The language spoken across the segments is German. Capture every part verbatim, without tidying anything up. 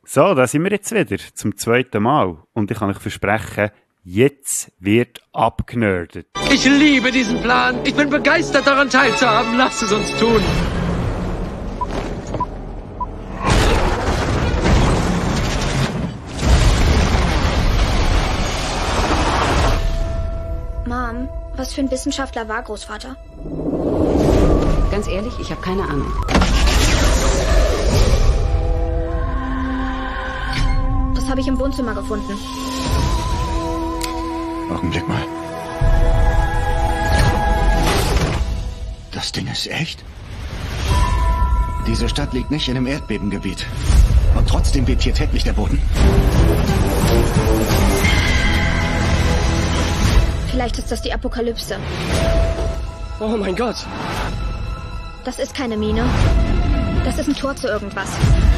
So, da sind wir jetzt wieder, zum zweiten Mal. Und ich kann euch versprechen, jetzt wird abgenördet. Ich liebe diesen Plan. Ich bin begeistert, daran teilzuhaben. Lasst es uns tun. Mom, was für ein Wissenschaftler war Großvater? Ganz ehrlich, ich habe keine Ahnung. Das habe ich im Wohnzimmer gefunden. Augenblick mal. Das Ding ist echt? Diese Stadt liegt nicht in einem Erdbebengebiet. Und trotzdem bebt hier täglich der Boden. Vielleicht ist das die Apokalypse. Oh mein Gott. Das ist keine Mine. Das ist ein Tor zu irgendwas.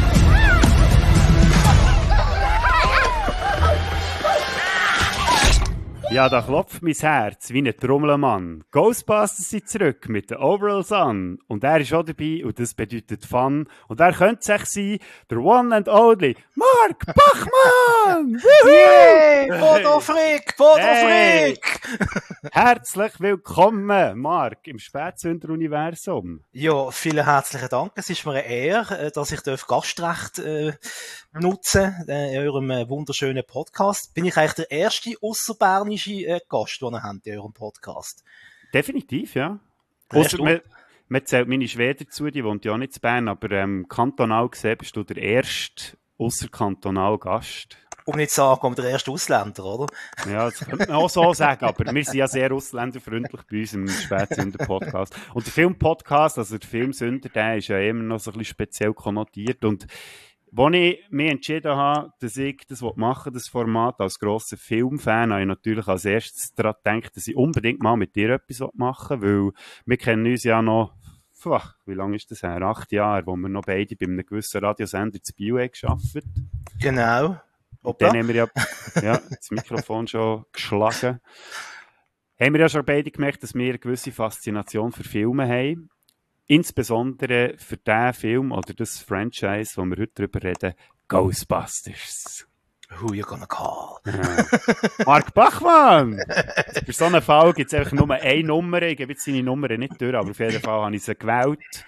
Ja, da klopft mein Herz wie ein Trommelmann. Ghostbusters sind zurück mit den Overalls an. Und er ist auch dabei und das bedeutet Fun. Und er könnte sich sein, der One and Only Mark Bachmann! Yay! Bodo Frick! Bodo Hey! Frick! Herzlich willkommen, Mark, im Spätsünder-Universum. Ja, vielen herzlichen Dank. Es ist mir eine Ehre, dass ich Gastrecht äh, nutzen äh, in eurem äh, wunderschönen Podcast. Bin ich eigentlich der erste ausserbernische äh, Gast, den ihr habt in eurem Podcast? Definitiv, ja. Der Ausser, erste- man, man zählt meine Schwester dazu, die wohnt ja nicht in Bern, aber ähm, kantonal gesehen bist du der erste ausserkantonal Gast. Um nicht zu sagen, um der erste Ausländer, oder? Ja, das könnte man auch so sagen, aber wir sind ja sehr ausländerfreundlich bei uns im Spätsünder-Podcast. Und der Film-Podcast, also der Filmsünder, der ist ja immer noch so ein bisschen speziell konnotiert. Und als ich mich entschieden habe, dass ich das machen will, das Format, als grosser Filmfan, habe ich natürlich als erstes daran gedacht, dass ich unbedingt mal mit dir etwas machen will, weil wir kennen uns ja noch, puh, wie lange ist das her? Acht Jahre, wo wir noch beide bei einem gewissen Radiosender zu Bio haben gearbeitet. Genau. Und Opa. dann haben wir ja, ja das Mikrofon schon geschlagen. Haben wir ja schon beide gemerkt, dass wir eine gewisse Faszination für Filme haben. Insbesondere für den Film oder das Franchise, wo wir heute darüber reden, Ghostbusters. Who you gonna call? Ja. Mark Bachmann! Für so einen Fall gibt es einfach nur eine Nummer. Ich gebe jetzt seine Nummer nicht durch, aber auf jeden Fall habe ich sie gewählt.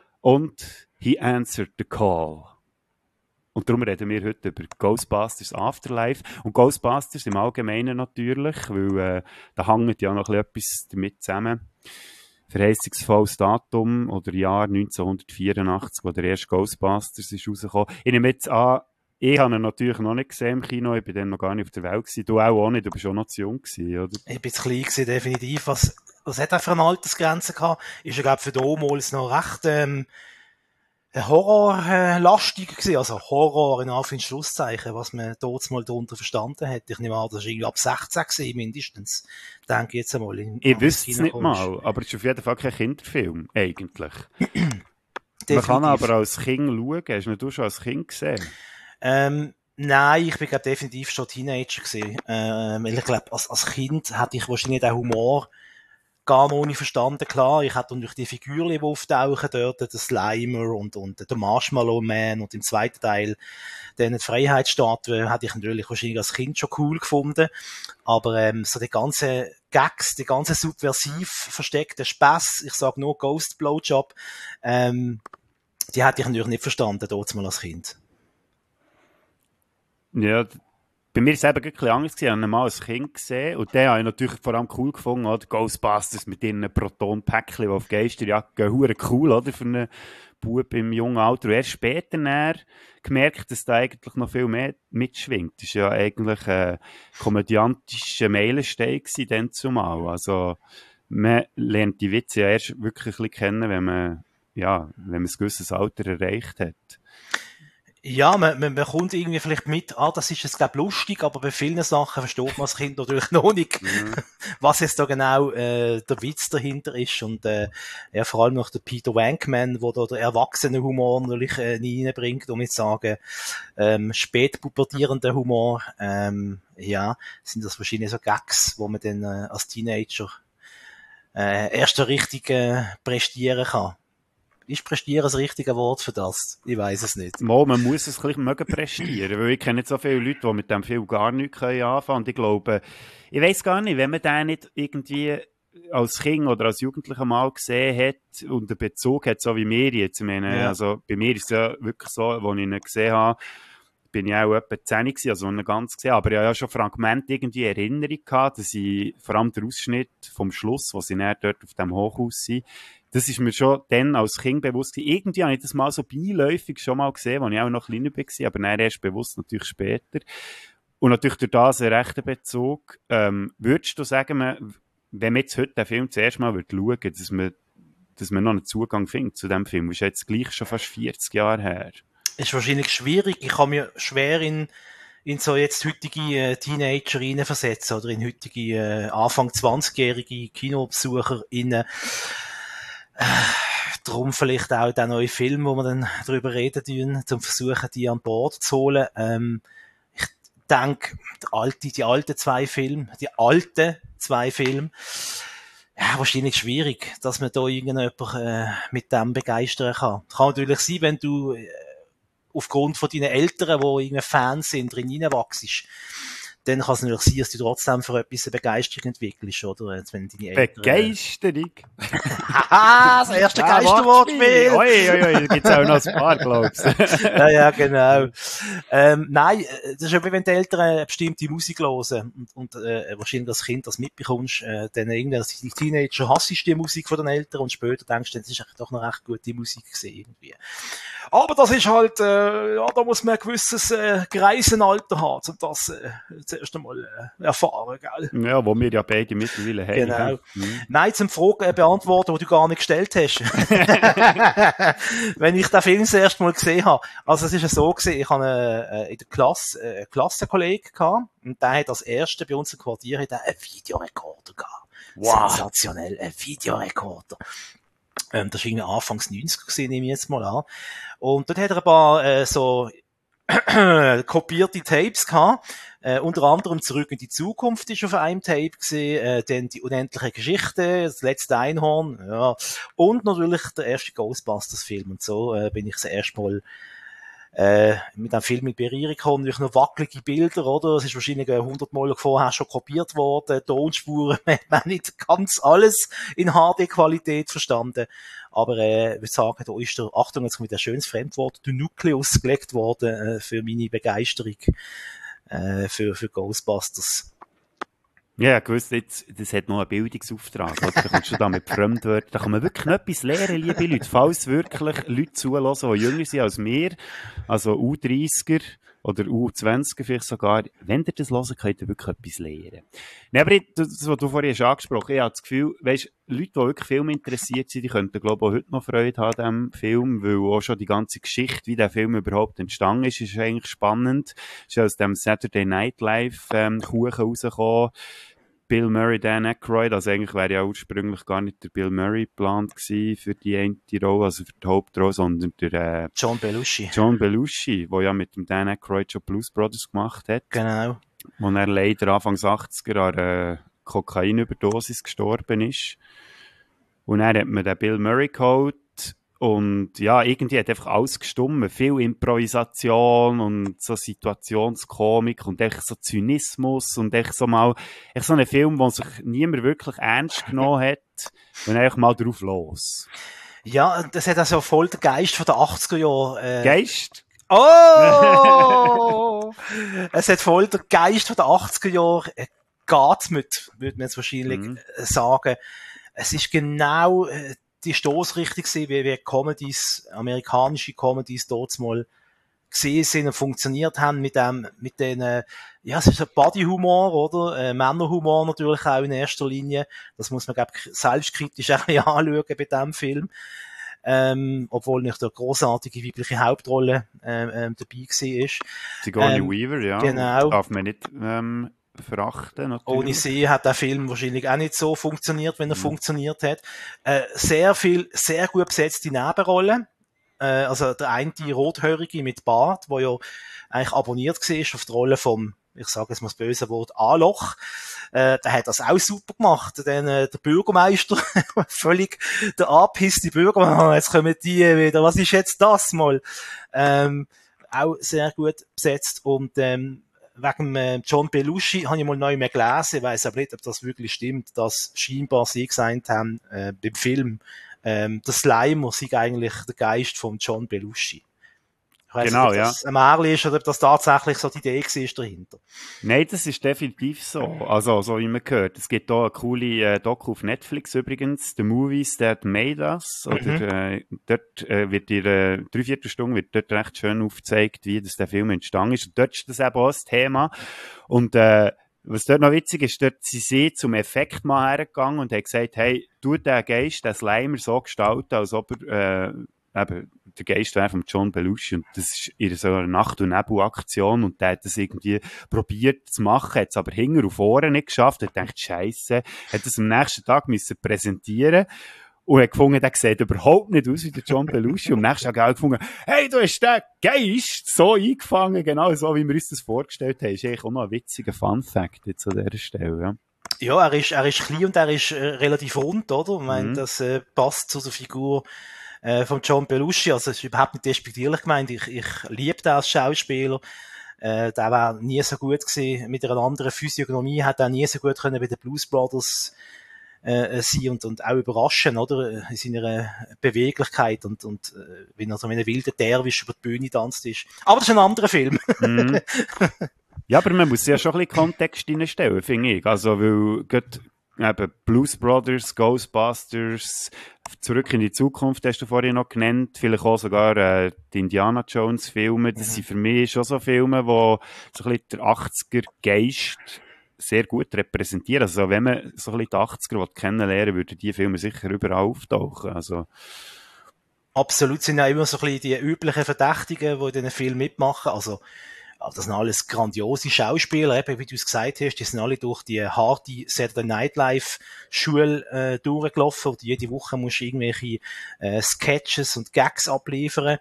Und he answered the call. Und darum reden wir heute über Ghostbusters Afterlife. Und Ghostbusters im Allgemeinen natürlich, weil äh, da hängt ja noch ein bisschen etwas damit zusammen. Verheißungsvolles Datum oder Jahr neunzehnhundertvierundachtzig, wo der erste Ghostbusters ist rausgekommen. Ich nehme jetzt an, ich habe ihn natürlich noch nicht gesehen im Kino, ich war dann noch gar nicht auf der Welt gewesen. Du auch, auch nicht, du bist auch noch zu jung gewesen, oder? Ich bin zu klein gewesen, definitiv. Was, was hat er für eine Altersgrenze gehabt? Ist er, glaube ich, für damals noch recht, ähm, horrorlastig gewesen, also Horror in Anführungs- und Schlusszeichen, was man dort mal darunter verstanden hat. Ich nehme an, das war irgendwie ab sechzehn gewesen, mindestens. Denke ich jetzt einmal. In, Ich an wüsste das es nicht Kino kommst. mal, aber es ist auf jeden Fall kein Kinderfilm, eigentlich. Man Definitiv. kann aber als Kind schauen. Hast du ihn schon als Kind gesehen? Ähm, nein, ich bin glaub, definitiv schon Teenager gewesen. Ähm, weil ich glaube, als, als Kind hatte ich wahrscheinlich den Humor gar noch nicht verstanden. Klar, ich hatte durch die Figuren, die auftauchen dort, den Slimer und, und den Marshmallow Man und im zweiten Teil den Freiheitsstatue, hatte ich natürlich wahrscheinlich als Kind schon cool gefunden. Aber ähm, so die ganzen Gags, die ganzen subversiv versteckten Spaß, ich sage nur Ghost Blowjob, ähm, die hatte ich natürlich nicht verstanden, dort mal als Kind. Ja, d- bei mir war es eben ein bisschen anders. Ich habe ihn mal als Kind gesehen und den habe ich natürlich vor allem cool gefunden, oder? Ghostbusters mit ihren Proton-Päckchen, die auf Geisterjagd gehen, hure cool, oder? Für einen Bub im jungen Alter. Und erst später dann gemerkt, dass da eigentlich noch viel mehr mitschwingt. Das war ja eigentlich ein komödiantischer Meilenstein gewesen, dann zumal. Also, man lernt die Witze ja erst wirklich ein bisschen kennen, wenn man, ja, wenn man ein gewisses Alter erreicht hat. Ja, man, man bekommt irgendwie vielleicht mit, ah, das ist jetzt, glaub, lustig, aber bei vielen Sachen versteht man als Kind natürlich noch nicht, Mhm. was jetzt da genau äh, der Witz dahinter ist. Und äh, ja, vor allem noch der Peter Wankman, wo da der erwachsene Humor natürlich äh, nie reinbringt, um jetzt zu sagen, ähm, spätpubertierender Humor. Ähm, ja, sind das wahrscheinlich so Gags, wo man dann äh, als Teenager äh, erst so richtig äh, prestieren kann. ist prestieren das richtige Wort für das? Ich weiss es nicht. Mal, man muss es ein bisschen mögen prestieren, weil ich kenne nicht so viele Leute, die mit dem Film gar nichts anfangen können. Und ich glaube, ich weiss gar nicht, wenn man den nicht irgendwie als Kind oder als Jugendlicher mal gesehen hat und einen Bezug hat, so wie wir jetzt. Ich meine, Ja. also bei mir ist es ja wirklich so, als ich ihn gesehen habe, bin ich auch etwa zehn gewesen, also nicht ganz gesehen, aber ich habe ja schon Fragmente irgendwie Erinnerung gehabt, dass ich vor allem der Ausschnitt vom Schluss, wo sie dann dort auf dem Hochhaus sind, das ist mir schon dann als Kind bewusst gewesen. Irgendwie habe ich das mal so beiläufig schon mal gesehen, als ich auch noch kleiner war, aber dann erst bewusst natürlich später. Und natürlich durch das einen rechten Bezug. Ähm, würdest du sagen, man, wenn man jetzt heute den Film zuerst mal schauen würde, dass man, dass man noch einen Zugang findet zu diesem Film, ist jetzt gleich schon fast vierzig Jahre her. Ist wahrscheinlich schwierig. Ich kann mir schwer in, in so jetzt heutige äh, Teenager reinversetzen oder in heutige äh, Anfang zwanzigjährige KinobesucherInnen. Äh, Darum vielleicht auch der neue Film, wo wir dann darüber reden tun, zum versuchen, die an Bord zu holen. Ähm, ich denke, die alte, die alten zwei Filme, die alten zwei Filme, ja, wahrscheinlich schwierig, dass man da irgendjemand äh, mit dem begeistern kann. Kann natürlich sein, wenn du äh, aufgrund von deinen Eltern, die irgendwie Fans sind, drin reinwachst, dann kann es natürlich sein, dass du trotzdem für etwas eine Begeisterung entwickelst, oder? Als wenn deine Eltern, Begeisterung? Haha, das erste Ah, Geisterwortspiel! Oi, oi, oi, da gibt es auch noch ein paar, glaubst du. Ja, ja, genau. Ähm, nein, äh, das ist eben, wenn die Eltern eine bestimmte Musik hören und, und äh, wahrscheinlich als Kind das mitbekommst, äh, dann irgendwie als die Teenager hassest die Musik von den Eltern und später denkst du, das ist eigentlich doch noch recht gute Musik gewesen, irgendwie. Aber das ist halt, äh, ja, da muss man ein gewisses äh, Greisenalter haben, um das äh, zuerst einmal äh, erfahren, gell? Ja, wo wir ja beide mittlerweile haben. Genau. Mhm. Nein, zum Fragen äh, beantworten, die du gar nicht gestellt hast. Wenn ich den Film das erste Mal gesehen habe. Also es ist ja so gewesen, ich hatte äh, in der Klasse äh, einen Klassenkollegen gehabt und der hat als erster bei uns im Quartier hat er einen Videorekorder gehabt. Wow. Sensationell, ein Videorekorder. Ähm, das war irgendwie Anfangs neunziger gewesen, nehme ich jetzt mal an. Und dort hat er ein paar äh, so kopierte Tapes gehabt. Äh, unter anderem Zurück in die Zukunft ist auf einem Tape gesehen, äh, dann die unendliche Geschichte, das letzte Einhorn, ja, und natürlich der erste Ghostbusters-Film. Und so äh, bin ich das erste Mal äh, mit dem Film in Berührung gekommen, natürlich noch wackelige Bilder, oder? Es ist wahrscheinlich hundert Mal vorher schon kopiert worden, Tonspuren, man hat nicht ganz alles in H D-Qualität verstanden. Aber äh, ich würde sagen, da ist der, Achtung, jetzt kommt ein schönes Fremdwort, der Nukleus gelegt worden äh, für meine Begeisterung äh, für, für Ghostbusters. Ja, ich wusste jetzt, das hat noch einen Bildungsauftrag. Oder? Da kommst du da mit Fremdwörtern. Da kann man wirklich noch etwas lernen, liebe Leute. Falls wirklich Leute zuhören, die jünger sind als wir, also U dreißiger oder U zwanziger vielleicht sogar, wenn ihr das hören, könnt ihr wirklich etwas lernen. Nee, aber das, was du vorhin hast angesprochen, ich habe das Gefühl, weisst, Leute, die wirklich Film interessiert sind, die könnten, glaube ich, auch heute noch Freude haben an diesem Film, weil auch schon die ganze Geschichte, wie der Film überhaupt entstanden ist, ist eigentlich spannend. Ist aus dem Saturday Night Live ähm, Kuchen rausgekommen. Bill Murray, Dan Aykroyd, also eigentlich wäre ja ursprünglich gar nicht der Bill Murray geplant gewesen für die eine Rolle, also für die Hauptrolle, sondern der äh, John Belushi. John Belushi, der ja mit dem Dan Aykroyd schon Blues Brothers gemacht hat. Genau. Wo er leider Anfang achtziger an einer Kokainüberdosis gestorben ist. Und dann hat man den Bill Murray geholt. Und ja, irgendwie hat einfach alles gestummen. Viel Improvisation und so Situationskomik und echt so Zynismus und echt so mal, echt so ein Film, wo sich niemand wirklich ernst genommen hat und einfach mal drauf los. Ja, das hat also voll der Geist von den achtziger Jahren. Äh, Geist? Oh! Es hat voll der Geist von den achtziger Jahren äh, geatmet, würde man jetzt wahrscheinlich Mhm. äh, sagen. Es ist genau äh, die Stoßrichtung gewesen, wie, wie Comedies, amerikanische Comedies dort mal gesehen sind und funktioniert haben mit dem, mit den, äh, ja, es ist ein Bodyhumor, oder? Äh, Männerhumor natürlich auch in erster Linie. Das muss man, glaube ich, selbstkritisch ein bisschen anschauen bei diesem Film. Ähm, obwohl nicht eine grossartige weibliche Hauptrolle ähm, ähm, dabei war. Sigourney Ähm, Weaver, ja. genau. Darf man nicht ähm, verachten, natürlich. Ohne sie hat der Film wahrscheinlich auch nicht so funktioniert, wenn er Mhm. funktioniert hat. Äh, sehr viel, sehr gut besetzte Nebenrollen. Äh, also der eine, die Rothörige mit Bart, der ja eigentlich abonniert war auf die Rolle vom ich sage jetzt mal das böse Wort, Anloch. Äh, der hat das auch super gemacht. Dann, äh, der Bürgermeister, völlig der angepisste Bürgermeister, jetzt kommen die wieder, was ist jetzt das mal? Ähm, auch sehr gut besetzt und ähm, wegen äh, John Belushi habe ich mal neu mehr gelesen, ich weiss aber nicht, ob das wirklich stimmt, dass scheinbar sie gesagt haben, äh, beim Film, ähm, der Slimer sei eigentlich der Geist von John Belushi. Ich weiss Genau, nicht, ob ja. das ein Märchen ist oder ob das tatsächlich so die Idee war dahinter. Nein, das ist definitiv so. Also, so wie man gehört. Es gibt hier eine coole äh, Doku auf Netflix übrigens, The Movies That Made Us. Oder, Mhm. äh, dort äh, wird in äh, dreiviertel Stunde wird dort recht schön aufgezeigt, wie das der Film entstanden ist. Und dort ist das eben auch das Thema. Und äh, was dort noch witzig ist, dort sind sie zum Effekt mal hergegangen und haben gesagt, hey, tu den Geist, den Slimer so gestalten, als ob er äh, eben der Geist wäre von John Belushi. Und das ist in so einer Nacht- und Nebel-Aktion und der hat das irgendwie probiert zu machen, hat es aber hinten und vorne nicht geschafft. Er dachte, Scheisse, hat das am nächsten Tag müssen präsentieren und hat gefunden, der sieht überhaupt nicht aus wie der John Belushi. Und am nächsten Tag hat er gefunden, hey, du hast den Geist so eingefangen, genau so, wie wir uns das vorgestellt haben. Das ist eigentlich auch noch ein witziger Fun-Fact jetzt an dieser Stelle, ja. Ja, er ist, er ist klein und er ist äh, relativ rund, oder? Ich meine, Mhm. das äh, passt zu der Figur äh, von John Belushi. Also, es ist überhaupt nicht despektierlich gemeint. Ich, ich liebe den als Schauspieler. Äh, der war nie so gut gewesen. Mit einer anderen Physiognomie hat er nie so gut können bei den Blues Brothers äh, sein und, und auch überraschen, oder? In seiner Beweglichkeit und, und äh, wie er so mit einem wilden Derwisch über die Bühne tanzt ist. Aber das ist ein anderer Film. Mhm. Ja, aber man muss ja schon ein bisschen Kontext reinstellen, finde ich. Also, weil gerade eben Blues Brothers, Ghostbusters, Zurück in die Zukunft hast du vorhin noch genannt, vielleicht auch sogar äh, die Indiana Jones Filme, das Mhm. sind für mich schon so Filme, die so ein bisschen der achtziger-Geist sehr gut repräsentieren. Also wenn man so ein bisschen die achtziger kennenlernen will, würden die Filme sicher überall auftauchen. Also, Absolut, sind ja immer so ein bisschen die üblichen Verdächtigen, die in diesen Film mitmachen. Also, das sind alles grandiose Schauspieler, eben, wie du es gesagt hast, die sind alle durch die harte Saturday Night Live Schule äh, durchgelaufen und jede Woche musst du irgendwelche äh, Sketches und Gags abliefern.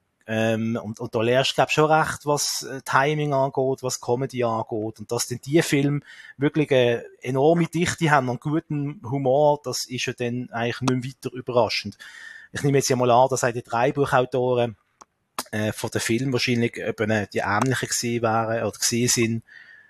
Ähm, und, und da lernst du, glaube ich, schon recht, was äh, Timing angeht, was Comedy angeht. Und dass denn die Filme wirklich eine enorme Dichte haben und guten Humor, das ist ja dann eigentlich nicht mehr weiter überraschend. Ich nehme jetzt ja mal an, dass auch die Drehbuchautoren äh, von den Filmen wahrscheinlich eben die ähnlichen gewesen wären oder gewesen sind,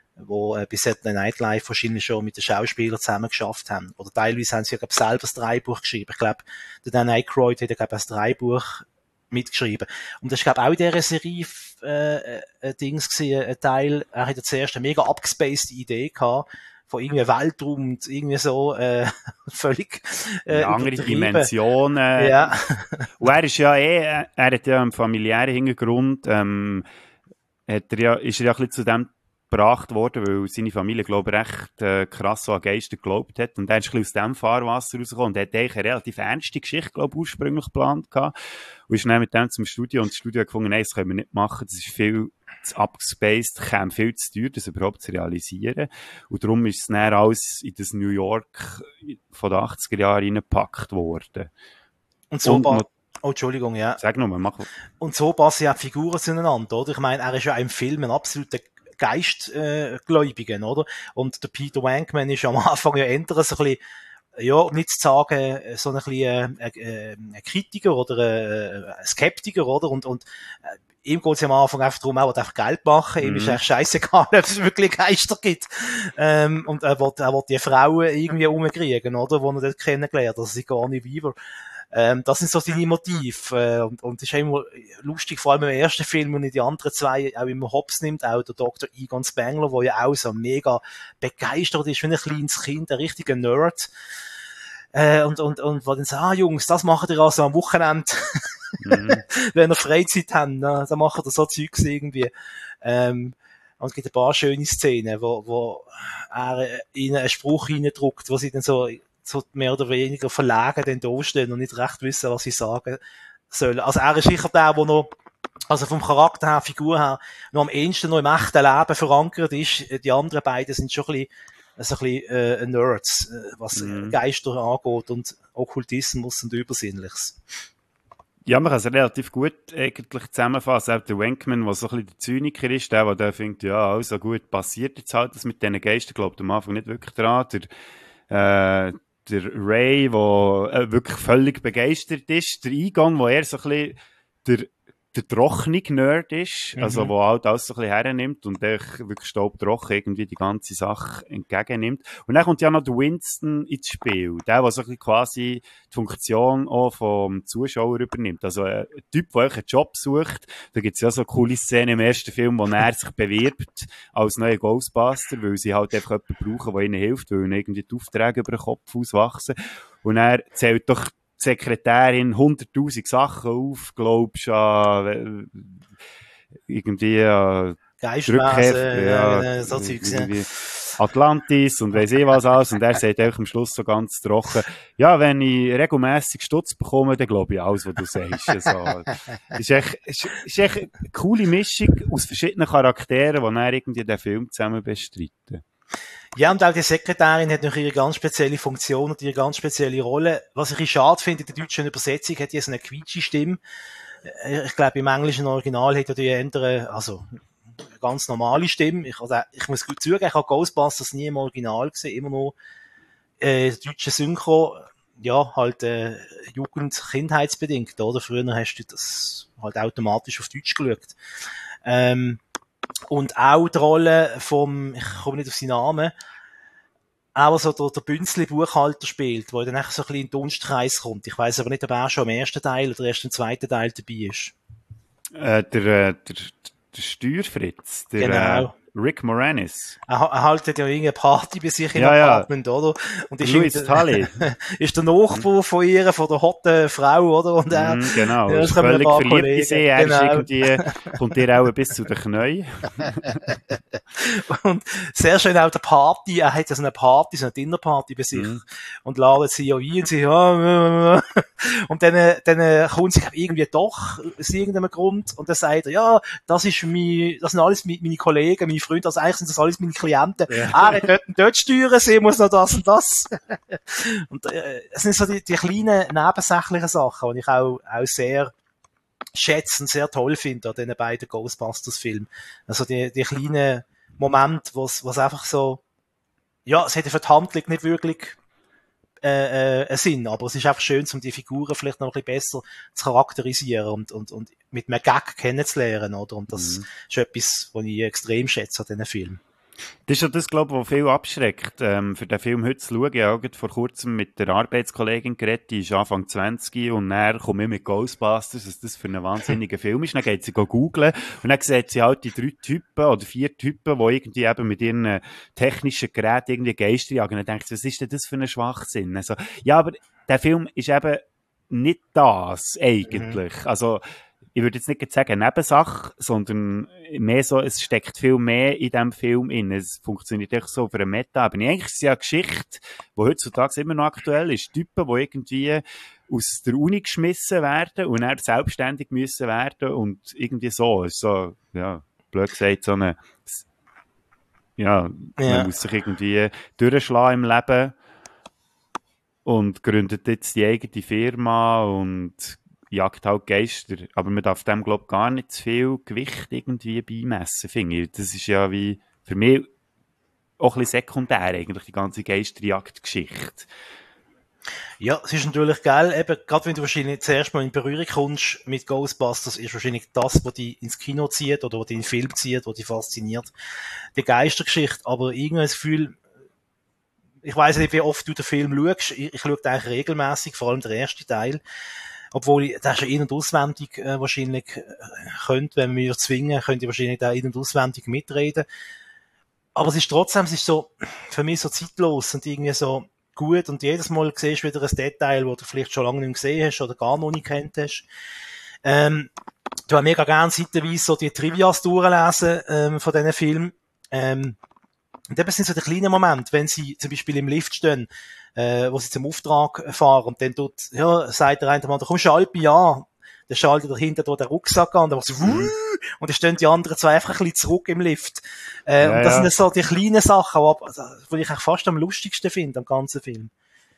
wo äh, bis Saturday Night Live wahrscheinlich schon mit den Schauspielern zusammen geschafft haben. Oder teilweise haben sie ja, glaube ich, selber das Drehbuch geschrieben. Ich glaube, der Dan Aykroyd hat ja, glaube ich, das Drehbuch mitgeschrieben. Und das ist, glaube ich, auch in dieser Serie äh, ein Dings gewesen, ein Teil. Er hat ja zuerst eine mega abgespacede Idee gehabt, von irgendwie Weltraum und irgendwie so äh, völlig äh, andere übertrieben. Dimensionen. Ja. Und er ist ja eh, er hat ja einen familiären Hintergrund, ähm, hat er ja, ist er ja ein bisschen zu dem gebracht worden, weil seine Familie, glaube ich, recht äh, krass so an Geister geglaubt hat. Und er ist ein bisschen aus dem Fahrwasser rausgekommen und hat eigentlich eine relativ ernste Geschichte, glaube ich, ursprünglich geplant gehabt. Und ist dann mit dem zum Studio und das Studio hat gefunden, nein, das können wir nicht machen, das ist viel zu abgespaced, käme viel zu teuer, das überhaupt zu realisieren. Und darum ist es dann alles in das New York von den achtziger Jahren reingepackt worden. Und so Und pa- noch- Oh, Entschuldigung, ja. Sag nochmal, mach. Und so passen ja die Figuren zueinander, oder? Ich meine, er ist ja im Film ein absoluter Geistgläubigen, oder? Und der Peter Wankman ist am Anfang ja eher so ein bisschen, ja, um nicht zu sagen, so ein bisschen äh, äh, ein Kritiker oder äh, ein Skeptiker, oder? Und, und äh, ihm geht es am Anfang einfach darum, er will einfach Geld machen, ihm Mhm. ist eigentlich scheissegal, ob es wirklich Geister gibt. Ähm, und er will, er will die Frauen irgendwie umkriegen, oder? Die er dort kennengelernt hat, also Sigourney Weaver. Ähm, das sind so seine Motive. Äh, und, und das ist immer lustig, vor allem im ersten Film und in die anderen zwei auch immer Hops nimmt, auch der Doktor Egon Spengler, der ja auch so mega begeistert ist, wie ein kleines Kind, ein richtiger Nerd. Äh, und, und, und wo dann sagt, ah, Jungs, das macht ihr also am Wochenende, Mhm. wenn ihr Freizeit habt, ne? Dann macht ihr so Zeugs irgendwie. Ähm, und es gibt ein paar schöne Szenen, wo, wo er ihnen einen Spruch reindruckt, wo sie dann so, so mehr oder weniger verlegen dann da stehen und nicht recht wissen, was sie sagen sollen. Also er ist sicher der, der noch, also vom Charakter her, Figur her, noch am ehesten noch im echten Leben verankert ist. Die anderen beiden sind schon ein bisschen, so ein bisschen äh, Nerds, äh, was Mhm. Geister angeht und Okkultismus und Übersinnliches. Ja, man kann es relativ gut eigentlich zusammenfassen. Auch der Wankman, der so ein bisschen der Zyniker ist, der, der denkt, ja, also gut, passiert jetzt halt das mit diesen Geistern, glaubt am Anfang nicht wirklich dran. Der, äh, der Ray, der äh, wirklich völlig begeistert ist. Der Eingang, wo er so ein bisschen der, der trockene-Nerd ist, mhm. also wo halt alles so ein bisschen hernimmt und der wirklich staubtrocken irgendwie die ganze Sache entgegennimmt. Und dann kommt ja noch der Winston ins Spiel, der, der so ein bisschen quasi die Funktion auch vom Zuschauer übernimmt. Also ein Typ, der einen Job sucht, da gibt es ja so eine coole Szene im ersten Film, wo er sich bewirbt als neuer Ghostbuster, weil sie halt einfach jemanden brauchen, der ihnen hilft, weil ihnen irgendwie die Aufträge über den Kopf auswachsen. Und er zählt doch die Sekretärin hunderttausend Sachen auf, glaubst du, äh, irgendwie äh, Geistwesen, ja, äh, so Zeugs, ja. Atlantis und weiss ich was alles. Und er sagt auch am Schluss so ganz trocken, ja, wenn ich regelmässig Stutz bekomme, dann glaube ich alles, was du sagst. Also, ist echt, ist, ist echt eine coole Mischung aus verschiedenen Charakteren, die dann irgendwie den Film zusammen bestreiten. Ja, und auch die Sekretärin hat noch ihre ganz spezielle Funktion und ihre ganz spezielle Rolle. Was ich schade finde, in der deutschen Übersetzung hat die so eine quietsche Stimme. Ich glaube, im englischen Original hat er die andere, also, ganz normale Stimme. Ich, also, ich muss gut zugeben, ich habe Ghostbusters nie im Original gesehen, immer nur, äh, deutsche Synchro, ja, halt, äh, Jugend-, kindheitsbedingt, oder? Früher hast du das halt automatisch auf Deutsch geschaut. Ähm, Und auch die Rolle vom, ich komme nicht auf seinen Namen, auch so der, der Bünzli-Buchhalter spielt, der dann echt so ein bisschen in den Dunstkreis kommt. Ich weiss aber nicht, ob er schon im ersten Teil oder erst im zweiten Teil dabei ist. Äh, der, äh, der, der Steuerfritz, der Genau. äh, Rick Moranis. Er, er haltet ja irgendeine Party bei sich im Ja, ja. Apartment, oder? Und ist, Louis Tully. ist der Nachbar von ihr, von der hotten Frau, oder? Und er, Mm, genau, ja, ist völlig verliebt in sie. Er genau. ist irgendwie, kommt ihr auch bis zu den Knien. Und sehr schön auch der Party, er hat ja so eine Party, so eine Dinnerparty bei sich. Mm. Und ladet sie ja ein und sie, ja, und dann, dann kommt sie irgendwie doch, aus irgendeinem Grund, und dann sagt er, ja, das ist mein, das sind alles meine Kollegen, meine Freunde, also eigentlich sind das alles meine Klienten. Ja. Er hat dort und dort steuern, sie muss noch das und das. Und, äh, es sind so die, die kleinen nebensächlichen Sachen, die ich auch, auch sehr schätze und sehr toll finde an diesen beiden Ghostbusters-Filmen. Also die, die kleinen Momente, was, was einfach so, ja, es hätte für die Handlung nicht wirklich äh, äh, einen Sinn, aber es ist einfach schön, um die Figuren vielleicht noch ein bisschen besser zu charakterisieren und, und, und mit einem Gag kennenzulernen, oder? Und das mhm. ist etwas, was ich extrem schätze an diesen Filmen. Das ist ja das, glaube ich, was viel abschreckt, ähm, für den Film heute zu schauen. Ich habe vor kurzem mit der Arbeitskollegin geredet, die ist Anfang zwanzig und dann komme ich mit Ghostbusters, was das für ein wahnsinniger Film ist. Dann geht sie googlen und dann sieht sie halt die drei Typen oder vier Typen, die irgendwie eben mit ihren technischen Geräten irgendwie Geister jagen. Und dann denkt sie, was ist denn das für ein Schwachsinn? Also, ja, aber der Film ist eben nicht das, eigentlich. Mhm. Also, ich würde jetzt nicht sagen Nebensache, sondern mehr so, es steckt viel mehr in diesem Film in. Es funktioniert echt so auf einer Meta-Ebene. Eigentlich ist es ja eine Geschichte, die heutzutage immer noch aktuell ist. Typen, die irgendwie aus der Uni geschmissen werden und dann selbstständig müssen werden und irgendwie so. Es ist so, ja, blöd gesagt, so eine, ja, ja, man muss sich irgendwie durchschlagen im Leben und gründet jetzt die eigene Firma und jagt halt Geister, aber man darf dem, glaube ich, gar nicht zu viel Gewicht irgendwie beimessen, finde ich. Das ist ja wie, für mich auch ein bisschen sekundär eigentlich, die ganze Geisterjagd-Geschichte. Ja, es ist natürlich geil, eben, gerade wenn du wahrscheinlich zuerst mal in Berührung kommst mit Ghostbusters, ist wahrscheinlich das, was dich ins Kino zieht oder was dich in den Film zieht, was dich fasziniert, die Geistergeschichte, aber irgendwie das Gefühl, ich weiss nicht, wie oft du den Film schaust, ich, ich schaue den eigentlich regelmäßig, vor allem der erste Teil, obwohl ich das schon in- und auswendig äh, wahrscheinlich äh, könnte, wenn wir mich zwingen, könnte ich wahrscheinlich da in- und auswendig mitreden. Aber es ist trotzdem, es ist so, für mich so zeitlos und irgendwie so gut und jedes Mal siehst du wieder ein Detail, das du vielleicht schon lange nicht gesehen hast oder gar noch nicht kennt hast. Ähm, du hast mega gerne seitenweise so die Trivias durchlesen ähm, von diesen Filmen. Ähm, und eben sind so die kleinen Momente, wenn sie zum Beispiel im Lift stehen, äh, wo sie zum Auftrag fahren und dann dort, ja, sagt der eine Mann, da kommst du Alpi, ja. Dann schaltet dahinter da der Rucksack an, und dann macht so, mhm. und dann stehen die anderen zwei einfach ein bisschen zurück im Lift. Äh, ja, und das ja. sind so die kleinen Sachen, die ich eigentlich fast am lustigsten finde, am ganzen Film.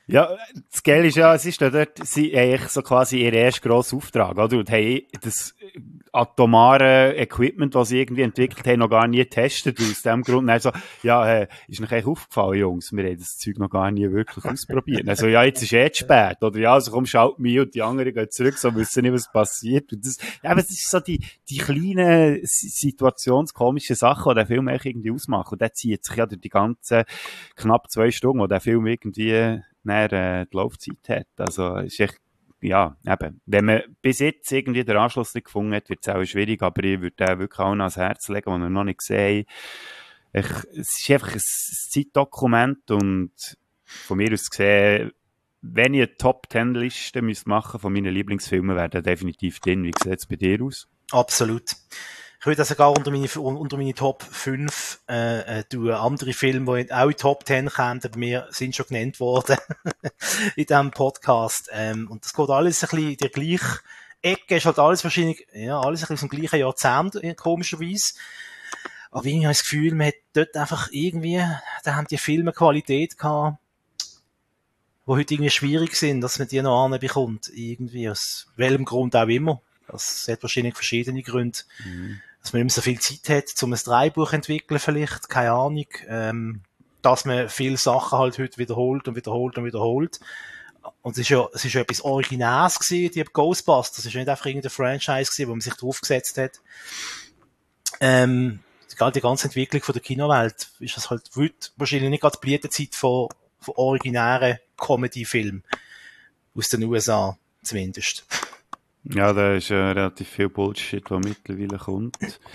Ja, das Geile ist ja, es ist da dort, sie haben eigentlich so quasi ihr erster grosser Auftrag, oder? Und haben das atomare Equipment, das sie irgendwie entwickelt haben, noch gar nie getestet. Und aus dem Grund, dann so, ja, äh, ist euch eigentlich aufgefallen, Jungs, wir haben das Zeug noch gar nie wirklich ausprobiert. Also, ja, jetzt ist eh zu spät, oder? Ja, also komm, schalt mich und die anderen gehen zurück, so wissen nicht, was passiert. Und das, ja, aber es ist so die, die kleinen, situationskomischen Sachen, die der Film eigentlich irgendwie ausmachen. Und der zieht sich ja durch die ganzen knapp zwei Stunden, wo der Film irgendwie näher, äh, die Laufzeit hat. Also, ist echt, ja, eben. Wenn man bis jetzt irgendwie den Anschluss nicht gefunden hat, wird es auch schwierig, aber ich würde den wirklich auch noch ans Herz legen, den wir noch nicht gesehen haben. Es ist einfach ein Zeitdokument und von mir aus gesehen, wenn ich eine Top-Ten-Liste machen von meinen Lieblingsfilmen, wäre der definitiv drin. Wie sieht es bei dir aus? Absolut. Ich würde sogar unter meine, unter meine Top fünf äh, äh, tun. Andere Filme, die auch in Top zehn kommen, bei mir sind schon genannt worden in diesem Podcast. Ähm, und das geht alles ein bisschen in der gleichen Ecke, ist halt alles wahrscheinlich, ja, alles ein bisschen aus dem gleichen Jahrzehnt, komischerweise. Aber irgendwie habe ich das Gefühl, man hat dort einfach irgendwie, da haben die Filme Qualität gehabt, die heute irgendwie schwierig sind, dass man die noch anbekommt. Irgendwie, aus welchem Grund auch immer. Das hat wahrscheinlich verschiedene Gründe. Mhm. Dass man nicht mehr so viel Zeit hat, um ein Drehbuch zu entwickeln vielleicht, keine Ahnung. Ähm, dass man viele Sachen halt heute wiederholt und wiederholt und wiederholt. Und es ist ja, es ist ja etwas Originäres gewesen, die Ghostbusters. Es ist ja nicht einfach irgendein Franchise gewesen, wo man sich draufgesetzt hat. Ähm, die, die ganze Entwicklung von der Kinowelt ist das halt heute wahrscheinlich nicht gerade die Blütezeit von, von originären Comedy-Filmen. Aus den U S A, zumindest. Ja, da ist äh, relativ viel Bullshit, der mittlerweile kommt.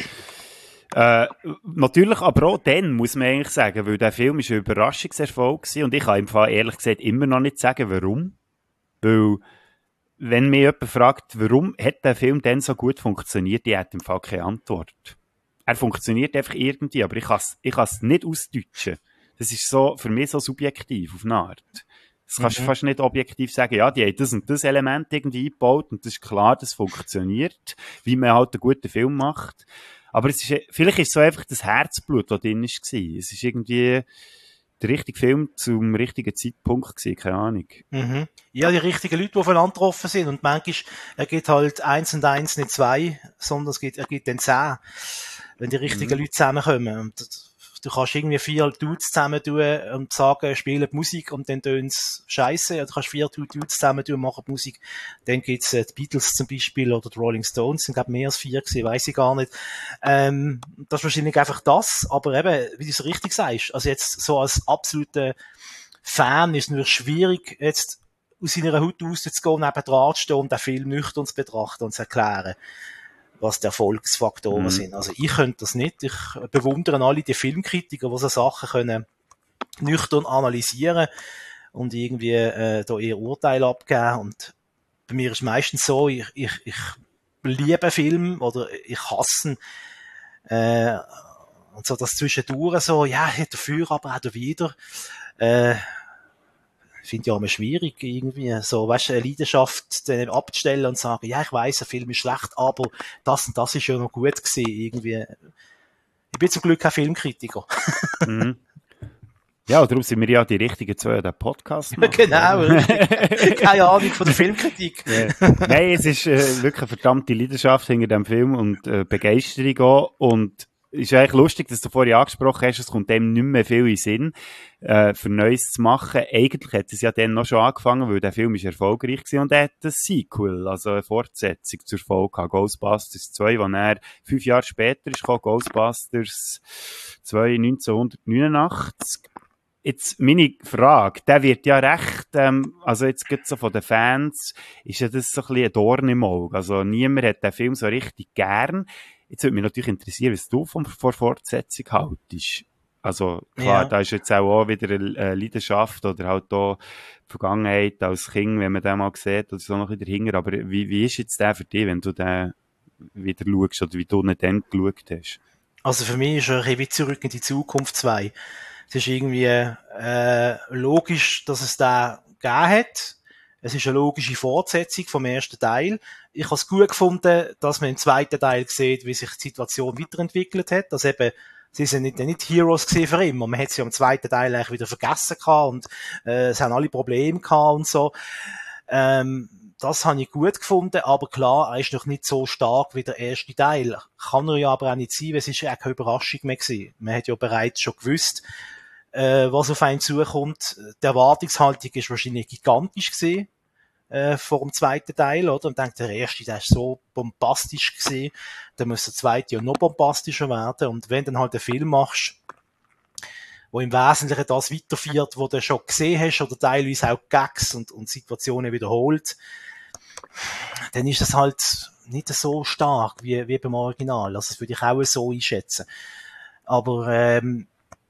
äh, natürlich, aber auch dann muss man eigentlich sagen, weil der Film ist ein Überraschungserfolg gewesen und ich kann im Fall ehrlich gesagt immer noch nicht sagen, warum. Weil, wenn mich jemand fragt, warum hat der Film denn so gut funktioniert, ich hätte im Fall keine Antwort. Er funktioniert einfach irgendwie, aber ich kann es ich kann's nicht ausdeutschen. Das ist so, für mich so subjektiv, auf eine Art. Das kannst du mhm. fast nicht objektiv sagen, ja, die haben das und das Element irgendwie eingebaut und das ist klar, das funktioniert, wie man halt einen guten Film macht. Aber es ist, vielleicht ist es so einfach das Herzblut, das drin war. Es ist irgendwie der richtige Film zum richtigen Zeitpunkt gewesen, keine Ahnung. Mhm. Ja, die richtigen Leute, die aufeinander getroffen sind und manchmal, er gibt halt eins und eins, nicht zwei, sondern es gibt, er gibt dann zehn, wenn die richtigen mhm. Leute zusammenkommen. Und du kannst irgendwie vier Dudes zusammen tun und sagen, spielen Musik und dann tun sie scheisse. Oder du kannst vier Dudes zusammen tun und machen Musik. Dann gibt's äh, die Beatles zum Beispiel oder die Rolling Stones. Sind, glaube ich, mehr als vier gewesen, weiss ich gar nicht. Ähm, das ist wahrscheinlich einfach das. Aber eben, wie du es richtig sagst, also jetzt so als absoluter Fan ist es nur schwierig, jetzt aus seiner Haut rauszugehen, neben dran zu stehen und den Film nüchtern zu betrachten und zu erklären, was die Erfolgsfaktoren mhm. sind. Also ich könnte das nicht. Ich bewundere alle die Filmkritiker, die so Sachen können nüchtern analysieren und irgendwie äh, da ihr Urteil abgeben. Und bei mir ist es meistens so, ich, ich, ich liebe Film oder ich hasse äh, und so das zwischendurch so, ja, dafür, aber auch wieder. Äh, finde ich auch immer schwierig, irgendwie, so, weißt du, eine Leidenschaft dann abzustellen und sagen, ja, ich weiss, der Film ist schlecht, aber das und das ist ja noch gut gewesen, irgendwie. Ich bin zum Glück kein Filmkritiker. Mhm. Ja, darum sind wir ja die richtigen zwei, der Podcast machen. Genau, keine Ahnung von der Filmkritik. Ja. Nein, es ist äh, wirklich eine verdammte Leidenschaft hinter dem Film und äh, Begeisterung auch. Und es ist eigentlich lustig, dass du vorhin angesprochen hast, es kommt dem nicht mehr viel in den Sinn, äh, für Neues zu machen. Eigentlich hat es ja dann noch schon angefangen, weil der Film ist erfolgreich war und er hat ein Sequel, also eine Fortsetzung zur Folge gehabt, Ghostbusters zwei, wo er fünf Jahre später ist gekommen, Ghostbusters zwei neunzehnhundertneunundachtzig. Jetzt meine Frage, der wird ja recht, ähm, also jetzt gibt so von den Fans, ist ja das so ein bisschen ein Dorn im Auge. Also niemand hat den Film so richtig gern. Jetzt würde mich natürlich interessieren, was du von der Fortsetzung haltest. Also klar, ja. Da ist jetzt auch wieder eine Leidenschaft oder halt auch die Vergangenheit als Kind, wenn man den mal sieht oder so noch wieder hinter. Aber wie, wie ist jetzt der für dich, wenn du den wieder schaust oder wie du ihn dann geschaut hast? Also für mich ist er ein bisschen zurück in die Zukunft zwei. Es ist irgendwie äh, logisch, dass es da gegeben hat. Es ist eine logische Fortsetzung vom ersten Teil. Ich habe es gut gefunden, dass man im zweiten Teil sieht, wie sich die Situation weiterentwickelt hat, dass eben sie sind nicht, nicht Heroes gewesen für immer. Man hat sie am zweiten Teil eigentlich wieder vergessen gehabt und äh, es haben alle Probleme gehabt und so. Ähm, das habe ich gut gefunden, aber klar, er ist noch nicht so stark wie der erste Teil. Kann er ja aber auch nicht sein, weil es ist ja keine Überraschung mehr gewesen. Man hat ja bereits schon gewusst, äh, was auf einen zukommt. Die Erwartungshaltung ist wahrscheinlich gigantisch gewesen, äh, vor dem zweiten Teil, oder? Und denkt, der erste, der ist so bombastisch gewesen, dann muss der zweite ja noch bombastischer werden. Und wenn du dann halt einen Film machst, wo im Wesentlichen das weiterführt, wo du schon gesehen hast, oder teilweise auch Gags und, und Situationen wiederholt, dann ist das halt nicht so stark wie, wie beim Original. Also das würde ich auch so einschätzen. Aber ähm,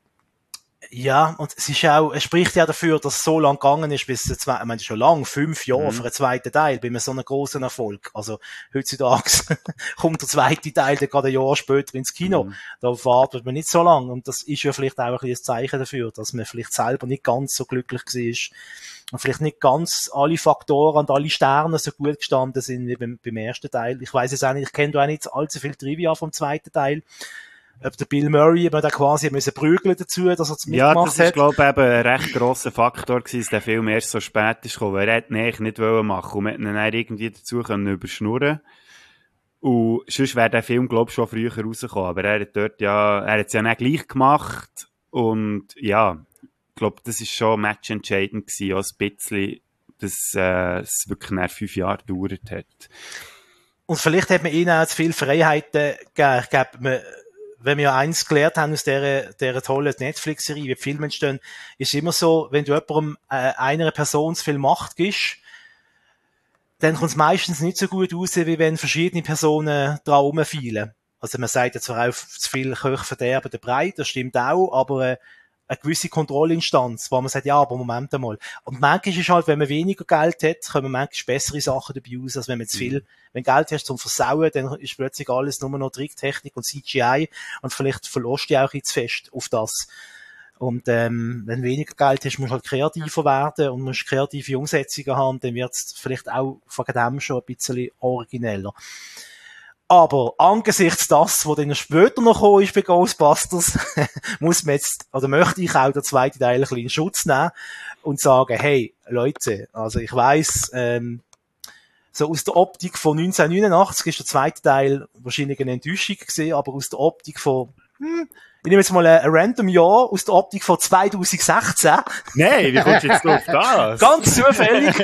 ja, und es ist auch, es spricht ja dafür, dass es so lang gegangen ist, bis der zweite, ich meine, schon lang, fünf Jahre mhm. für einen zweiten Teil, bei einem so einem grossen Erfolg. Also, heutzutage kommt der zweite Teil dann gerade ein Jahr später ins Kino. Mhm. Da wartet man nicht so lang. Und das ist ja vielleicht auch ein bisschen ein Zeichen dafür, dass man vielleicht selber nicht ganz so glücklich war. Und vielleicht nicht ganz alle Faktoren und alle Sterne so gut gestanden sind wie beim, beim ersten Teil. Ich weiss jetzt auch nicht, ich kenne da auch nicht allzu viel Trivia vom zweiten Teil. Ob der Bill Murray eben da quasi müssen prügeln dazu, dass er es mitgemacht hat. Ja, das ist, glaube ich, eben ein recht grosser Faktor gewesen, dass der Film erst so spät ist gekommen, weil er hätte ihn eigentlich nicht machen wollen und man hätte ihn dann irgendwie dazu können überschnurren. Und sonst wäre der Film, glaube ich, schon früher rausgekommen. Aber er hat dort ja, er hat es ja nicht gleich gemacht. Und ja, ich glaube, das ist schon matchentscheidend gewesen, auch ein bisschen, dass äh, es wirklich nach fünf Jahren gedauert hat. Und vielleicht hat man ihnen auch zu viele Freiheiten gegeben. Ich glaube, man, wenn wir ja eins gelernt haben aus dieser, dieser tollen Netflix-Serie, wie die Filme entstehen, ist immer so, wenn du jemandem äh, einer Person zu viel Macht gibst, dann kommt es meistens nicht so gut raus, wie wenn verschiedene Personen dran rumfallen. Also man sagt ja zwar auch, zu viel Köche verderben den Brei, das stimmt auch, aber äh, eine gewisse Kontrollinstanz, wo man sagt, ja, aber Moment einmal. Und manchmal ist halt, wenn man weniger Geld hat, kommen manchmal bessere Sachen dabei raus, als wenn man zu viel, mhm. wenn Geld hast zum Versauen, dann ist plötzlich alles nur noch Tricktechnik und C G I und vielleicht verlierst du auch ein zu fest auf das. Und ähm, wenn du weniger Geld hast, musst du halt kreativer werden und musst kreative Umsetzungen haben, dann wird es vielleicht auch von dem schon ein bisschen origineller. Aber angesichts das, was dann später noch gekommen ist bei Ghostbusters, muss man jetzt, oder möchte ich auch den zweiten Teil ein bisschen in Schutz nehmen und sagen, hey, Leute, also ich weiss, ähm, so aus der Optik von neunzehnhundertneunundachtzig ist der zweite Teil wahrscheinlich eine Enttäuschung gewesen, aber aus der Optik von, hm, ich nehme jetzt mal ein, ein random Jahr aus der Optik von zwanzig sechzehn. Nein, wie kommst du jetzt auf das? Ganz zufällig.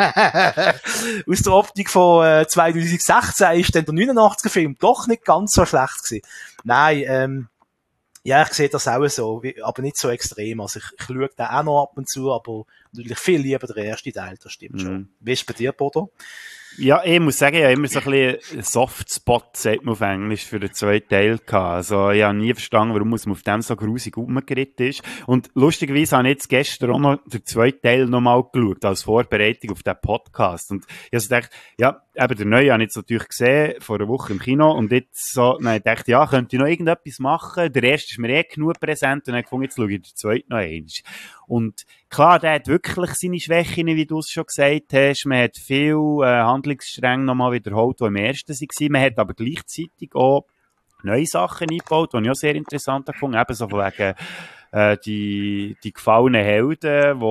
Aus der Optik von äh, zwanzig sechzehn ist dann der neunundachtziger Film doch nicht ganz so schlecht gewesen. Nein, ähm, ja, ich sehe das auch so, wie, aber nicht so extrem. Also ich, ich schaue den auch noch ab und zu, aber natürlich viel lieber der erste Teil, das stimmt mm. schon. Wie ist es bei dir, Bodo? Ja, ich muss sagen, ich habe immer so ein bisschen Softspot, sagt man auf Englisch, für den zweiten Teil gehabt. Also, ich habe nie verstanden, warum man auf dem so grusig rumgeritten ist. Und lustigerweise habe ich jetzt gestern auch noch den zweiten Teil nochmal geschaut, als Vorbereitung auf diesen Podcast. Und ich habe so gedacht, ja, eben der Neue habe ich jetzt natürlich gesehen, vor einer Woche im Kino. Und jetzt so, dann ich dachte, ja, könnte ich noch irgendetwas machen? Der erste ist mir eh genug präsent. Und dann habe ich gefunden, jetzt schaue ich den zweiten noch einmal. Und klar, der hat wirklich seine Schwächen, wie du es schon gesagt hast. Man hat viel äh, Handlungsstränge nochmal wiederholt, die im ersten waren. Man hat aber gleichzeitig auch neue Sachen eingebaut, die ich auch sehr interessant fand. Ebenso von wegen äh, die, die gefallenen Helden,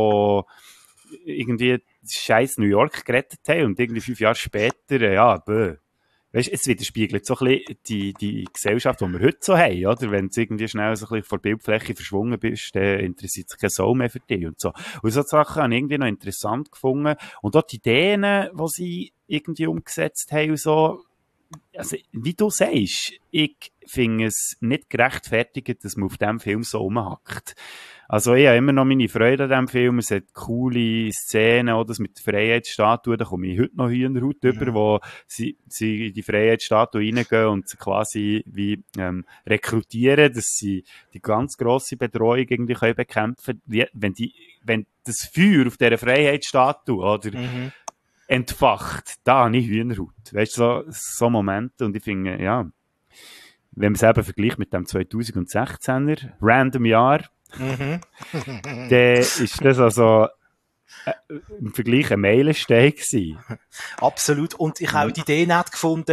die irgendwie scheiß New York gerettet haben und irgendwie fünf Jahre später, äh, ja, bäh. Weißt, es widerspiegelt so ein bisschen die, die Gesellschaft, die wir heute so haben, oder? Wenn du irgendwie schnell so ein bisschen vor der Bildfläche verschwungen bist, dann interessiert sich kein Soul mehr für dich und so. Und so Sachen habe ich irgendwie noch interessant gefunden. Und auch die Ideen, die sie irgendwie umgesetzt haben und so. Also, wie du sagst, ich finde es nicht gerechtfertigt, dass man auf diesem Film so rumhackt. Also ich habe immer noch meine Freude an diesem Film. Es hat coole Szenen, oder das mit der Freiheitsstatue, da komme ich heute noch Hühnerhaut mhm. über, wo sie, sie in die Freiheitsstatue reingehen und sie quasi wie ähm, rekrutieren, dass sie die ganz grosse Bedrohung irgendwie können bekämpfen können. Wenn, die, wenn das Feuer auf dieser Freiheitsstatue oder mhm. entfacht, da habe ich Hühnerhaut. Weißt du, so, so Momente. Und ich finde, ja, wenn man es eben vergleicht mit dem zweitausendsechzehner Random Jahr, mhm. dann ist das also äh, im Vergleich ein Meilenstein gewesen. Absolut. Und ich habe auch die Idee nicht gefunden,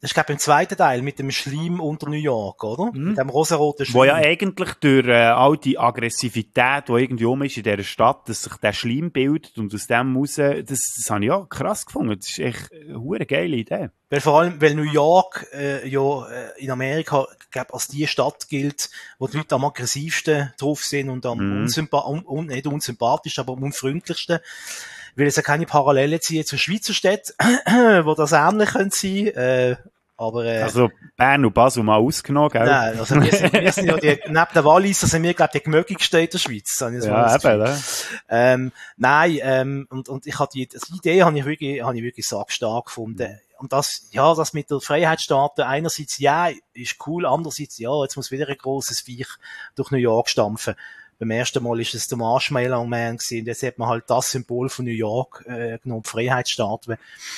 das ist, glaube ich, im zweiten Teil mit dem Schleim unter New York, oder? Mhm. Mit dem rosaroten Schleim. Wo ja eigentlich durch äh, all die Aggressivität, die irgendwie um ist in dieser Stadt, dass sich der Schleim bildet und aus dem raus, das, das habe ich ja krass gefunden. Das ist echt eine hure geile Idee. Weil vor allem, weil New York äh, ja äh, in Amerika, glaube als die Stadt gilt, wo die Leute am aggressivsten drauf sind und am mhm. unsympath un, un, nicht unsympathisch, aber am unfreundlichsten. Weil es ja keine Parallele ziehen zu Schweizer Städten, wo das ähnlich sein könnte. Äh, aber, äh, also Bern und Basel mal ausgenommen, gell? Nein, also wir sind, wir sind ja die, neben den Walliser sind wir, glaube ich, die gemögigsten in der Schweiz. Das ich ja, eben, ne? ähm, Nein, ähm, und, und ich habe die, die Idee habe ich wirklich, habe ich wirklich sackstark gefunden. Und das, ja, das mit der Freiheitsstatue, einerseits, ja, ist cool, andererseits, ja, jetzt muss wieder ein grosses Viech durch New York stampfen. Beim ersten Mal ist es der Marshmallow Man gewesen, und jetzt hat man halt das Symbol von New York, äh, genommen, die Freiheitsstatue.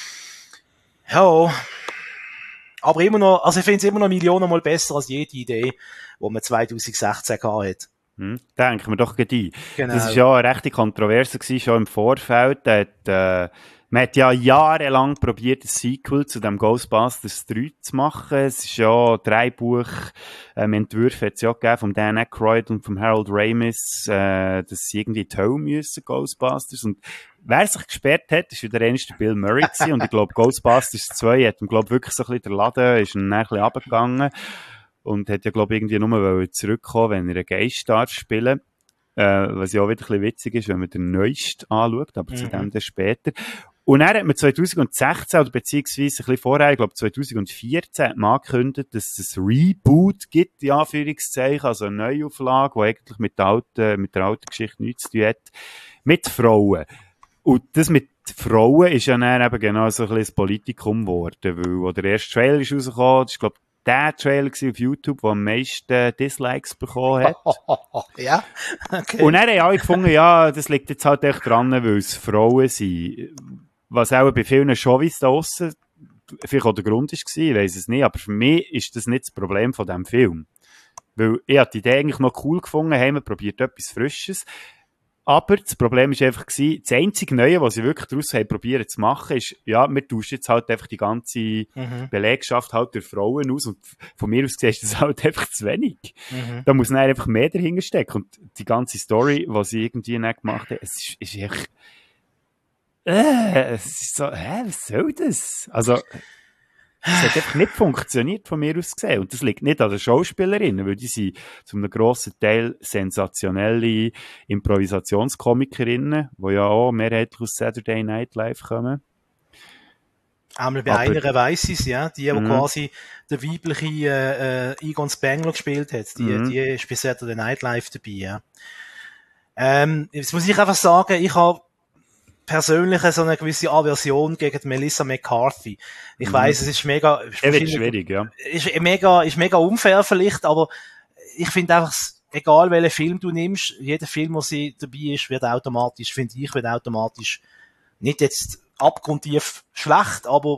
Ja, aber immer noch, also ich finde es immer noch Millionen mal besser als jede Idee, die man zwanzig sechzehn gehabt hat. Hm, denken wir doch gleich ein. Genau. Das war ja eine rechte Kontroverse gewesen, schon im Vorfeld. Da hat, äh, man hat ja jahrelang probiert, ein Sequel zu dem Ghostbusters drei zu machen. Es ist ja drei Buch, ähm, Entwürfe hat es ja gegeben, von Dan Aykroyd und von Harold Ramis, äh, dass sie irgendwie die Hölle müssen, Ghostbusters. Und wer sich gesperrt hat, ist wieder der Bill Murray gewesen. Und ich glaube, Ghostbusters zwei hat ihm, glaube wirklich so ein bisschen der Laden, ist ihm ein bisschen runtergegangen. Und hat ja, glaube ich, irgendwie nur zurückkommen, wenn er einen Geist darf spielen. Äh, was ja auch wieder ein bisschen witzig ist, wenn man den Neuesten anschaut, aber mhm. zu dem dann später. Und dann hat man zwanzig sechzehn, oder beziehungsweise ein bisschen vorher, ich glaube zwanzig vierzehn, hat man angekündigt, dass es ein Reboot gibt, in Anführungszeichen, also eine Neuauflage, die eigentlich mit der alten, mit der alten Geschichte nichts zu tun hat, mit Frauen. Und das mit Frauen ist ja dann eben genau so ein bisschen das Politikum geworden, weil, wo der erste Trailer ist rausgekommen, das ist, glaube ich, der Trailer auf YouTube, der am meisten Dislikes bekommen hat. Ja, okay. Und dann haben alle gefunden, ja, das liegt jetzt halt echt dran, weil es Frauen sind. Was auch bei vielen Showies da draussen vielleicht auch der Grund war, ich weiss es nicht, aber für mich ist das nicht das Problem von diesem Film. Weil ich habe die Idee eigentlich noch cool gefunden, haben wir probiert etwas Frisches. Aber das Problem war einfach, das einzige Neue, was sie wirklich daraus haben probiert zu machen, ist, ja, wir tauschen jetzt halt einfach die ganze mhm. Belegschaft halt durch Frauen aus und von mir aus gesehen ist das halt einfach zu wenig. Mhm. Da muss dann einfach mehr dahinter stecken. Und die ganze Story, die sie irgendwie nicht gemacht haben, es ist, ist echt, äh, es ist so, hä, was soll das? Also, es hat einfach nicht funktioniert von mir aus gesehen. Und das liegt nicht an den Schauspielerinnen, weil die sind zu einem grossen Teil sensationelle Improvisationskomikerinnen, die ja auch mehrheitlich aus Saturday Night Live kommen. Einmal bei Aber, einer weiss ich's, ja, die, die mm. quasi der weibliche äh, äh, Egon Spengler gespielt hat, die, mm. die ist bei Saturday Night Live dabei, ja. Ähm, jetzt muss ich einfach sagen, ich habe persönlich so eine gewisse Aversion gegen Melissa McCarthy. Ich mhm. weiss, es ist mega, ist wird schwierig, ja. Ist mega, ist mega unfair vielleicht, aber ich finde einfach, egal welchen Film du nimmst, jeder Film, wo sie dabei ist, wird automatisch, finde ich, wird automatisch nicht jetzt abgrundtief schlecht, aber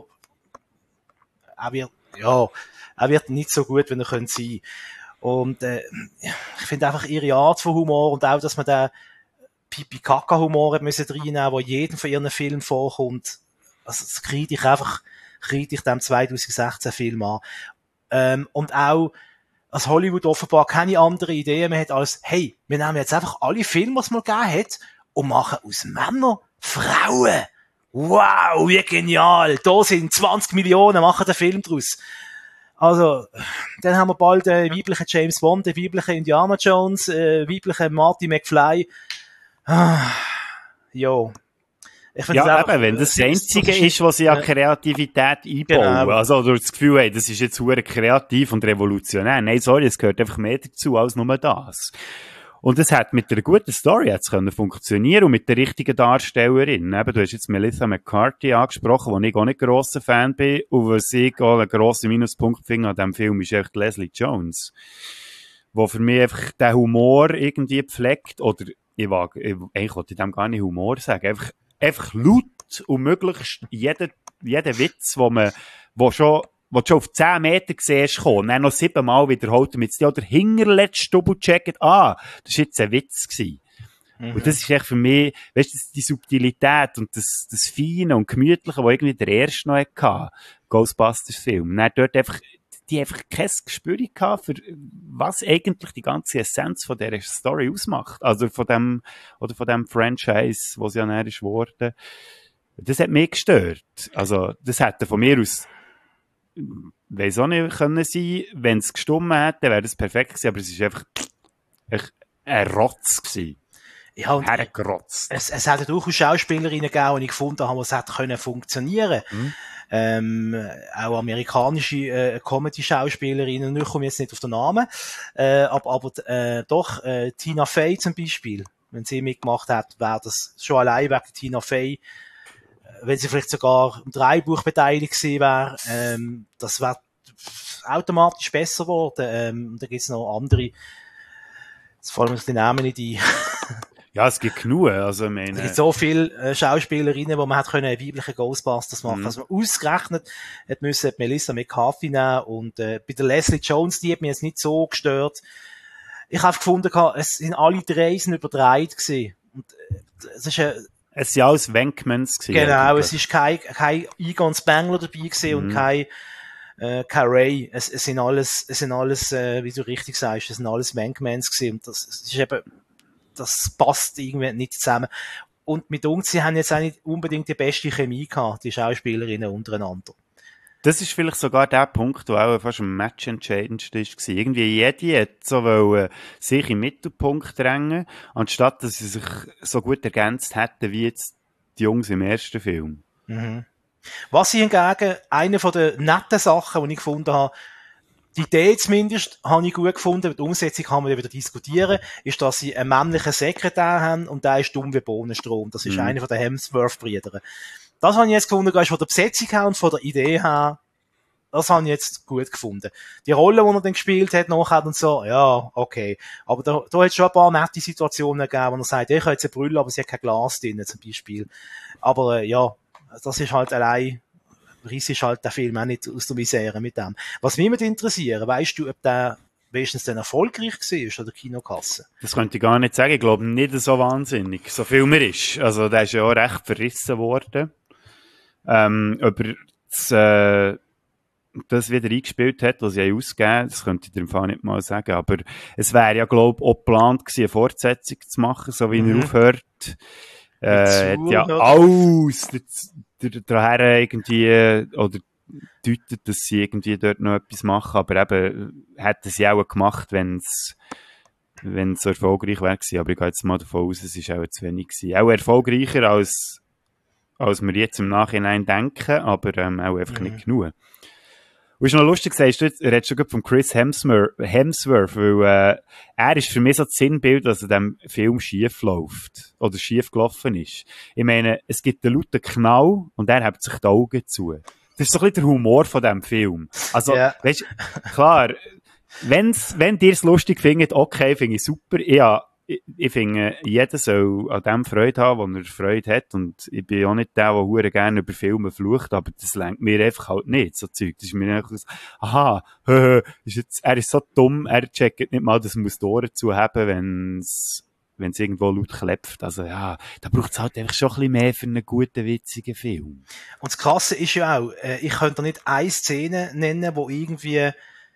er wird, ja, er wird nicht so gut, wenn er könnte sein. Und, äh, ich finde einfach ihre Art von Humor und auch, dass man da Pipi-Kaka-Humor hat müssen reinnehmen, der jeden von ihren Filmen vorkommt. Also, das kriege ich einfach, kriege ich dem zwanzig sechzehn Film an. Ähm, und auch, als Hollywood offenbar keine andere Idee mehr hat als, hey, wir nehmen jetzt einfach alle Filme, was es mal gegeben hat, und machen aus Männern Frauen. Wow, wie genial. Da sind zwanzig Millionen, machen den Film draus. Also, dann haben wir bald den weiblichen James Bond, den weiblichen Indiana Jones, äh, weiblichen Marty McFly. Ah, jo. Ich ja, eben, wenn das das Einzige ist, ist, was sie an Kreativität einbauen. Genau. Also, du hast das Gefühl, hey, das ist jetzt super kreativ und revolutionär. Nein, sorry, es gehört einfach mehr dazu als nur das. Und es hat mit einer guten Story jetzt können funktionieren und mit der richtigen Darstellerin. Eben, du hast jetzt Melissa McCarthy angesprochen, wo ich auch nicht grosser Fan bin. Und was ich auch einen grossen Minuspunkt finde an diesem Film, ist echt Leslie Jones. Wo für mich einfach den Humor irgendwie pflegt, oder ich wage, ich, eigentlich wollte ich dem gar nicht Humor sagen, einfach, einfach laut und möglichst jeden, jeden Witz, wo man, wo schon, wo du schon auf zehn Meter siehst, kommen, dann noch siebenmal wiederholt, damit sie auch der hinterletzte Double-checken, ah, das war jetzt ein Witz gewesen. Mhm. Und das ist echt für mich, weißt du, die Subtilität und das, das Feine und Gemütliche, was irgendwie der erste noch hatte, Ghostbusters-Film. Dann dort einfach, die einfach kein Gespür gehabt, für was eigentlich die ganze Essenz von dieser Story ausmacht. Also von dem, oder von dem Franchise, was ja näher ist geworden. Das hat mich gestört. Also, das hätte von mir aus, weiss auch nicht können sein, wenn es gestummen hätte, wäre das perfekt gewesen, aber es ist einfach, echt ein Rotz gewesen. Ja, und Hergerotzt. Es, es hat ja durchaus Schauspielerinnen gegeben, die ich gefunden habe, die es hätte können funktionieren. Mhm. Ähm, auch amerikanische äh, Comedy-Schauspielerinnen, ich komme jetzt nicht auf den Namen, äh, aber, aber äh, doch, äh, Tina Fey zum Beispiel, wenn sie mitgemacht hat, wäre das schon allein wegen Tina Fey, wenn sie vielleicht sogar im Dreibuch beteiligt gewesen wäre, ähm, das wäre automatisch besser geworden. Ähm, da gibt es noch andere, jetzt fallen mir die Namen nicht ein. Ja, es gibt genug, also ich meine... Es gibt so viele äh, Schauspielerinnen, wo man hat können einen weiblichen Ghostbusters machen. Mhm. Also man ausgerechnet hat müssen Melissa McCarthy nehmen und äh, bei der Leslie Jones, die hat mich jetzt nicht so gestört. Ich habe gefunden, es sind alle drei sind überdreht gewesen. Und äh, es ist ein... Es sind alles Wankmans gewesen. Genau, eigentlich. Es ist kein, kein Egon Spengler dabei gewesen mhm. und kein, äh, kein Ray. Es, es sind alles, es sind alles, äh, wie du richtig sagst, es sind alles Wankmans gewesen. Und das, es ist eben, das passt irgendwie nicht zusammen. Und mit uns, sie haben jetzt auch nicht unbedingt die beste Chemie gehabt, die Schauspielerinnen untereinander. Das ist vielleicht sogar der Punkt, der auch fast ein Match entscheidend war. Irgendwie jede hat so wollen, sich im Mittelpunkt drängen, anstatt dass sie sich so gut ergänzt hätten wie jetzt die Jungs im ersten Film. Mhm. Was ich hingegen, eine von den netten Sachen, die ich gefunden habe, die Idee zumindest, habe ich gut gefunden, die Umsetzung kann man wieder diskutieren, ist, dass sie einen männlichen Sekretär haben und der ist dumm wie Bohnenstrom. Das ist mhm. einer von den Hemsworth-Brüdern. Das habe ich jetzt gefunden, ist von der Besetzung her und von der Idee her, das habe ich jetzt gut gefunden. Die Rolle, die er dann gespielt hat, nachher und so, ja, okay. Aber da, da hat es schon ein paar nette Situationen gegeben, wo er sagt, ich habe jetzt eine Brille, aber sie hat kein Glas drin, zum Beispiel. Aber, äh, ja, das ist halt allein, riss ist halt der Film auch nicht aus der Misere mit dem. Was mich würde interessieren, weißt du, ob der wenigstens dann erfolgreich war oder Kinokasse? Das könnte ich gar nicht sagen. Ich glaube nicht so wahnsinnig. So viel mehr ist. Also, der ist ja auch recht verrissen worden. Ähm, ob er das, äh, das wieder eingespielt hat, was sie ausgegeben, das könnte ich dir im Fall nicht mal sagen. Aber es wäre ja, glaube ich, auch geplant gewesen, eine Fortsetzung zu machen, so wie mhm. er aufhört. Äh, hat ja alles daher irgendwie, oder deutet, dass sie irgendwie dort noch etwas machen, aber eben, hätten sie auch gemacht, wenn es wenn es so erfolgreich wäre gewesen. Aber ich gehe jetzt mal davon aus, es ist auch zu wenig gewesen. Auch erfolgreicher als als wir jetzt im Nachhinein denken, aber ähm, auch einfach mhm. nicht genug. Und es ist noch lustig, sagst du, er redest schon von Chris Hemsworth, Hemsworth weil äh, er ist für mich so das Sinnbild, dass er dem Film schief läuft oder schief gelaufen ist. Ich meine, es gibt einen lauten Knall und er hat sich die Augen zu. Das ist so ein bisschen der Humor von diesem Film. Also, yeah. Weißt, klar, wenn's, wenn ihr es lustig findet, okay, finde ich super. Ja, ich, ich finde, jeder soll an dem Freude haben, wo er Freude hat. Und ich bin auch nicht der, der verdammt gerne über Filme flucht, aber das lenkt mir einfach halt nicht, so Zeug. Das ist mir einfach so, aha, hö, ist jetzt, er ist so dumm, er checkt nicht mal, dass man die Ohren zu haben, wenn's, wenn es irgendwo laut klepft. Also ja, da braucht es halt einfach schon ein bisschen mehr für einen guten, witzigen Film. Und das Krasse ist ja auch, äh, ich könnte nicht eine Szene nennen, wo irgendwie,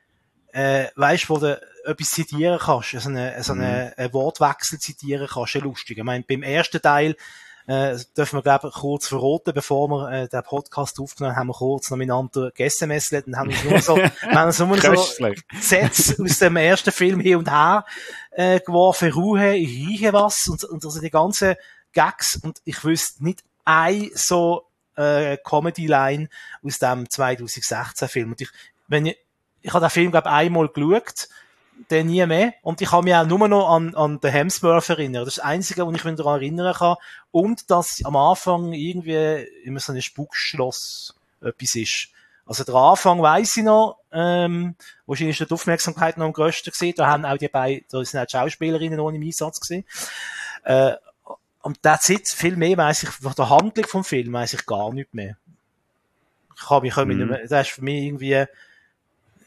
äh, weißt, wo du etwas zitieren kannst, also eine, so eine, mhm. einen Wortwechsel zitieren kannst, ja lustig. Ich meine, beim ersten Teil, äh, dürfen wir, glaube ich, kurz verraten, bevor wir äh, den Podcast aufgenommen haben, haben wir kurz noch miteinander gegessen und haben uns nur so, wir haben uns nur so Sätze aus dem ersten Film hin und her äh, geworfen, Ruhe, ich rieche was, und, und also die ganzen Gags, und ich wüsste nicht ein so äh, Comedy-Line aus dem zwanzig sechzehn Film. Und ich, wenn ich, ich habe den Film, glaube ich, einmal geschaut, dann nie mehr. Und ich kann mich auch nur noch an, an den Hemsworth erinnern. Das ist das Einzige, was ich mich daran erinnern kann. Und dass am Anfang irgendwie immer so ein Spukschloss etwas ist. Also der Anfang weiss ich noch, ähm, wahrscheinlich ist die Aufmerksamkeit noch am grössten gewesen. Da haben auch die beiden, da sind auch die Schauspielerinnen noch im Einsatz gewesen. Äh, und that's it. Viel mehr weiss ich, von der Handlung vom Film weiss ich gar nicht mehr. Ich kann mich, mhm. nicht mehr, das ist für mich irgendwie,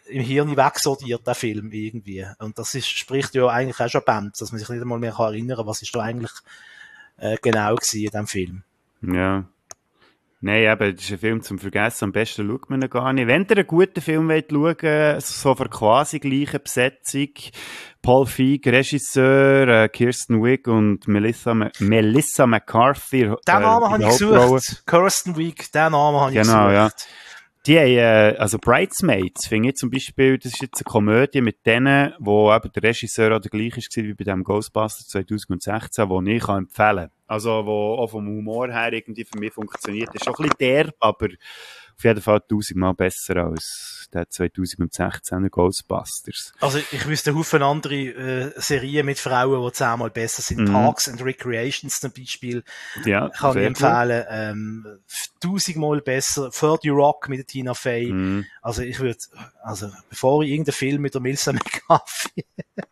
im Hirn wegsortiert, der Film, irgendwie. Und das ist, spricht ja eigentlich auch schon Band, dass man sich nicht einmal mehr kann erinnern kann, was ist da eigentlich äh, genau gewesen in diesem Film. Ja. Nein, eben, das ist ein Film zum Vergessen. Am besten schaut man ihn gar nicht. Wenn ihr einen guten Film wollt schauen, so für quasi gleiche Besetzung, Paul Feig, Regisseur, äh, Kirsten Wiig und Melissa, Melissa McCarthy. Den Namen äh, habe ich gesucht. Kirsten Wiig, den Namen habe ich genau, gesucht. Ja. Die haben, äh, also Bridesmaids, finde ich zum Beispiel, das ist jetzt eine Komödie mit denen, wo eben der Regisseur auch der gleiche war wie bei dem Ghostbusters zwanzig sechzehn, den ich kann empfehlen kann. Also, wo auch vom Humor her irgendwie für mich funktioniert. Ist schon ein bisschen derb, aber auf jeden Fall tausendmal besser als der zwanzig sechzehner Ghostbusters. Also, ich wüsste einen Haufen andere äh, Serien mit Frauen, die zehnmal besser sind. Mhm. Parks and Recreations zum Beispiel. Ja, kann ich empfehlen. Ähm, tausendmal besser. thirty Rock mit der Tina Fey. Mhm. Also, ich würde, also, bevor ich irgendeinen Film mit der Melissa McCarthy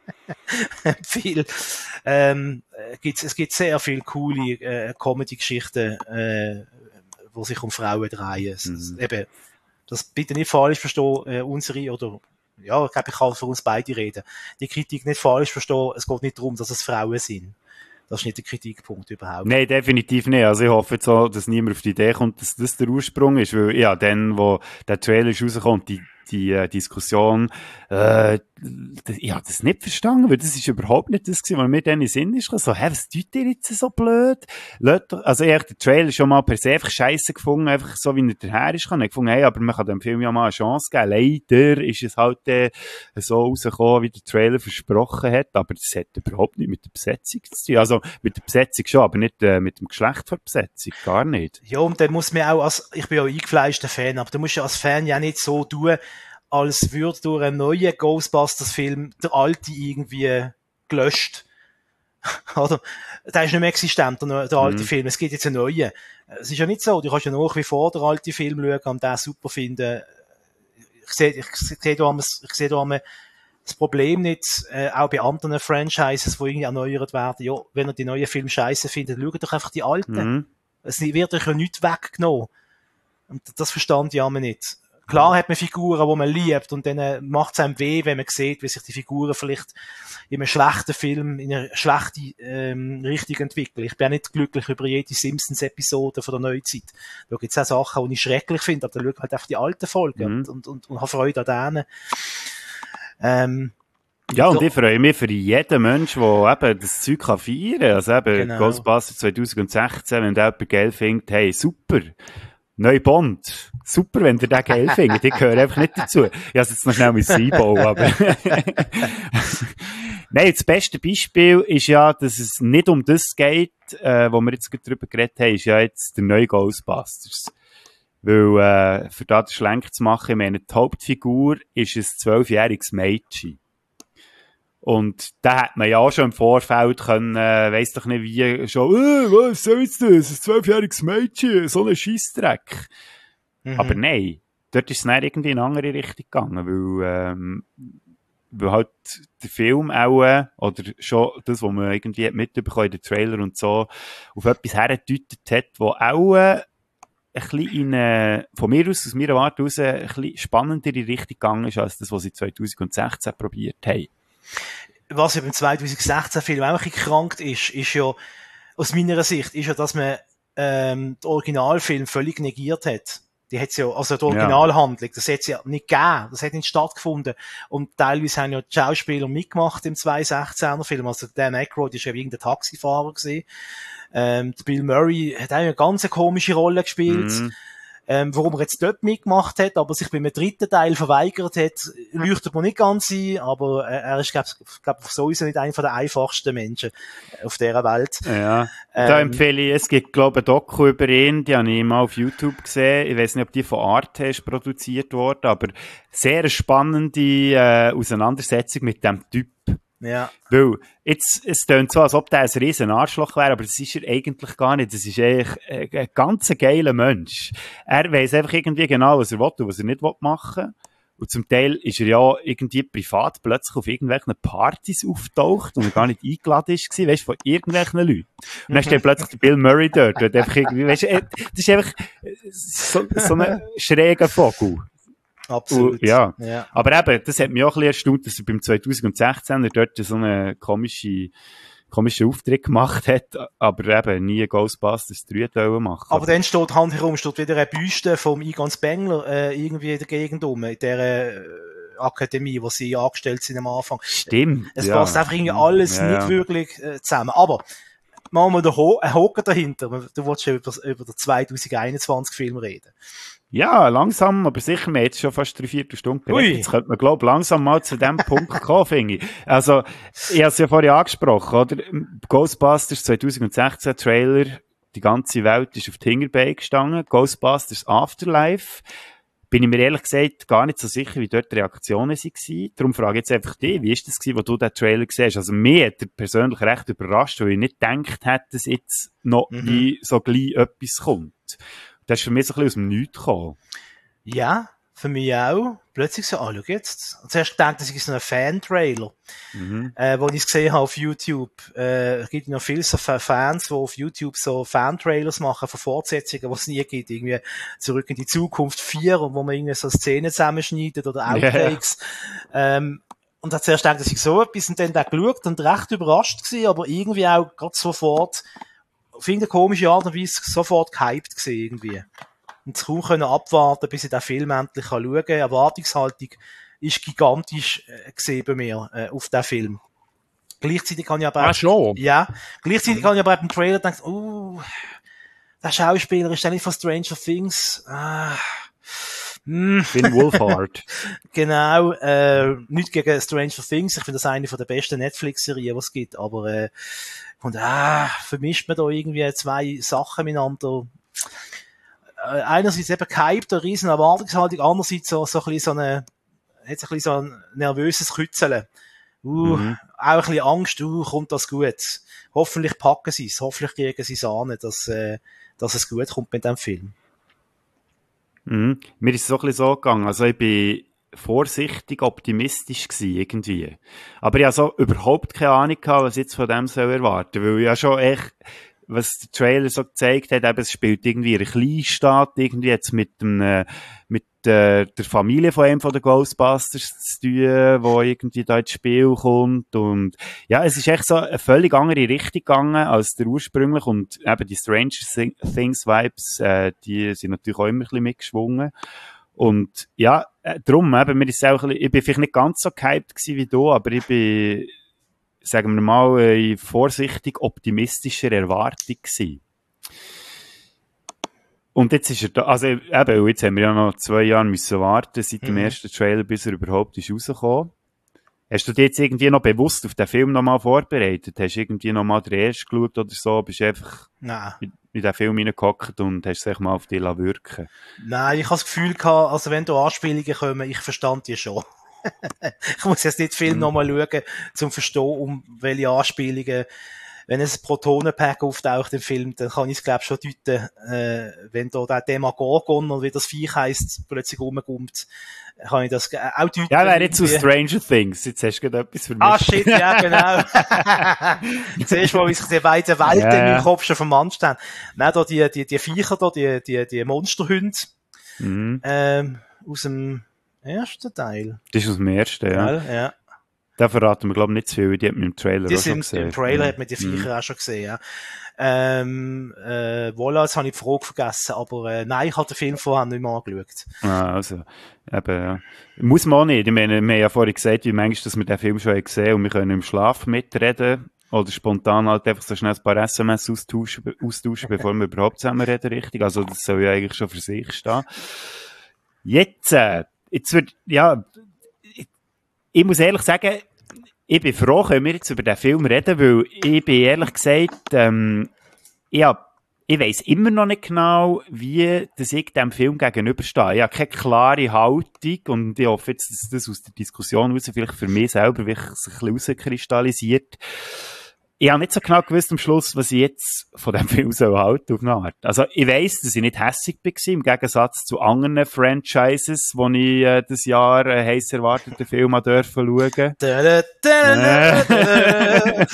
empfehle, ähm, gibt's, es gibt sehr viele coole äh, Comedy-Geschichten, äh, wo sich um Frauen drehen. Mhm. Eben, das bitte nicht falsch verstehen, äh, unsere, oder, ja, ich glaube, ich kann für uns beide reden. Die Kritik nicht falsch verstehen, es geht nicht darum, dass es Frauen sind. Das ist nicht der Kritikpunkt überhaupt. Nein, definitiv nicht. Also ich hoffe jetzt auch, dass niemand auf die Idee kommt, dass das der Ursprung ist, weil, ja, dann, wo der Trailer rauskommt, die, die äh, Diskussion, äh, das, ich habe das nicht verstanden, weil das ist überhaupt nicht das gewesen, was mir dann in den Sinn ist. So, hä, was tut ihr jetzt so blöd? Leute, also ich habe den Trailer schon mal per se einfach scheisse gefunden, einfach so, wie er daher ist. Ich habe gefunden, hey, aber man kann dem Film ja mal eine Chance geben. Leider ist es halt äh, so rausgekommen, wie der Trailer versprochen hat, aber das hat überhaupt nicht mit der Besetzung zu tun. Also mit der Besetzung schon, aber nicht äh, mit dem Geschlecht der Besetzung, gar nicht. Ja, und dann muss man auch, als, ich bin ja eingefleischter Fan, aber du musst ja als Fan ja nicht so tun, als würde durch einen neuen Ghostbusters-Film der alte irgendwie gelöscht. Oder? Der ist nicht mehr existent, der, der alte mhm. Film. Es gibt jetzt einen neuen. Es ist ja nicht so. Du kannst ja nach wie vor den alten Film schauen und den super finden. Ich sehe, ich sehe da, ich sehe da das Problem nicht, äh, auch bei anderen Franchises, die irgendwie erneuert werden. Ja, wenn ihr die neuen Filme scheiße findet, schaut doch einfach die alten. Mhm. Es wird euch ja nichts weggenommen. Und das verstand ich aber nicht. Klar hat man Figuren, die man liebt, und dann macht es einem weh, wenn man sieht, wie sich die Figuren vielleicht in einem schlechten Film, in einer schlechten ähm, Richtung entwickeln. Ich bin auch nicht glücklich über jede Simpsons-Episode von der Neuzeit. Da gibt es auch Sachen, die ich schrecklich finde, aber da schaue ich halt einfach die alten Folgen mhm. und, und, und, und habe Freude an denen. Ähm, ja, und ich freue mich für jeden Menschen, der eben das Zeug kann feiern kann. Also eben genau. Ghostbusters zwanzig sechzehn, wenn der jemand geil findet, hey, super. Neu Bond. Super, wenn ihr den geil findet. Ich gehöre einfach nicht dazu. Ich habe es jetzt noch schnell mit einbauen, aber. Nein, das beste Beispiel ist ja, dass es nicht um das geht, äh, wo wir jetzt gerade drüber geredet haben, ist ja jetzt der neue Ghostbusters. Weil, äh, für da den Schlenk zu machen, ich meine, die Hauptfigur ist ein zwölfjähriges Mädchen. Und da hat man ja auch schon im Vorfeld können, äh, weiss doch nicht wie, schon, äh, was soll jetzt das? Ein zwölfjähriges Mädchen, so ein Scheissdreck. Mhm. Aber nein, dort ist es dann irgendwie in eine andere Richtung gegangen, weil, ähm, weil halt der Film auch, äh, oder schon das, was man irgendwie mitbekommen in den Trailer und so, auf etwas hergedeutet hat, wo auch, äh, ein bisschen in, äh, von mir aus, aus meiner Warte aus, ein bisschen spannendere Richtung gegangen ist, als das, was sie zwanzig sechzehn probiert haben. Was ja beim zwanzig sechzehn Film auch ein bisschen krank ist, ist ja, aus meiner Sicht, ist ja, dass man ähm, den Originalfilm völlig negiert hat. Die hat's ja, also die Originalhandlung, das hat's ja nicht gegeben, das hat nicht stattgefunden. Und teilweise haben ja die Schauspieler mitgemacht im zwanzig sechzehner Film. Also Dan Aykroyd ist ja wie irgendein Taxifahrer gewesen. Ähm, Bill Murray hat auch eine ganz komische Rolle gespielt. Mhm. Ähm, warum er jetzt dort mitgemacht hat, aber sich beim dritten Teil verweigert hat, leuchtet man nicht ganz ein, aber äh, er ist, glaube ich, glaub, sowieso nicht einer der einfachsten Menschen auf dieser Welt. Ja, ähm, da empfehle ich, es gibt, glaube ich, ein Doku über ihn, die habe ich mal auf YouTube gesehen. Ich weiß nicht, ob die von Arte ist produziert worden, aber sehr spannende äh, Auseinandersetzung mit dem Typ. Ja. Weil, jetzt, es tönt so, als ob der ein riesen Arschloch wäre, aber das ist er eigentlich gar nicht. Das ist eigentlich ein, ein ganz geiler Mensch. Er weiss einfach irgendwie genau, was er will und was er nicht machen will. Und zum Teil ist er ja irgendwie privat plötzlich auf irgendwelchen Partys auftaucht und er gar nicht eingeladen ist, weißt, von irgendwelchen Leuten. Und dann steht plötzlich der Bill Murray dort und einfach irgendwie, weißt, das ist einfach so, so ein schräger Vogel. Absolut. Uh, ja. ja. Aber eben, das hat mich auch ein bisschen erstaunt, dass er beim zwanzig sechzehn er dort so eine komische, komischen Auftritt gemacht hat, aber eben nie Ghostbusters drei wollen machen. Aber dann steht handherum steht wieder eine Büste vom Egon Spengler äh, irgendwie in der Gegend um, in der äh, Akademie, wo sie angestellt sind am Anfang. Stimmt. Es ja. passt einfach irgendwie alles ja, nicht ja. wirklich äh, zusammen. Aber machen wir den Ho- einen Hocker dahinter. Du wolltest ja über, über den zwanzig einundzwanzig Film reden. Ja, langsam, aber sicher, wir haben jetzt schon fast drei, vier Stunden geredet. Jetzt könnte man, glaube ich, langsam mal zu dem Punkt kommen, finde ich. Also, ich habe es ja vorhin angesprochen, oder? Ghostbusters zwanzig sechzehn Trailer, die ganze Welt ist auf die Hinterbeine gestanden. Ghostbusters Afterlife. Bin ich mir ehrlich gesagt gar nicht so sicher, wie dort die Reaktionen waren. Darum frage ich jetzt einfach dich, wie war das gewesen, wo du den Trailer gesehen hast? Also, mich hat er persönlich recht überrascht, weil ich nicht gedacht hätte, dass jetzt noch Mhm. wie so gleich etwas kommt. Das ist für mich so ein bisschen aus dem Nichts gekommen. Ja, für mich auch. Plötzlich so, ah, schau jetzt. Zuerst gedacht, das ist so ein Fan-Trailer, Mhm. äh, wo ich es gesehen habe auf YouTube. Äh, es gibt noch viele so Fans, die auf YouTube so Fan-Trailers machen von Fortsetzungen, die es nie gibt. Irgendwie Zurück in die Zukunft vier, und wo man irgendwie so Szenen zusammenschneidet oder Outtakes. Ähm, und hat zuerst gedacht, das ist so etwas, und dann da geschaut und recht überrascht gewesen, aber irgendwie auch gerade sofort, auf irgendeine komische Art und Weise sofort gehypt gewesen, irgendwie. Und es kaum können abwarten, bis ich den Film endlich schauen kann. Erwartungshaltung ist gigantisch äh, gesehen bei mir, äh, auf den Film. Gleichzeitig kann ich aber... Ah, schon? Ja. Gleichzeitig kann ich aber beim Trailer denken, uh, der Schauspieler ist der nicht von Stranger Things? Ah, mm. Finn Wolfhard. Genau, äh, nicht gegen Stranger Things. Ich finde das eine von der besten Netflix-Serien, die es gibt, aber, äh, und, ah, vermischt man da irgendwie zwei Sachen miteinander. Äh, einerseits eben gehypt, eine riesen Erwartungshaltung, andererseits so, so ein bisschen so eine, hat so ein bisschen so ein nervöses Kützeln. Uh, Mhm. auch ein bisschen Angst, uh, kommt das gut? Hoffentlich packen sie es, hoffentlich kriegen sie es an, dass, äh, dass es gut kommt mit dem Film. Mhm. Mir ist es so ein bisschen so gegangen. Also ich bin vorsichtig optimistisch gewesen, irgendwie. Aber ich habe so überhaupt keine Ahnung gehabt, was ich jetzt von dem soll erwarten. Weil ich ja schon echt, was der Trailer so gezeigt hat, eben, es spielt irgendwie in einer Kleinstadt, irgendwie jetzt mit dem, mit äh, der Familie von einem von den Ghostbusters zu tun, wo irgendwie da ins Spiel kommt. Und ja, es ist echt so eine völlig andere Richtung gegangen als der ursprünglich. Und eben die Stranger Things Vibes, äh, die sind natürlich auch immer ein bisschen mitgeschwungen. Und ja, äh, darum, eben, mir ist auch ein bisschen, ich bin vielleicht nicht ganz so gehypt gewesen wie du, aber ich bin, sagen wir mal, in vorsichtig optimistischer Erwartung gewesen. Und jetzt ist er da, also eben, jetzt haben wir ja noch zwei Jahre müssen warten, seit dem Mhm. ersten Trailer, bis er überhaupt ist rausgekommen. Hast du dich jetzt irgendwie noch bewusst auf den Film nochmal vorbereitet? Hast du irgendwie nochmal den ersten geschaut oder so? Bist du einfach Nein. in, in den Film reingehockt und hast es mal auf dich wirken? Nein, ich habe das Gefühl gehabt, also wenn da Anspielungen kommen, ich verstand die schon. Ich muss jetzt nicht viel Mhm. nochmal schauen, zum verstehen, um welche Anspielungen. Wenn ein Protonenpack auftaucht im Film, dann kann ich es, glaube ich, schon deuten, äh, wenn da der Demagorgon, oder wie das Viech heisst, plötzlich rumkommt, kann ich das äh, auch deuten. Ja, wäre jetzt zu irgendwie. Stranger Things. Jetzt hast du gerade etwas für mich. Ah, shit, ja, genau. Siehst du mal, wie sich die beiden Welten Ja, ja. in meinem Kopf schon vermanscht haben. Nein, da die, die, die Viecher da, die, die, die Monsterhunde, Mhm. ähm, aus dem ersten Teil. Das ist aus dem ersten, ja. Gell? Ja. Da verraten wir, glaube ich, nicht zu viel. Die hat man im Trailer Die auch schon sind, gesehen. im Trailer Mhm. hat man die Viecher auch schon gesehen, ja. Ähm, äh, voilà, jetzt habe ich die Frage vergessen, aber äh, nein, ich habe den Film vorher nicht mehr angeschaut. Ah, also, eben, ja. Muss man auch nicht. Ich meine, wir haben ja vorhin gesagt, wie manchmal, dass wir den Film schon gesehen haben und wir können im Schlaf mitreden oder spontan halt einfach so schnell ein paar S M S austauschen, austauschen bevor wir überhaupt zusammen reden, richtig. Also, das soll ja eigentlich schon für sich stehen. Jetzt, äh, jetzt wird, ja, ich, ich muss ehrlich sagen, ich bin froh, können wir jetzt über den Film reden, weil ich bin ehrlich gesagt, ähm, ich hab, ich weiss immer noch nicht genau, wie das ich dem Film gegenüberstehe. Ich habe keine klare Haltung und ich hoffe jetzt, dass das aus der Diskussion raus vielleicht für mich selber wirklich sich ein bisschen rauskristallisiert. Ich habe nicht so genau gewusst am Schluss, was ich jetzt von dem Film soll halten, auf eine Art. Also, ich weiss, dass ich nicht hässig war, im Gegensatz zu anderen Franchises, wo ich äh, das Jahr einen heiß erwarteten Film an dürfen schauen. Da, da, da, da, da.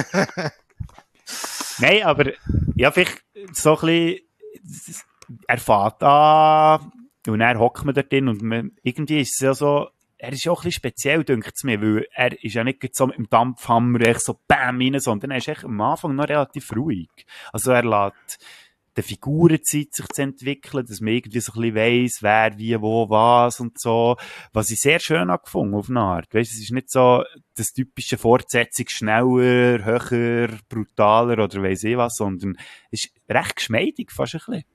Nein, aber, ja, vielleicht so ein bisschen, er fährt an, und dann hockt man dort drin und man, irgendwie ist es ja so, er ist ja auch ein bisschen speziell, denkt es mir, weil er ist ja nicht so mit dem Dampfhammer echt so bam rein, sondern er ist echt am Anfang noch relativ ruhig. Also er lässt die Figurenzeit sich zu entwickeln, dass man irgendwie so ein bisschen weiss, wer, wie, wo, was und so. Was ich sehr schön habe gefunden, auf eine Art. Weißt, es ist nicht so das typische Fortsetzung schneller, höher, brutaler oder weiss ich was, sondern es ist recht geschmeidig, fast ein bisschen.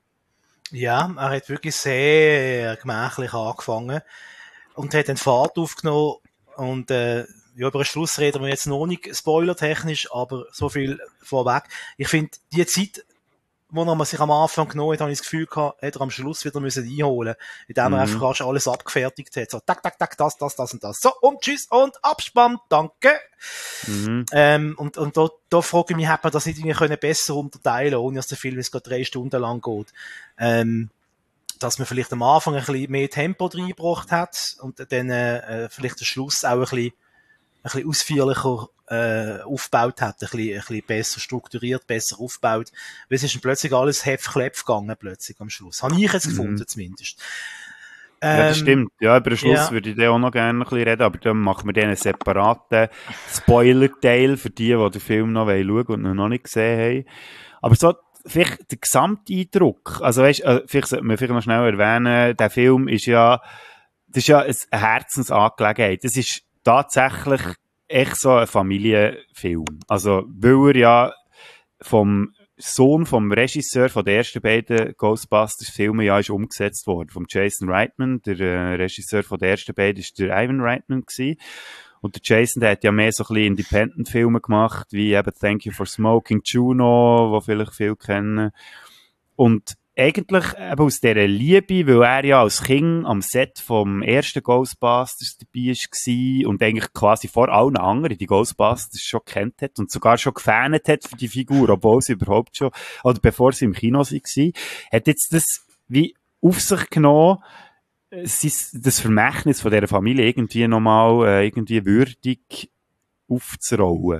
Ja, er hat wirklich sehr gemächlich angefangen und hat den Fahrt aufgenommen und äh, ja, über den Schluss reden wir jetzt noch nicht spoilertechnisch, aber so viel vorweg. Ich finde, die Zeit, wo er sich am Anfang genommen hat, habe ich das Gefühl gehabt, hätte er am Schluss wieder müssen einholen, indem er mhm. einfach rasch alles abgefertigt hat. So, tak, tak, tak, das, das, das und das. So, und tschüss und Abspann, danke. Mhm. Ähm, und, und da, da frage ich mich, hat man das nicht irgendwie können besser unterteilen, ohne dass der Film jetzt gerade drei Stunden lang geht. Ähm, dass man vielleicht am Anfang ein bisschen mehr Tempo reingebracht hat und dann äh, vielleicht den Schluss auch ein bisschen, ein bisschen ausführlicher äh, aufgebaut hat, ein bisschen, ein bisschen besser strukturiert, besser aufgebaut. Weil es ist dann plötzlich alles Hef-Klepf gegangen, plötzlich am Schluss. Habe ich jetzt gefunden, mhm. zumindest. Ähm, ja, das stimmt. Ja, über den Schluss ja. würde ich da auch noch gerne ein bisschen reden, aber dann machen wir dann einen separaten Spoiler-Teil für die, die den Film noch schauen wollen und ihn noch nicht gesehen haben. Aber so, vielleicht der Gesamteindruck, also weißt, äh, vielleicht sollte man vielleicht noch schnell erwähnen, der Film ist ja, das ist ja eine Herzensangelegenheit. Das ist tatsächlich echt so ein Familienfilm. Also, weil er ja vom Sohn vom Regisseur von den ersten beiden Ghostbusters-Filmen ja ist umgesetzt worden, vom Jason Reitman. Der äh, Regisseur von den ersten beiden ist der Ivan Reitman gewesen. Und der Jason, der hat ja mehr so ein bisschen Independent-Filme gemacht, wie eben Thank You for Smoking, Juno, wo vielleicht viele kennen. Und eigentlich eben aus dieser Liebe, weil er ja als Kind am Set vom ersten Ghostbusters dabei war und eigentlich quasi vor allen anderen die Ghostbusters schon kennt hat und sogar schon gefähnet hat für die Figur, obwohl sie überhaupt schon, oder bevor sie im Kino war, hat jetzt das wie auf sich genommen, das Vermächtnis von dieser Familie irgendwie nochmal äh, irgendwie würdig aufzurollen.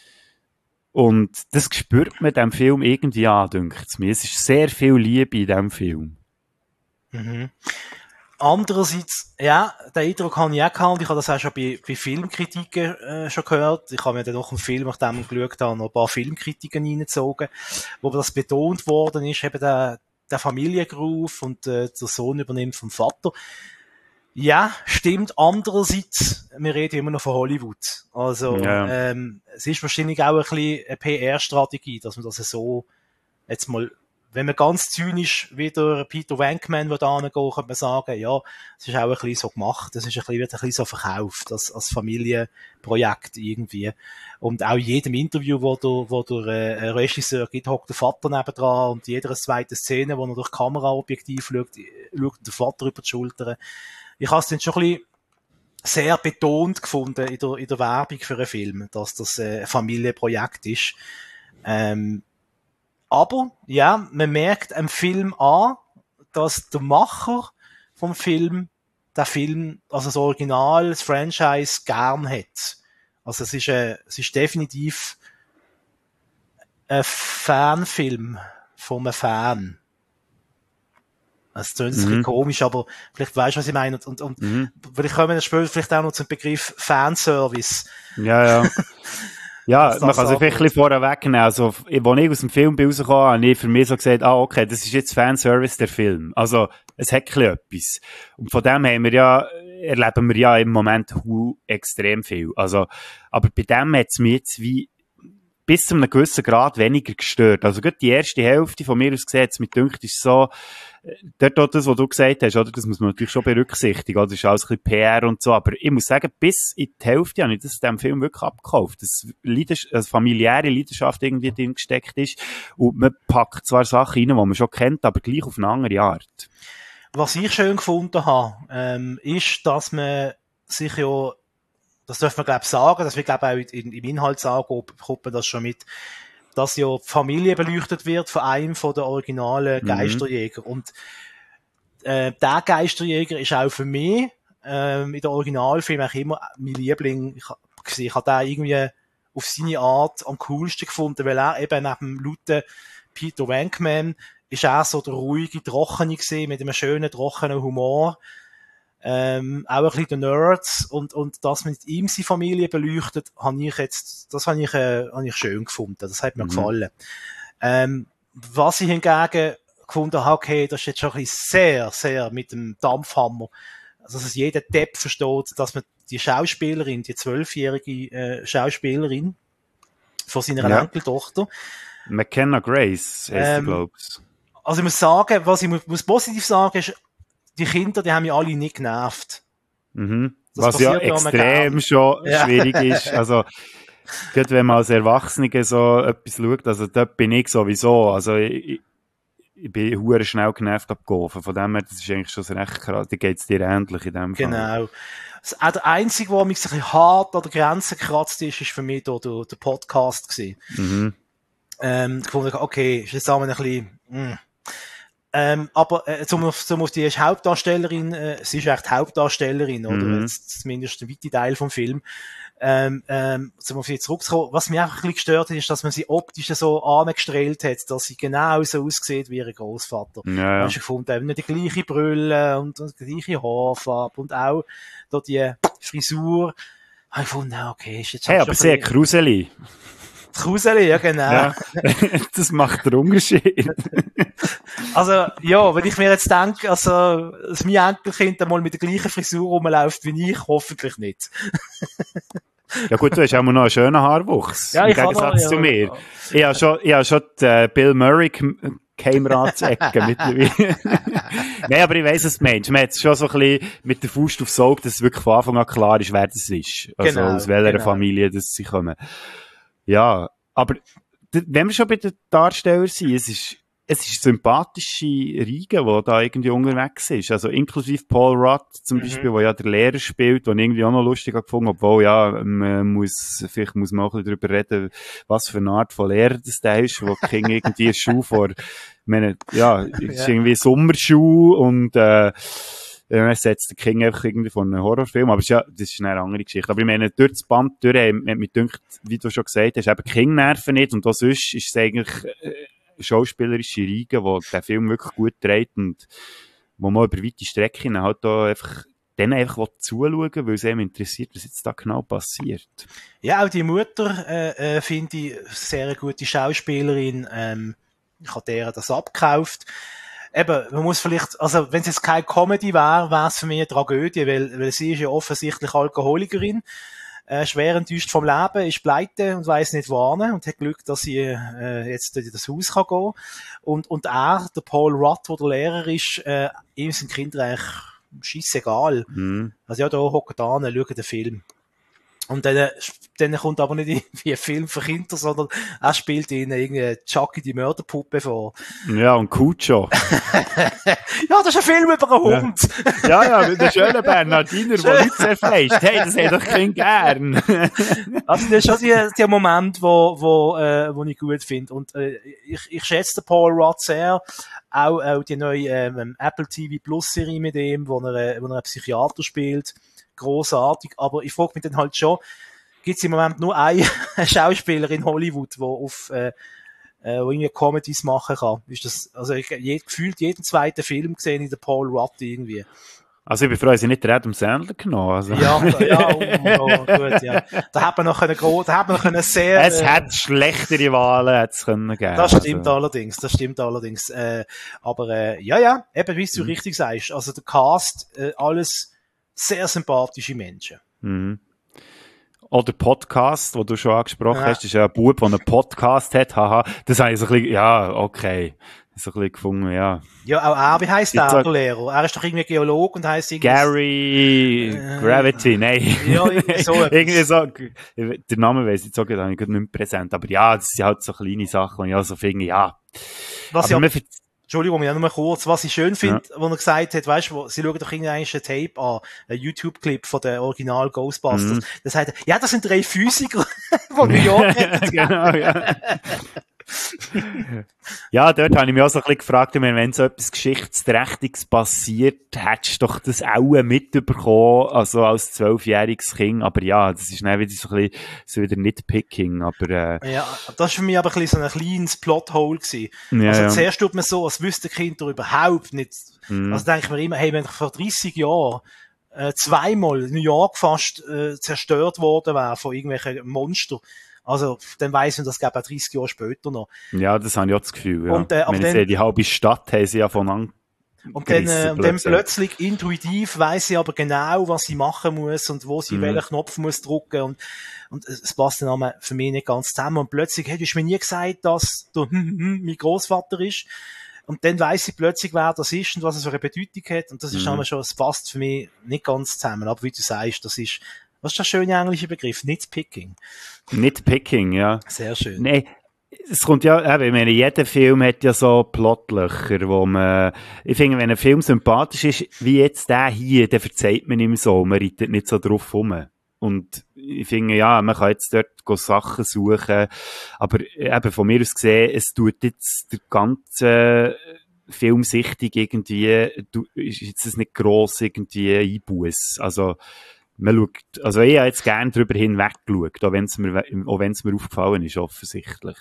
Und das spürt man dem Film irgendwie an, denkt es mir. Es ist sehr viel Liebe in diesem Film. Mhm. Andererseits, ja, den Eindruck habe ich auch gehabt, ich habe das auch schon bei, bei Filmkritiken äh, schon gehört. Ich habe mir dann noch einen Film, nachdem ich geschaut habe, noch ein paar Filmkritiken reingezogen, wo das betont worden ist, eben der der Familiengroove und äh, der Sohn übernimmt vom Vater. Ja, stimmt. Andererseits, wir reden immer noch von Hollywood. Also, ja. ähm, es ist wahrscheinlich auch ein bisschen eine P R-Strategie, dass man das so jetzt mal, wenn man ganz zynisch wieder Peter Venkman da angehen, könnte man sagen, ja, es ist auch ein bisschen so gemacht, es ist ein bisschen, wird ein bisschen so verkauft, das, als Familienprojekt irgendwie. Und auch in jedem Interview, wo der, wo der äh, Regisseur gibt, hockt der Vater nebendran und in jeder zweiten Szene, wo er durch Kameraobjektiv schaut, schaut der Vater über die Schulter. Ich habe es dann schon ein bisschen sehr betont gefunden in der, in der Werbung für einen Film, dass das äh, ein Familienprojekt ist. Ähm, aber, ja, man merkt am Film an, dass der Macher vom Film, der Film, also das Original, das Franchise gern hat. Also es ist, ein, es ist definitiv ein Fanfilm von einem Fan. Das klingt mhm. ein bisschen komisch, aber vielleicht weisst du, was ich meine. Und, und, und mhm. vielleicht kommen wir später vielleicht auch noch zum Begriff Fanservice. Ja, ja. Ja, man kann sich vielleicht ein bisschen vorher wegnehmen. Also, als ich aus dem Film rauskam, habe ich für mich so gesagt, ah, okay, das ist jetzt Fanservice, der Film. Also, es hat ein etwas. Und von dem haben wir ja, erleben wir ja im Moment extrem viel. Also, aber bei dem hat es mich jetzt wie bis zu einem gewissen Grad weniger gestört. Also, gerade die erste Hälfte von mir aus gesehen, hat es mich gedacht, ist so, dort auch das, was du gesagt hast, oder? Das muss man natürlich schon berücksichtigen, oder? Das ist alles ein bisschen P R und so, aber ich muss sagen, bis in die Hälfte habe ich das dem Film wirklich abgekauft, dass eine familiäre Leidenschaft irgendwie drin gesteckt ist und man packt zwar Sachen rein, die man schon kennt, aber gleich auf eine andere Art. Was ich schön gefunden habe, ähm, ist, dass man sich ja, das dürfen wir glaube ich sagen, dass wir glaube auch in, im Inhalt sagen, kommt man das schon mit, dass ja die Familie beleuchtet wird von einem von den originalen Geisterjäger. Mhm. Und äh, der Geisterjäger ist auch für mich ähm, in den Originalfilmen auch immer mein Liebling. Ich, ich, ich habe den irgendwie auf seine Art am coolsten gefunden, weil er eben neben dem lauten Peter Venkman ist auch so der ruhige, trockene gewesen, mit einem schönen, trockenen Humor. Ähm, auch ein bisschen der Nerds und, und das mit ihm seine Familie beleuchtet, habe ich jetzt, das habe ich, äh, habe ich schön gefunden. Das hat mir mhm. gefallen. Ähm, was ich hingegen gefunden habe, okay, das ist jetzt schon ein bisschen sehr, sehr mit dem Dampfhammer. Also, dass jeder Depp versteht, dass man die Schauspielerin, die zwölfjährige äh, Schauspielerin von seiner ja. Enkeltochter, McKenna Grace, heißt ähm, glaube ich. Also, ich muss sagen, was ich muss positiv sagen, ist, die Kinder, die haben mich alle nicht genervt. Mhm. Was ja extrem schon ja. schwierig ist. Also, gerade wenn man als Erwachsene so etwas schaut, also dort bin ich sowieso, also ich, ich bin hure schnell genervt abgehofen. Von dem her, das ist eigentlich schon recht krass. Da geht's dir ähnlich in dem Fall. Genau. Das, auch der Einzige, der mich so ein bisschen hart an der Grenze gekratzt ist, ist für mich da der, der Podcast gewesen. Mhm. Ähm, ich fand, okay, ist jetzt auch ein bisschen, mh. Ähm, aber äh, zum, zum auf die Hauptdarstellerin, äh, sie ist echt die Hauptdarstellerin, oder? Mhm. Jetzt, zumindest ein weiter Teil vom Film. Ähm, ähm, zum auf sie zurückzukommen, was mich auch ein bisschen gestört hat, ist, dass man sie optisch so angestrahlt hat, dass sie genau so aussieht wie ihr Großvater. Ja, ja. Hast du gefunden, eben die gleiche Brille und, und die gleiche Haarfarbe und auch da die Frisur. Habe ich gefunden, okay, ist jetzt hey, aber sehr gruselig. Gruselig, ja, genau. Ja, das macht den Unterschied. Also, ja, wenn ich mir jetzt denke, also, dass mein Enkelkind einmal mit der gleichen Frisur rumläuft wie ich, hoffentlich nicht. Ja gut, du hast auch noch einen schönen Haarwuchs. Ja, im ich Gegensatz habe zu ja, mir. ja. Ich habe schon, ich habe schon die, äh, Bill Murray Kämeratsecke mittlerweile. Nein, aber ich weiss, was du meinst. Man hat es schon so ein bisschen mit der Faust aufs Auge, dass es wirklich von Anfang an klar ist, wer das ist. Also genau, aus welcher genau. Familie das sie kommen. Ja, aber wenn wir schon bei den Darstellern sind, es ist, es ist sympathische Riege, die da irgendwie unterwegs ist. Also inklusive Paul Rudd zum mhm. Beispiel, der ja der Lehrer spielt, den ich irgendwie auch noch lustig gefunden, obwohl ja, man muss, vielleicht muss man auch ein bisschen darüber reden, was für eine Art von Lehrer das da ist, wo King irgendwie eine Schuh vor, ich meine, ja, es ist irgendwie Sommerschuh und, äh, man setzt den King einfach irgendwie von einem Horrorfilm, aber das ist ja, das ist eine andere Geschichte. Aber ich meine, durch das Band durch, hat mir gedacht, wie du schon gesagt hast, eben King-Nerven nicht und auch sonst ist es eigentlich äh, schauspielerische Riege, die den Film wirklich gut trägt und wo man über weite Strecken halt da einfach denen einfach zuschauen, weil es einem interessiert, was jetzt da genau passiert. Ja, auch die Mutter äh, äh, finde ich sehr eine gute Schauspielerin. Ähm, ich habe der das abgekauft. Eben, man muss vielleicht, also wenn es jetzt keine Comedy wäre, wäre es für mich eine Tragödie, weil, weil sie ist ja offensichtlich Alkoholikerin, äh, schwer enttäuscht vom Leben, ist pleite und weiss nicht wohin und hat Glück, dass sie äh, jetzt in das Haus kann gehen. Und, und er, der Paul Rudd, der der Lehrer ist, äh, ihm sind Kinder eigentlich scheissegal. Mhm. Also ja, da hocken an, schauen den Film. Und dann, dann kommt aber nicht irgendwie ein Film für Kinder, sondern er spielt ihnen irgendwie Chucky die Mörderpuppe vor. Ja, und Cucho. Ja, das ist ein Film über einen Hund. Ja, ja, mit der schönen Bernardiner, der Leute zerfleischt. Hey, das hätte ich Kind gern. Also das ist schon der, der Moment, wo, wo, äh, wo ich gut finde. Und äh, ich, ich schätze den Paul Rudd sehr. Auch, auch die neue ähm, Apple T V Plus Serie mit ihm, wo er, wo er einen Psychiater spielt. Grossartig, aber ich frage mich dann halt schon, gibt es im Moment nur einen Schauspieler in Hollywood, der auf äh, äh, wo irgendwie Comedies machen kann? Ist das, also ich je, gefühlt jeden zweiten Film gesehen in der Paul Rudd irgendwie. Also ich bin froh, dass ich nicht den Adam Sandler genommen also. Ja, ja, oh, oh, gut, ja. Da hat man noch eine große, da hat man noch eine sehr... Es äh, hat schlechtere Wahlen hat's können geben. Das stimmt also. allerdings, das stimmt allerdings. Äh, aber äh, ja, ja, eben wie du mhm. richtig sagst, also der Cast, äh, alles sehr sympathische Menschen. Mhm. Oder Podcast, wo du schon angesprochen ja. hast, das ist ja ein Bub, der einen Podcast hat, haha. Das habe ich so ein bisschen, ja, okay. So ein bisschen gefunden, ja. Ja, auch er, wie heisst der, der Lehrer? Er ist doch irgendwie Geolog und heisst irgendwie... Gary äh, Gravity, nein. Ja, irgendwie so. irgendwie so, der Name weiss ich jetzt auch gar nicht, nicht mehr präsent. Aber ja, das sind halt so kleine Sachen, und ja, so finde, ja. Was aber ja... Entschuldigung, ja, nur mal kurz. Was ich schön finde, ja. wo er gesagt hat, weißt du, sie schauen doch irgendeinen Tape an, einen YouTube-Clip von der Original Ghostbusters. Mhm. Da sagt er, ja, das sind drei Physiker von New York. Genau, ja. Ja, dort habe ich mich auch so ein bisschen gefragt, ich meine, wenn so etwas Geschichtsträchtiges passiert, hättest du doch das auch mitbekommen, also als zwölfjähriges Kind. Aber ja, das ist dann wieder so ein bisschen, so wieder Nitpicking, aber, äh, Ja, das war für mich aber ein bisschen so ein kleines Plothole gewesen. Ja, also ja. zuerst tut man so, als wüsste Kinder überhaupt nicht. Mhm. Also denke ich mir immer, hey, wenn ich vor dreissig Jahren äh, zweimal New York fast äh, zerstört worden wäre von irgendwelchen Monstern, also dann weiss man, das gäbe auch dreissig Jahre später noch. Ja, das habe ich auch das Gefühl, ja. Und, äh, aber wenn ich dann- sehe, die halbe Stadt haben sie ja von an. Und dann, äh, und dann plötzlich. plötzlich intuitiv weiss sie aber genau, was sie machen muss und wo sie Mhm. welchen Knopf muss drücken und, und es passt dann einmal für mich nicht ganz zusammen. Und plötzlich, hey, du hast mir nie gesagt, dass du mein Großvater ist. Und dann weiss sie plötzlich, wer das ist und was es für eine Bedeutung hat. Und das ist Mhm. einmal schon, es passt für mich nicht ganz zusammen. Aber wie du sagst, das ist, was ist der schöne englische Begriff? Nitpicking. Nitpicking, ja. Sehr schön. Nein, es kommt ja, eben, ich meine, jeder Film hat ja so Plotlöcher, wo man, ich finde, wenn ein Film sympathisch ist, wie jetzt der hier, dann verzeiht man ihm so, man reitet nicht so drauf rum. Und ich finde, ja, man kann jetzt dort go Sachen suchen, aber eben von mir aus gesehen, es tut jetzt der ganze Filmsichtung irgendwie, du, ist jetzt das nicht gross irgendwie Einbuss. Also, man schaut, also ich habe jetzt gerne drüber hinweg geschaut, auch wenn es mir, auch wenn es mir aufgefallen ist, offensichtlich.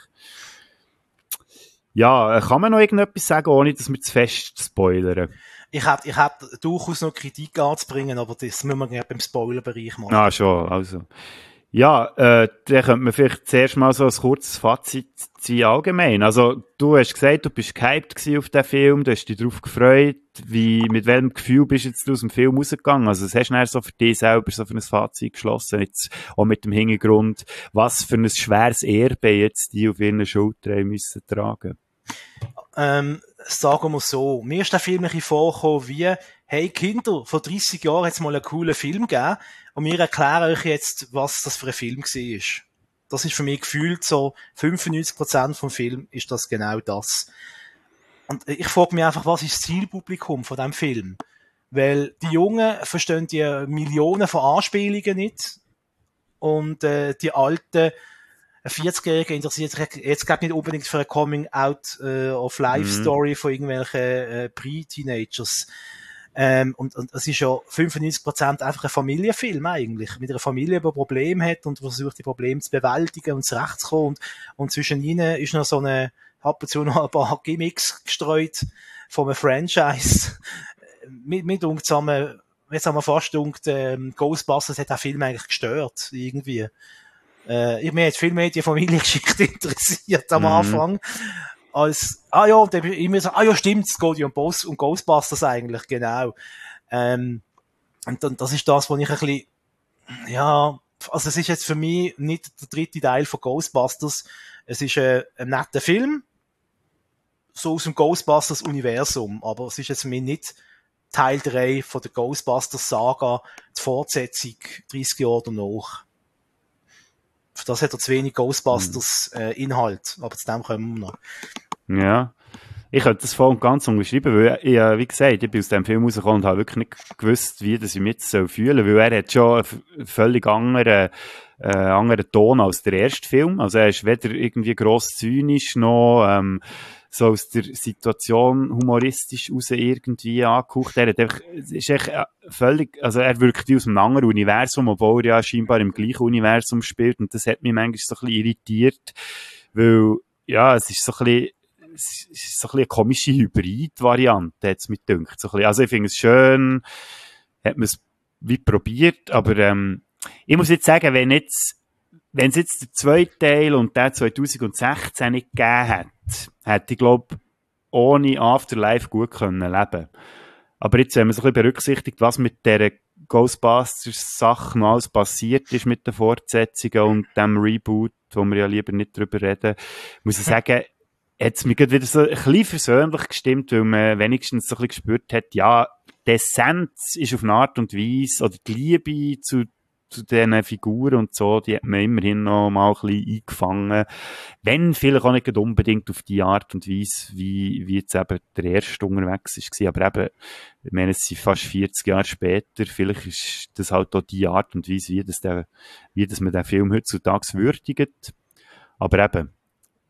Ja, kann man noch irgendetwas sagen, ohne dass wir zu fest spoilern? Ich hätte, ich hätte durchaus noch Kritik anzubringen, aber das müssen wir ja beim Spoilerbereich machen. Ah, schon, also. Ja, äh, dann könnte man vielleicht zuerst mal so ein kurzes Fazit ziehen allgemein. Also, du hast gesagt, du bist gehypt gewesen auf den Film, du hast dich darauf gefreut. Wie, mit welchem Gefühl bist du jetzt aus dem Film rausgegangen? Also, was hast du dann so für dich selber so für ein Fazit geschlossen? Jetzt auch mit dem Hintergrund, was für ein schweres Erbe jetzt die auf ihren Schultern müssen tragen? Ähm, sagen wir so, mir ist der Film ein bisschen vorgekommen wie, hey Kinder, vor dreissig Jahren hat es mal einen coolen Film gegeben und wir erklären euch jetzt, was das für ein Film war. Das ist für mich gefühlt so, fünfundneunzig Prozent vom Film ist das genau das. Und ich frage mich einfach, was ist das Zielpublikum von diesem Film? Weil die Jungen verstehen die Millionen von Anspielungen nicht und äh, die Alten, ein vierzigjähriger interessiert sich jetzt gerade nicht unbedingt für eine Coming-out äh, of Life-Story mhm. von irgendwelchen äh, Pre-Teenagers. Ähm, und, und es ist ja fünfundneunzig Prozent einfach ein Familienfilm eigentlich. Mit einer Familie, die Probleme hat und versucht, die Probleme zu bewältigen und zurechtzukommen. Und, und zwischen ihnen ist noch so eine, ab und zu noch ein paar Gimmicks gestreut von einem Franchise. mit, mit uns zusammen, jetzt haben wir fast gedacht, ähm, Ghostbusters hat den Film eigentlich gestört, irgendwie. Äh, ich mich hat viel mehr die Familiengeschichte interessiert am mhm. Anfang. Als, ah ja, und dann immer so, ah ja, stimmt, es geht ja um, Boss, um Ghostbusters eigentlich, genau. Ähm, und dann, das ist das, was ich ein bisschen, ja, also es ist jetzt für mich nicht der dritte Teil von Ghostbusters. Es ist äh, ein netter Film, so aus dem Ghostbusters-Universum, aber es ist jetzt für mich nicht Teil drei von der Ghostbusters-Saga, die Fortsetzung dreißig Jahre danach. Für das hat er zu wenig Ghostbusters-Inhalt, äh, aber zu dem kommen wir noch. Ja, ich könnte das voll und ganz unterschreiben, weil ich, wie gesagt, ich bin aus dem Film rausgekommen und habe wirklich nicht gewusst, wie das ich mich jetzt fühlen soll, weil er hat schon einen völlig anderen, äh, anderen Ton als der erste Film. Also er ist weder irgendwie gross zynisch noch ähm, so aus der Situation humoristisch raus irgendwie angehaucht. Er hat einfach, ist echt völlig, also er wirkt wie aus einem anderen Universum, obwohl er ja scheinbar im gleichen Universum spielt, und das hat mich manchmal so ein bisschen irritiert, weil, ja, es ist so ein bisschen, es ist so ein bisschen eine komische Hybrid-Variante, hat es mir gedacht. So ein bisschen, also ich finde es schön, hat man es wie probiert, aber ähm, ich muss jetzt sagen, wenn jetzt, wenn es jetzt der zweite Teil und der zwanzig sechzehn nicht gegeben hat, hätte ich, glaube, ohne Afterlife gut können leben. Aber jetzt, wenn man so ein bisschen berücksichtigt, was mit dieser Ghostbusters-Sache noch alles passiert ist mit den Fortsetzungen und dem Reboot, wo wir ja lieber nicht drüber reden, muss ich sagen, hat es mich wieder so ein bisschen versöhnlich gestimmt, weil man wenigstens so ein bisschen gespürt hat, ja, die Essenz ist auf eine Art und Weise, oder die Liebe zu zu diesen Figuren und so, die hat man immerhin noch mal ein bisschen eingefangen. Wenn vielleicht auch nicht unbedingt auf die Art und Weise, wie, wie jetzt eben der erste unterwegs war. Aber eben, ich meine, es sind fast vierzig Jahre später, vielleicht ist das halt auch die Art und Weise, wie das, der, wie das man den Film heutzutage würdigt. Aber eben,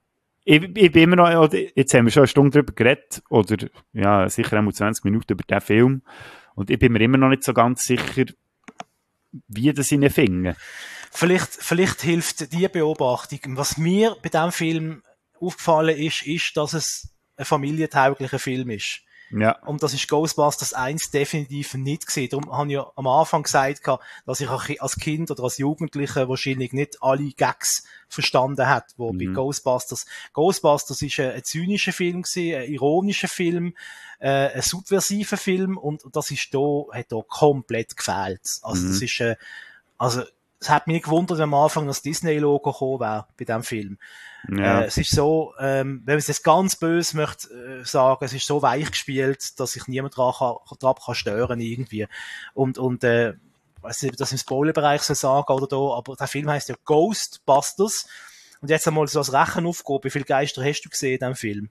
ich, ich bin immer noch, oder, jetzt haben wir schon eine Stunde drüber geredet, oder ja, sicher auch zwanzig Minuten über diesen Film. Und ich bin mir immer noch nicht so ganz sicher, wie das in den Fingern. Vielleicht, vielleicht hilft die Beobachtung. Was mir bei diesem Film aufgefallen ist, ist, dass es ein familientauglicher Film ist. Ja. Und das ist Ghostbusters eins definitiv nicht gewesen. Darum habe ich ja am Anfang gesagt, dass ich als Kind oder als Jugendlicher wahrscheinlich nicht alle Gags verstanden habe, wo mhm. bei Ghostbusters. Ghostbusters ist ein, ein zynischer Film gewesen, ein ironischer Film, äh, ein subversiver Film, und das ist da, hat da komplett gefehlt. Also mhm. das ist, äh, also, es hat mich nicht gewundert, wenn am Anfang das Disney-Logo gekommen wäre bei diesem Film. Ja. Äh, es ist so, ähm, wenn man es jetzt ganz böse möchte äh, sagen, es ist so weich gespielt, dass sich niemand dran kann, dran kann stören irgendwie. Und, und äh, ich weiß nicht, ob ich das im Spoilerbereich soll sagen oder da, aber der Film heisst ja Ghostbusters. Und jetzt einmal so als Rechenaufgabe, wie viele Geister hast du gesehen in diesem Film?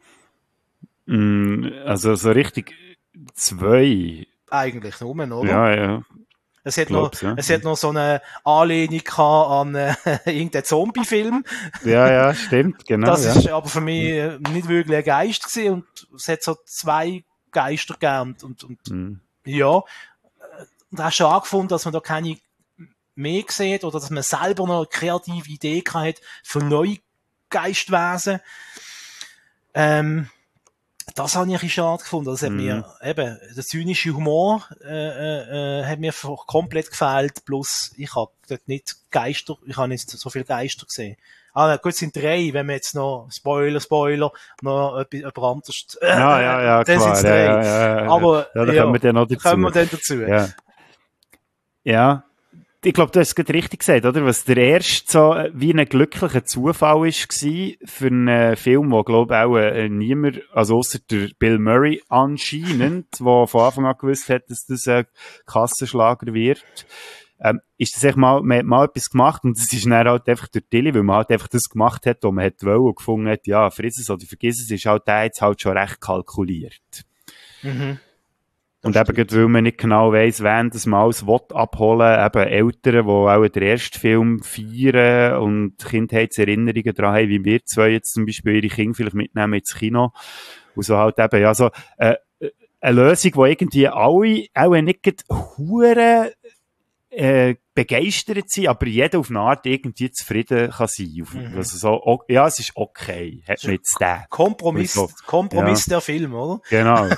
Mm, also so richtig zwei. Eigentlich nur, oder? Ja, ja. Es hat, noch, ja. es hat noch so eine Anlehnung gehabt an äh, irgendeinen Zombie-Film. Ja, ja, stimmt, genau. Das ja. ist aber für mich äh, nicht wirklich ein Geist gewesen, und es hat so zwei Geister gegeben. Und, und mhm. ja, und hast schon angefunden, dass man da keine mehr sieht oder dass man selber noch eine kreative Idee hat für neue Geistwesen. Ähm, Das habe ich ein bisschen schade gefunden. Das hat mhm. mir, eben, der zynische Humor, äh, äh, hat mir komplett gefehlt. Plus, ich habe dort nicht Geister, ich habe nicht so viele Geister gesehen. Ah, gut, es sind drei, wenn wir jetzt noch, Spoiler, Spoiler, noch etwas, etwas anderes, äh, ja, ja, ja, dann klar. sind es drei. Ja, ja, ja. Aber, ja, da ja, kommen wir dann noch dazu. Kommen wir dann dazu. Ja. Ja. Ich glaube, du hast es gerade richtig gesagt, oder? Was der erste so wie ein glücklicher Zufall war für einen Film, wo, glaube ich, auch äh, niemand, also ausser der Bill Murray anscheinend, der von Anfang an gewusst hat, dass das ein Kassenschlager wird, ähm, ist das echt mal, man hat mal etwas gemacht, und das ist dann halt einfach durch Tilly, weil man halt einfach das gemacht hat, was man hat wollen, und gefunden hat, ja, friss es oder vergiss es, ist halt der jetzt halt schon recht kalkuliert. Mhm. Und eben, gerade weil man nicht genau weiss, wen das mal alles abholen will, eben Eltern, die auch den ersten Film feiern und Kindheitserinnerungen daran haben, wie wir zwei jetzt zum Beispiel ihre Kinder vielleicht mitnehmen ins Kino. Und so halt eben, ja, so, äh, eine Lösung, die irgendwie alle auch nicht hure äh, begeistert sind, aber jeder auf eine Art irgendwie zufrieden kann sein. Mhm. Also so, okay, ja, es ist okay, hat man jetzt den. Kompromiss, so. Kompromiss ja. Der Film, oder? Genau.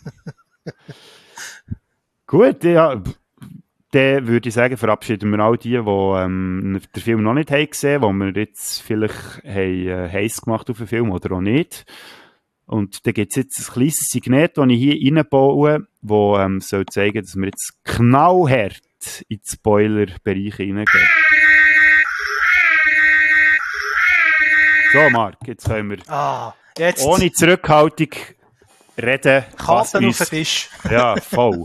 Gut, ja, dann würde ich sagen, verabschieden wir all die, die ähm, den Film noch nicht haben gesehen, wo wir jetzt vielleicht haben, äh, heiß gemacht auf den Film oder auch nicht. Und dann gibt es jetzt ein kleines Signet, das ich hier reinbaue, das ähm, soll zeigen, dass wir jetzt knallhart in den Spoiler-Bereich reingehen. So, Marc, jetzt können wir ah, jetzt. ohne Zurückhaltung reden. Karten auf den Tisch. Ja, voll.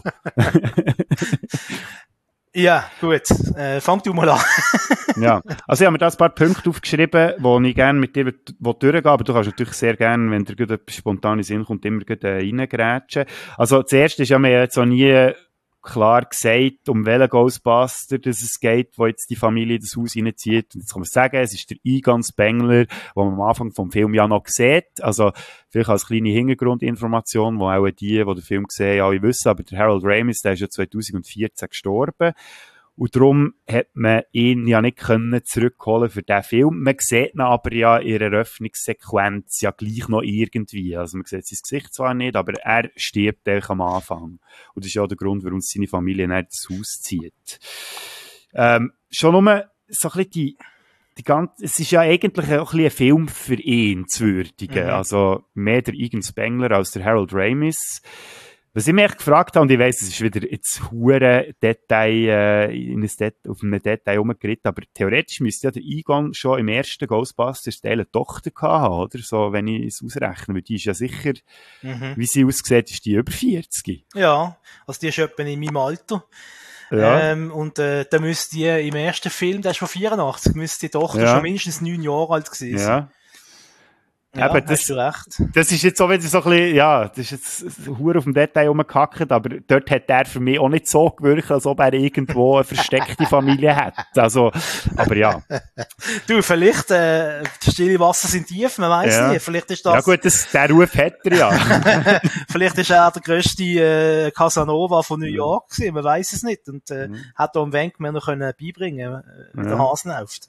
Ja, gut. Äh, fang du mal an. Ja, also ich habe mir da ein paar Punkte aufgeschrieben, die ich gerne mit dir durchgehen, aber du kannst natürlich sehr gerne, wenn dir etwas spontan in den Sinn kommt, immer reingrätschen. Also zuerst ist ja mir jetzt auch nie klar gesagt, um welchen Ghostbuster dass es geht, wo jetzt die Familie das Haus reinzieht. Und jetzt kann man sagen, es ist der Egon Spengler, den man am Anfang vom Film ja noch sieht. Also vielleicht als kleine Hintergrundinformation, wo auch die, die den Film sehen, alle wissen. Aber der Harold Ramis, der ist ja zweitausendvierzehn gestorben. Und darum hat man ihn ja nicht können zurückholen für diesen Film. Man sieht ihn aber ja in der Eröffnungssequenz ja gleich noch irgendwie. Also man sieht sein Gesicht zwar nicht, aber er stirbt eigentlich am Anfang. Und das ist ja auch der Grund, warum seine Familie nicht ins Haus zieht. Ähm, schon nur so ein bisschen die, die ganze, es ist ja eigentlich auch ein bisschen ein Film für ihn zu würdigen. Mhm. Also mehr der Egon Spengler als der Harold Ramis. Was ich mich echt gefragt habe, und ich weiss, es ist wieder jetzt hure Detail, äh, in ein Det- auf einem Detail rumgeritten, aber theoretisch müsste ja der Egon schon im ersten Ghostbusters eine Tochter haben, oder? So, wenn ich es ausrechne, weil die ist ja sicher, mhm. wie sie aussieht, ist die über vierzig. Ja, also die ist etwa in meinem Alter. Ja. Ähm, und äh, da müsste die im ersten Film, der ist von vierundachtzig, müsste die Tochter ja. schon mindestens neun Jahre alt gewesen sein. Ja. Ja, Eben, das, hast du recht. Das ist jetzt so wieder so ein bisschen, ja, das ist jetzt hure auf dem Detail rumgehackt, aber dort hat er für mich auch nicht so gewirkt, als ob er irgendwo eine versteckte Familie hat. Also, aber ja. Du, vielleicht, äh, die stille Wasser sind tief, man weiss Ja. nicht. Vielleicht ist das... Ja gut, das, der Ruf hat er ja. Vielleicht ist er der grösste äh, Casanova von New York gewesen, man weiss es nicht. Und äh, Mhm. hat da am Wenkman noch können beibringen, äh, wie Ja. der Hase läuft.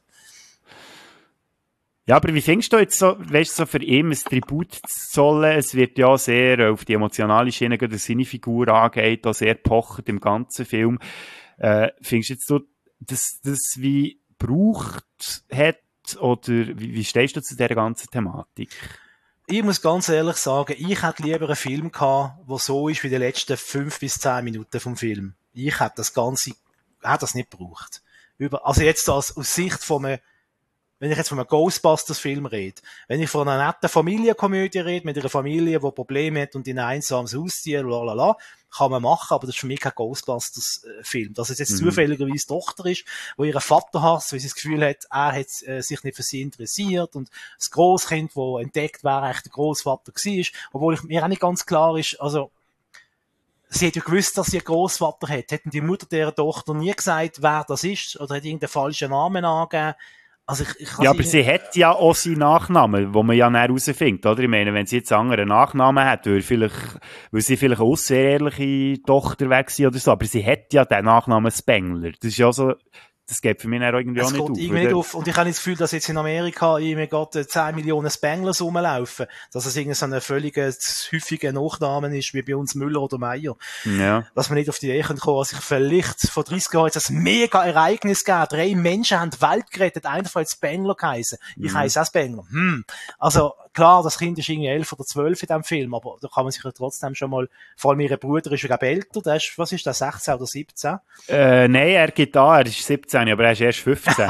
Ja, aber wie findest du jetzt so, weißt du, so für ihn ein Tribut zu zollen? Es wird ja sehr auf die emotionale Schiene, gerade was seine Figur angeht, auch sehr pochert im ganzen Film. Äh, findest du jetzt so, dass das wie gebraucht hat, oder wie, wie stehst du zu dieser ganzen Thematik? Ich muss ganz ehrlich sagen, ich hätte lieber einen Film gehabt, der so ist wie die letzten fünf bis zehn Minuten vom Film. Ich hätte das Ganze, hätte das nicht gebraucht. Über, also jetzt aus, aus Sicht von einem, wenn ich jetzt von einem Ghostbusters-Film rede, wenn ich von einer netten Familienkomödie rede, mit einer Familie, die Probleme hat und in ein einsames Haus ziehen, lalala, kann man machen, aber das ist für mich kein Ghostbusters-Film. Dass es jetzt Mhm. zufälligerweise die Tochter ist, wo ihren Vater hasst, weil sie das Gefühl hat, er hat äh, sich nicht für sie interessiert, und das Grosskind, das entdeckt, wer eigentlich der Grossvater war, obwohl ich, mir auch nicht ganz klar ist, also, sie hat ja gewusst, dass sie einen Grossvater hat. Hätten die Mutter dieser Tochter nie gesagt, wer das ist, oder hat irgendeinen falschen Namen angegeben. Also ich, ich Ja, aber sie hat ja auch seinen Nachnamen, den man ja näher herausfindet, oder? Ich meine, wenn sie jetzt einen anderen Nachnamen hat, würde vielleicht, weil sie vielleicht eine außereheliche Tochter wäre gewesen oder so, aber sie hat ja den Nachnamen Spengler. Das ist ja so, das geht für mich dann irgendwie Es auch nicht geht auf. irgendwie nicht oder? auf. Und ich habe nicht das Gefühl, dass jetzt in Amerika irgendwie gerade zehn Millionen Spanglers rumlaufen. Dass es irgendwie so ein völliger, häufiger Nachnamen ist, wie bei uns Müller oder Meier. Ja. Dass man nicht auf die Idee kommen kann, dass ich vielleicht vor dreißig Jahren jetzt ein mega Ereignis gegeben. Drei Menschen haben die Welt gerettet. Einer davon hat Spengler geheißen. Ich Mhm. heisse auch Spengler. Hm. Also, klar, das Kind ist irgendwie elf oder zwölf in diesem Film, aber da kann man sich ja trotzdem schon mal, vor allem ihr Bruder ist ja glaube älter, der ist, was ist der, sechzehn oder siebzehn? Äh, nein, er geht an, er ist siebzehn, aber er ist erst fünfzehn.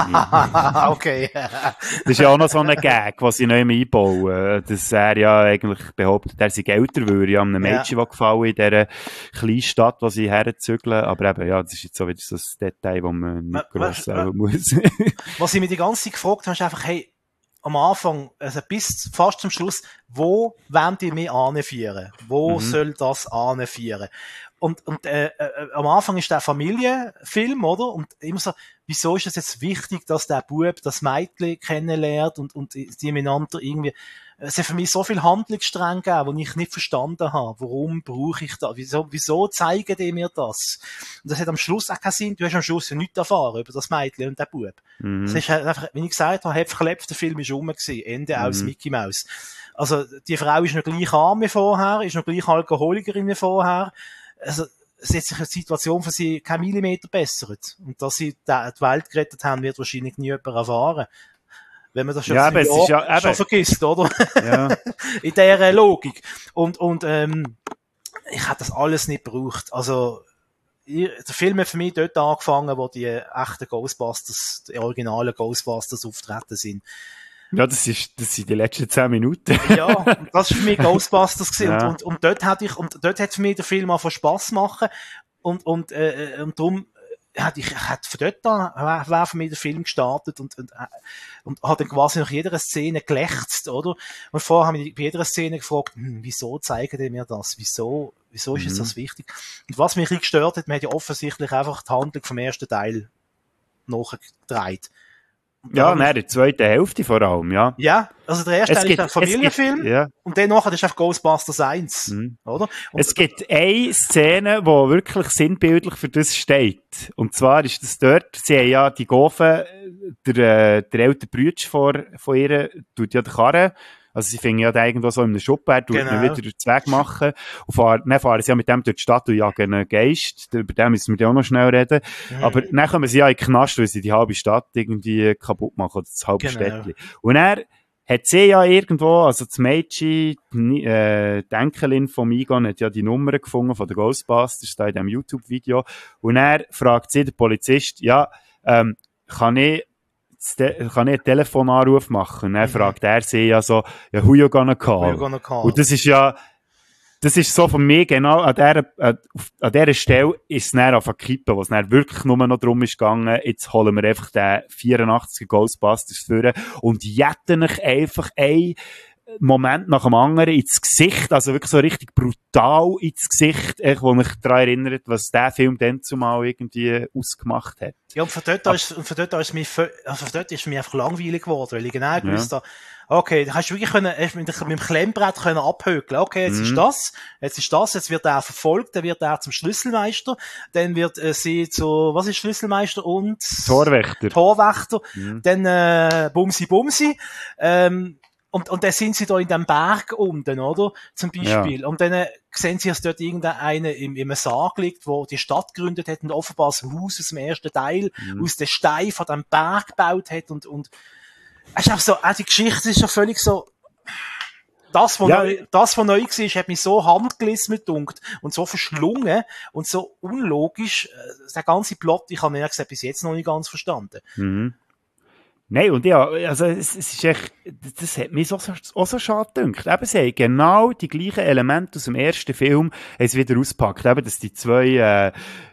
Okay. Das ist ja auch noch so ein Gag, was sie neu einbauen, dass er ja eigentlich behauptet, er sei älter, weil er ja einem Ja. Mädchen ja. gefallen in dieser kleinen Stadt, wo sie herzügeln. Aber eben, ja, das ist jetzt so wieder so ein Detail, das man nicht Wa- gross wa- selber muss. Was ich mir die ganze Zeit gefragt habe, ist einfach, hey, am Anfang, also bis fast zum Schluss, wo wollen die mich anführen? Wo Mhm. soll das anführen? Und, und äh, äh, am Anfang ist der Familienfilm, oder? Und immer so, wieso ist es jetzt wichtig, dass der Bub das Mädchen kennenlernt und, und die miteinander irgendwie... Es hat für mich so viel Handlungsstränge gegeben, die ich nicht verstanden habe. Warum brauche ich das? Wieso, wieso zeigen die mir das? Und das hat am Schluss auch keinen Sinn. Du hast am Schluss ja nichts erfahren über das Mädchen und den Bub. Mhm. Es ist halt einfach, wie ich gesagt habe, halb verklebt, der Film ist rum gewesen. Ende aus Mhm. Mickey Mouse. Also, die Frau ist noch gleich arm wie vorher, ist noch gleich Alkoholikerin wie vorher. Also, es hat sich die Situation für sie kein Millimeter bessert. Und dass sie die Welt gerettet haben, wird wahrscheinlich nie jemand erfahren. Wenn man das schon, Ja, ja, aber es ist ja- schon eben. vergisst, oder? Ja. In dieser Logik. Und, und, ähm, ich hätte das alles nicht gebraucht. Also, ich, der Film hat für mich dort angefangen, wo die echten Ghostbusters, die originalen Ghostbusters auftreten sind. Ja, das ist, das sind die letzten zehn Minuten. Ja, und das war für mich Ghostbusters gewesen. Ja. Und, und, und dort hatte ich, und dort hat für mich der Film auch von Spass machen. Und, und, äh, und darum, hätte ich, hätte von dort an, wäre für mich der Film gestartet und, und, und hat dann quasi nach jeder Szene gelächzt, oder? Und vorher habe ich mich bei jeder Szene gefragt, hm, wieso zeigen die mir das? Wieso, wieso ist jetzt Mhm. das wichtig? Und was mich ein bisschen gestört hat, man hat ja offensichtlich einfach die Handlung vom ersten Teil nachgetragen. Und da Ja, habe ich- nein, die zweite Hälfte vor allem, ja. ja, also der erste Es Teil gibt- ist ein Familienfilm. es gibt- ja. Und dann nachher ist einfach Ghostbusters eins, Mhm. oder? Und Es gibt eine Szene, die wirklich sinnbildlich für das steht. Und zwar ist das dort, sie haben ja die Gofen, der, äh, der ältere Bruder von, von ihr, tut ja den Karren, also sie fingen ja da irgendwo so in einem Schuppen, er tut Genau. ihn wieder den Weg machen. Und fahren, dann fahren sie ja mit dem durch die Stadt und jagen einen Geist. Über den müssen wir ja auch noch schnell reden. Mhm. Aber dann kommen sie ja in den Knast, weil sie die halbe Stadt irgendwie kaputt machen, oder das halbe Genau. Städtchen. Und er hat sie ja irgendwo, also das Mädchen, die, äh, die Enkelin von Migon hat ja die Nummer gefunden von den Ghostbusters, da in diesem YouTube-Video. Und er fragt sie, der Polizist, ja, ähm, kann ich, das Te- kann ich einen Telefonanruf machen? Und dann Mhm. fragt er sie ja so, ja, who you gonna Who call? you gonna call? Und das ist ja, das ist so von mir genau an dieser, an, auf- an dieser Stelle ist es dann auf kippen, wo es dann wirklich nur noch darum ist gegangen, jetzt holen wir einfach den vierundachtziger Ghostbusters führen und jetten euch einfach ein Moment nach dem anderen ins Gesicht, also wirklich so richtig brutal ins Gesicht, echt, wo mich daran erinnert, was der Film dann zumal irgendwie ausgemacht hat. Ja, und von dort an ist, und von dort an ist mir, also von dort ist mir einfach langweilig geworden, weil ich genau gewusst habe, okay, da hast du wirklich können, mit, mit dem Klemmbrett können abhökeln. Okay, jetzt mhm. ist das, jetzt ist das, jetzt wird er verfolgt, dann wird er zum Schlüsselmeister, dann wird äh, sie zu, was ist Schlüsselmeister und? Torwächter. Torwächter. Mhm. Dann, äh, Bumsi Bumsi, ähm, Und, und dann sind sie da in dem Berg unten, oder? Zum Beispiel. Ja. Und dann äh, sehen sie, dass dort irgendeiner im, im Sarg liegt, wo die Stadt gegründet hat und offenbar das Haus aus dem ersten Teil, mhm. aus den Steinen von dem Berg gebaut hat und, und, es ist auch so, auch die Geschichte ist ja völlig so, das, was ja. neu, das, was neu war, hat mich so handgelismet gedunkt und so verschlungen und so unlogisch, äh, der ganze Plot, ich habe mir gesagt, bis jetzt noch nicht ganz verstanden. Mhm. Nein, und ja, also, es, es ist echt, das hat mich so, auch so schade gedacht. Eben, sie haben genau die gleichen Elemente aus dem ersten Film, haben sie wieder ausgepackt. Eben, dass die zwei, äh,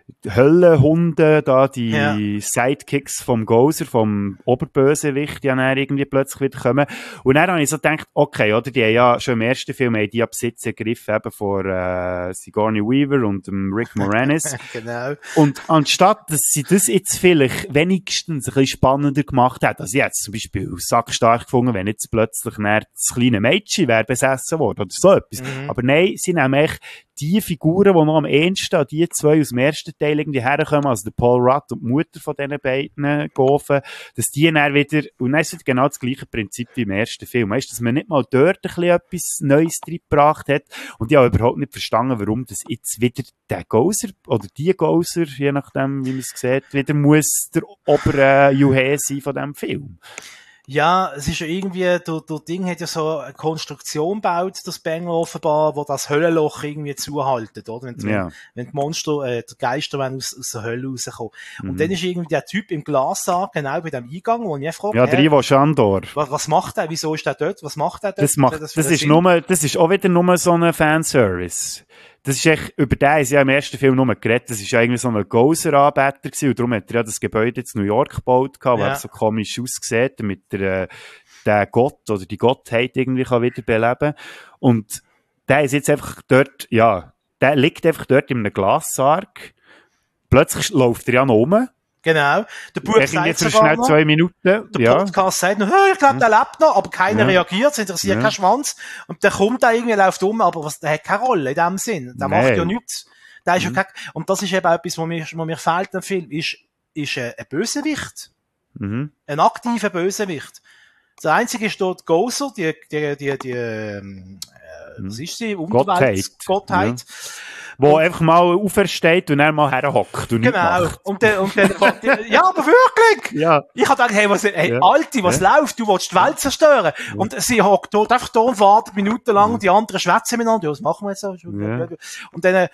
Höllenhunde, da, die ja. Sidekicks vom Gozer, vom Oberbösewicht, die dann irgendwie plötzlich wieder kommen. Und dann habe ich so gedacht, okay, oder, die haben ja schon im ersten Film, haben die ja Besitz ergriffen, eben vor, äh, Sigourney Weaver und dem Rick Moranis. Genau. Und anstatt, dass sie das jetzt vielleicht wenigstens ein bisschen spannender gemacht hat, also ich hätte es zum Beispiel sackstark gefunden, wenn jetzt plötzlich das kleine Mädchen wäre besessen worden, oder so etwas. Mhm. Aber nein, sie nehmen echt die Figuren, die noch am ehesten an die zwei aus dem ersten Teil irgendwie herkommen, also der Paul Rudd und die Mutter von diesen beiden Gofen, dass die dann wieder, und dann ist es genau das gleiche Prinzip wie im ersten Film, weißt, dass man nicht mal dort ein bisschen etwas Neues reingebracht hat, und ich habe überhaupt nicht verstanden, warum das jetzt wieder der Gozer, oder die Gozer, je nachdem, wie man es sieht, wieder muss der obere Juhe sein von diesem Film. Ja, es ist ja irgendwie, der, der Ding hat ja so eine Konstruktion gebaut, das Banger offenbar, wo das Höllenloch irgendwie zuhaltet, oder? Wenn, ja. wenn die Monster, äh, die Geister wollen aus, aus der Hölle rauskommen. Mhm. Und dann ist irgendwie der Typ im Glassarg, genau bei dem Eingang, wo ich frage, ja, der Ivo Schandor. Was, was macht der? Wieso ist der dort? Was macht der dort? Das macht, das, das ist nur, das ist auch wieder nur so ein Fanservice. Das ist echt, über den ist ja im ersten Film nur geredet, das ist ja irgendwie so ein Gozer-Anbeter gewesen, und darum hat er ja das Gebäude in New York gebaut gehabt, ja. Weil er so komisch aussieht, damit der, der Gott oder die Gottheit irgendwie kann wieder beleben. Und der ist jetzt einfach dort, ja, der liegt einfach dort in einem Glassarg. Plötzlich läuft er ja noch rum. Genau. Der Bub sagt jetzt schnell noch, zwei Minuten. Der ja. Podcast sagt noch, ich glaube, der lebt noch, aber keiner ja. reagiert, es interessiert ja. keinen Schwanz. Und der kommt da irgendwie, läuft um, aber was, der hat keine Rolle in dem Sinn. Der nee. macht ja nichts. Der ist mhm. ja kein, und das ist eben auch etwas, was mir, was mir fehlt im Film, ist, ist ein, ein Bösewicht. Mhm. Ein aktiver Bösewicht. Das einzige ist dort Gozer, die, die, die, die, ähm, äh, was ist sie? Unterwelt, Gottheit. Gottheit. Ja. Wo und, einfach mal aufersteht und dann mal herhockt und genau. Macht. Und dann, und dann, ja, aber wirklich! Ja. Ich hab gedacht, hey, was, hey, ja. Alte, was ja. läuft? Du willst die Welt zerstören. Ja. Und sie hockt dort einfach da und wartet minutenlang, ja. die anderen schwätzen miteinander. Ja, was machen wir jetzt so? Ja. Und dann,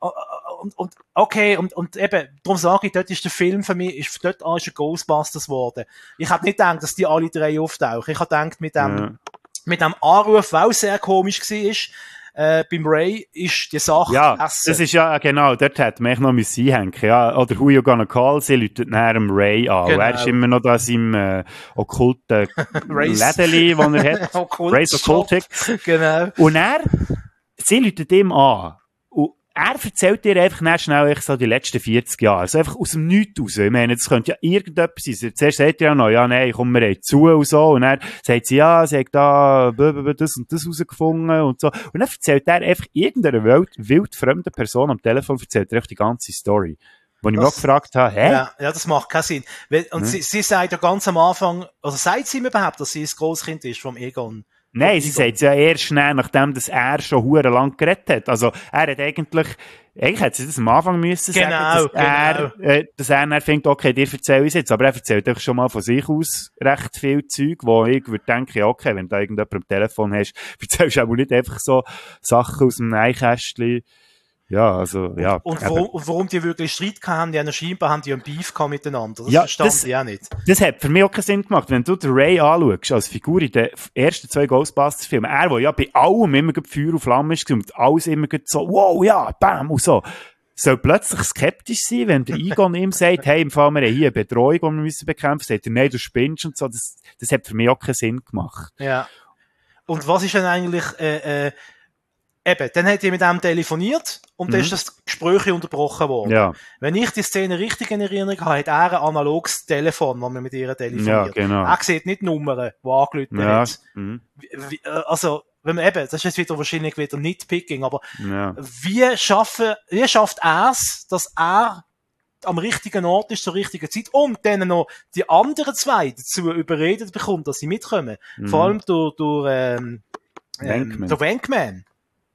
und, und, okay, und, und eben, darum sage ich, dort ist der Film für mich, ist, dort ist ein Ghostbusters geworden. Ich hab nicht gedacht, dass die alle drei auftauchen. Ich hab gedacht, mit dem, ja. mit dem Anruf, der auch sehr komisch war, Äh, beim Ray ist die Sache ja, essen. Das ist ja, genau, dort hätte man echt noch einhängen ja. Oder Who You Gonna Call, sie läutet nachher dem Ray an. Genau. Er ist immer noch da in seinem äh, okkulten Lädeli, den er hat. Ray's Occultic. Genau. Und er, sie läutet ihm an. Und er erzählt dir einfach nicht schnell so die letzten vierzig Jahre. Also einfach aus dem Nichts raus. Ich meine, das könnte ja irgendetwas sein. Zuerst sagt er ja noch, ja, nein, komm, wir rein zu und so. Und dann sagt sie, ja, sie hat da das und das rausgefunden und so. Und dann erzählt er einfach irgendeiner wild, wild fremden Person am Telefon, erzählt er einfach die ganze Story. Wo ich mich auch gefragt habe, hä? Ja, ja, das macht keinen Sinn. Und hm. sie, sie sagt ja ganz am Anfang, also sagt sie ihm überhaupt, dass sie das Grosskind ist vom Egon? Nein, sie sagt es ja erst schnell, nachdem dass er schon hure lang geredet hat. Also, er hat eigentlich, eigentlich hätte sie das am Anfang müssen genau, sagen, dass er, genau. äh, dass er dann findet, okay, dir erzähle ich jetzt. Aber er erzählt euch schon mal von sich aus recht viel Zeug, wo ich würde denken, ja, okay, wenn du da irgendjemand am Telefon hast, erzählst du auch nicht einfach so Sachen aus dem Neinkästchen. Ja, also, ja. Und, und, warum, und warum die wirklich Streit haben, die haben scheinbar haben die einen Beef gehabt miteinander. Das ja, verstand ich auch nicht. Das hat für mich auch keinen Sinn gemacht. Wenn du den Ray anschaust, als Figur in den ersten zwei Ghostbusters-Filmen, er, der ja bei allem immer Feuer und Flamme ist und alles immer so, wow, ja, bam, und so, soll plötzlich skeptisch sein, wenn der Egon ihm sagt, hey, im Fall, wir haben hier eine Betreuung, die wir müssen bekämpfen, sagt er, nein, du spinnst und so. Das, das hat für mich auch keinen Sinn gemacht. Ja. und was ist denn eigentlich, äh, äh, eben, dann hat er mit dem telefoniert und mhm. dann ist das Gespräch unterbrochen worden. Ja. Wenn ich die Szene richtig in Erinnerung habe, hat er ein analoges Telefon, wo man mit ihr telefoniert. Ja, genau. Er sieht nicht die Nummern, die angerufen ja. hat. Mhm. Wie, also, wenn man eben, das ist jetzt wieder wahrscheinlich wieder Nitpicking, aber ja. wie schaffen, wie schafft er es, dass er am richtigen Ort ist, zur richtigen Zeit, und dann noch die anderen zwei dazu überredet bekommt, dass sie mitkommen. Mhm. Vor allem durch, durch, ähm, ähm, durch Wankman.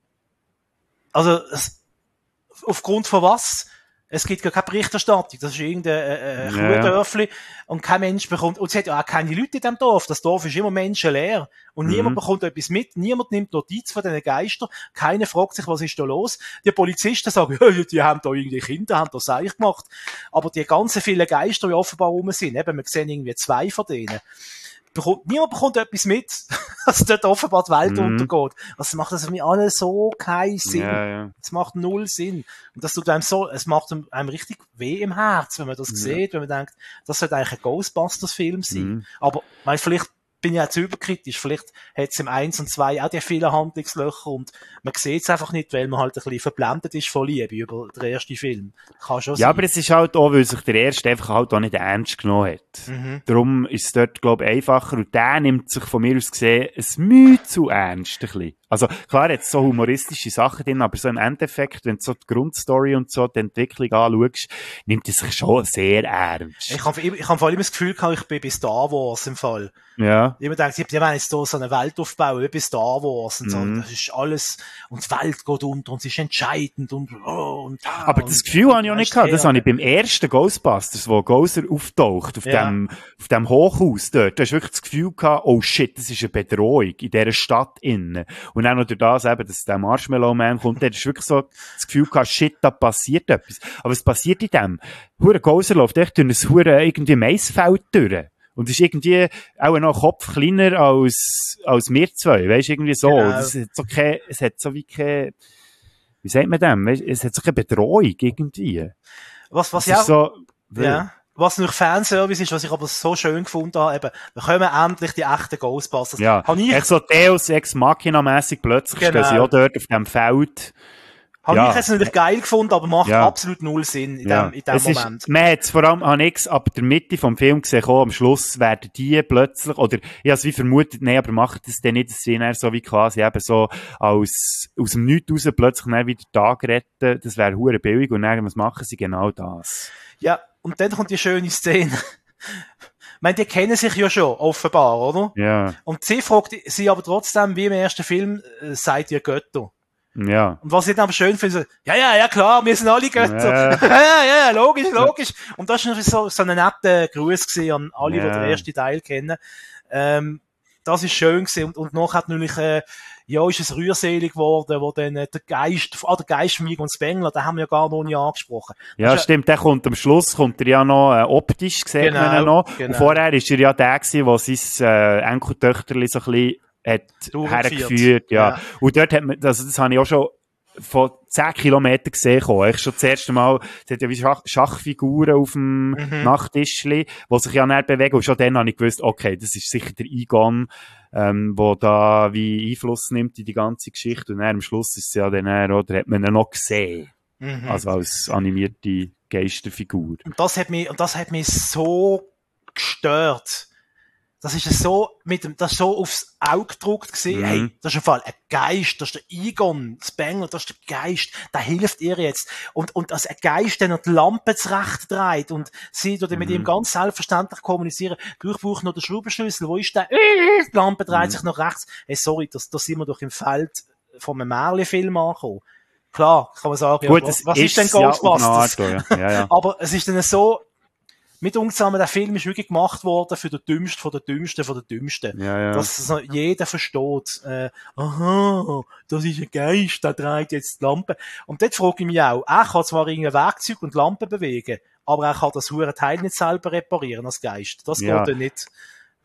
Also, es, aufgrund von was? Es gibt gar keine Berichterstattung. Das ist irgendein äh, Kuhdörfli ja. und kein Mensch bekommt, und es hat ja auch keine Leute in diesem Dorf. Das Dorf ist immer menschenleer. Und mhm. niemand bekommt etwas mit, niemand nimmt Notiz von diesen Geistern, keiner fragt sich, was ist da los. Die Polizisten sagen, ja, die haben da irgendwie Kinder, haben das Seich gemacht. Aber die ganzen vielen Geister, die offenbar rum sind, eben, wir sehen irgendwie zwei von denen. Bekommt, niemand bekommt etwas mit, dass dort offenbar die Welt mm. untergeht. Also macht das für mich alles so keinen Sinn. Ja, ja. Es macht null Sinn. Und das tut einem so, es macht einem richtig weh im Herz, wenn man das ja. sieht, wenn man denkt, das sollte eigentlich ein Ghostbusters-Film sein. Mm. Aber, weil vielleicht bin ich auch zu überkritisch. Vielleicht hat es im eins und zwei auch die vielen Handlungslöcher und man sieht es einfach nicht, weil man halt ein bisschen verblendet ist von Liebe über den ersten Film. Kann schon ja, sein. aber es ist halt auch, weil sich der erste einfach halt auch nicht ernst genommen hat. Mhm. Darum ist es dort, glaube ich, einfacher und der nimmt sich von mir aus gesehen ein Mühe zu ernst ein bisschen. Also klar, jetzt so humoristische Sachen drin, aber so im Endeffekt, wenn du so die Grundstory und so die Entwicklung anschaust, nimmt es sich schon sehr ernst. Ich habe ich hab vor allem das Gefühl gehabt, ich bin bei Star Wars im Fall. Ja. Ich habe gedacht, die wollen jetzt hier so eine Welt aufbauen, wie bei Star Wars und so. Mhm. Das ist alles, und die Welt geht unter und es ist entscheidend und, oh, und ah, aber das Gefühl habe ich auch nicht gehabt. Das habe ich beim ersten Ghostbusters, wo Gozer auftaucht, auf ja. dem, auf dem Hochhaus dort. Da hast du wirklich das Gefühl gehabt, oh shit, das ist eine Bedrohung in dieser Stadt innen. Und dann noch durch das eben, dass der Marshmallow Man kommt, da hast du wirklich so das Gefühl gehabt, shit, da passiert etwas. Aber was passiert in dem? Hure Gozer läuft echt durch ein hure irgendwie Maisfeld durch. Und ist irgendwie auch noch ein Kopf kleiner als, als wir zwei. Weisst, irgendwie so. Genau. Es hat so keine, es hat so wie keine, wie sagt man dem? Es hat so keine Bedrohung irgendwie. Was, was ja, so, ja. Was durch Fanservice ist, was ich aber so schön gefunden habe, eben, wir kommen endlich die echten Ghostbusters. Ja. Ich, echt so Deus Ex Machina-mässig plötzlich genau. stehen sie auch dort auf dem Feld. Habe ja. ich jetzt natürlich geil gefunden, aber macht ja. absolut null Sinn in ja. dem, in dem es Moment. Ist, man hat es vor allem, habe ich ab der Mitte vom Film gesehen, oh, am Schluss werden die plötzlich, oder ich habe es wie vermutet, nee, aber macht das denn nicht, dass sie dann so wie quasi eben so als, aus dem Nichts raus plötzlich dann wieder den Tag retten, das wäre hure billig und dann, was machen sie? Genau das. Ja, und dann kommt die schöne Szene. Ich meine, die kennen sich ja schon, offenbar, oder? Ja. Und sie fragt sie aber trotzdem, wie im ersten Film, äh, seid ihr Götter? Ja. Und was ich dann aber schön finde, so, ja, ja, ja, klar, wir sind alle Götter. Ja, ja, ja, logisch, logisch. Und das war so, so ein netter Gruß gewesen an alle, ja. die den ersten Teil kennen. Ähm, das ist schön gewesen. Und, und noch hat natürlich, äh, ja, ist es rührselig geworden, wo dann äh, der Geist, ah, der Geist von Egon Spengler, den haben wir ja gar noch nie angesprochen. Ja, das stimmt, der kommt am Schluss, kommt er ja noch äh, optisch, sieht genau, man ihn noch. Genau. Und vorher ist er ja der gewesen, der sein äh, Enkeltöchterli so ein bisschen hat hergeführt, ja. ja. Und dort hat man, also das habe ich auch schon von zehn Kilometern gesehen, ich schon das erste Mal, es hat ja wie Schach, Schachfiguren auf dem mhm. Nachttischli, die sich ja näher bewegen, und schon dann habe ich gewusst, okay, das ist sicher der Egon, ähm, der da wie Einfluss nimmt in die ganze Geschichte, und dann am Schluss ist es ja dann, oder hat man ihn noch gesehen, mhm. also als animierte Geisterfigur. Und das hat mich, und das hat mich so gestört. Das ist so, mit dem, das ist so aufs Auge gedruckt gewesen. Mhm. Hey, das ist im Fall ein Geist, das ist der Egon Spengler, das ist der Geist, der hilft ihr jetzt. Und, und als ein Geist, der noch die Lampe zurecht dreht und sie dort mhm. mit ihm ganz selbstverständlich kommunizieren, du, ich brauche noch den Schraubenschlüssel, wo ist der? Die Lampe dreht mhm. sich nach rechts. Hey, sorry, das, das sind wir doch im Feld von einem Märli-Film angekommen. Klar, kann man sagen, gut, ja, was, was ist denn Ghostbusters? Ja, ja, ja. Aber es ist dann so, mit uns zusammen, der Film ist wirklich gemacht worden für den Dümmsten von den Dümmsten von den Dümmsten. Ja, ja. Dass so jeder versteht, äh, aha, das ist ein Geist, der dreht jetzt die Lampe. Und dort frage ich mich auch, er kann zwar irgendein Werkzeug und Lampe bewegen, aber er kann das hure Teil nicht selber reparieren als Geist. Das ja. geht ja nicht.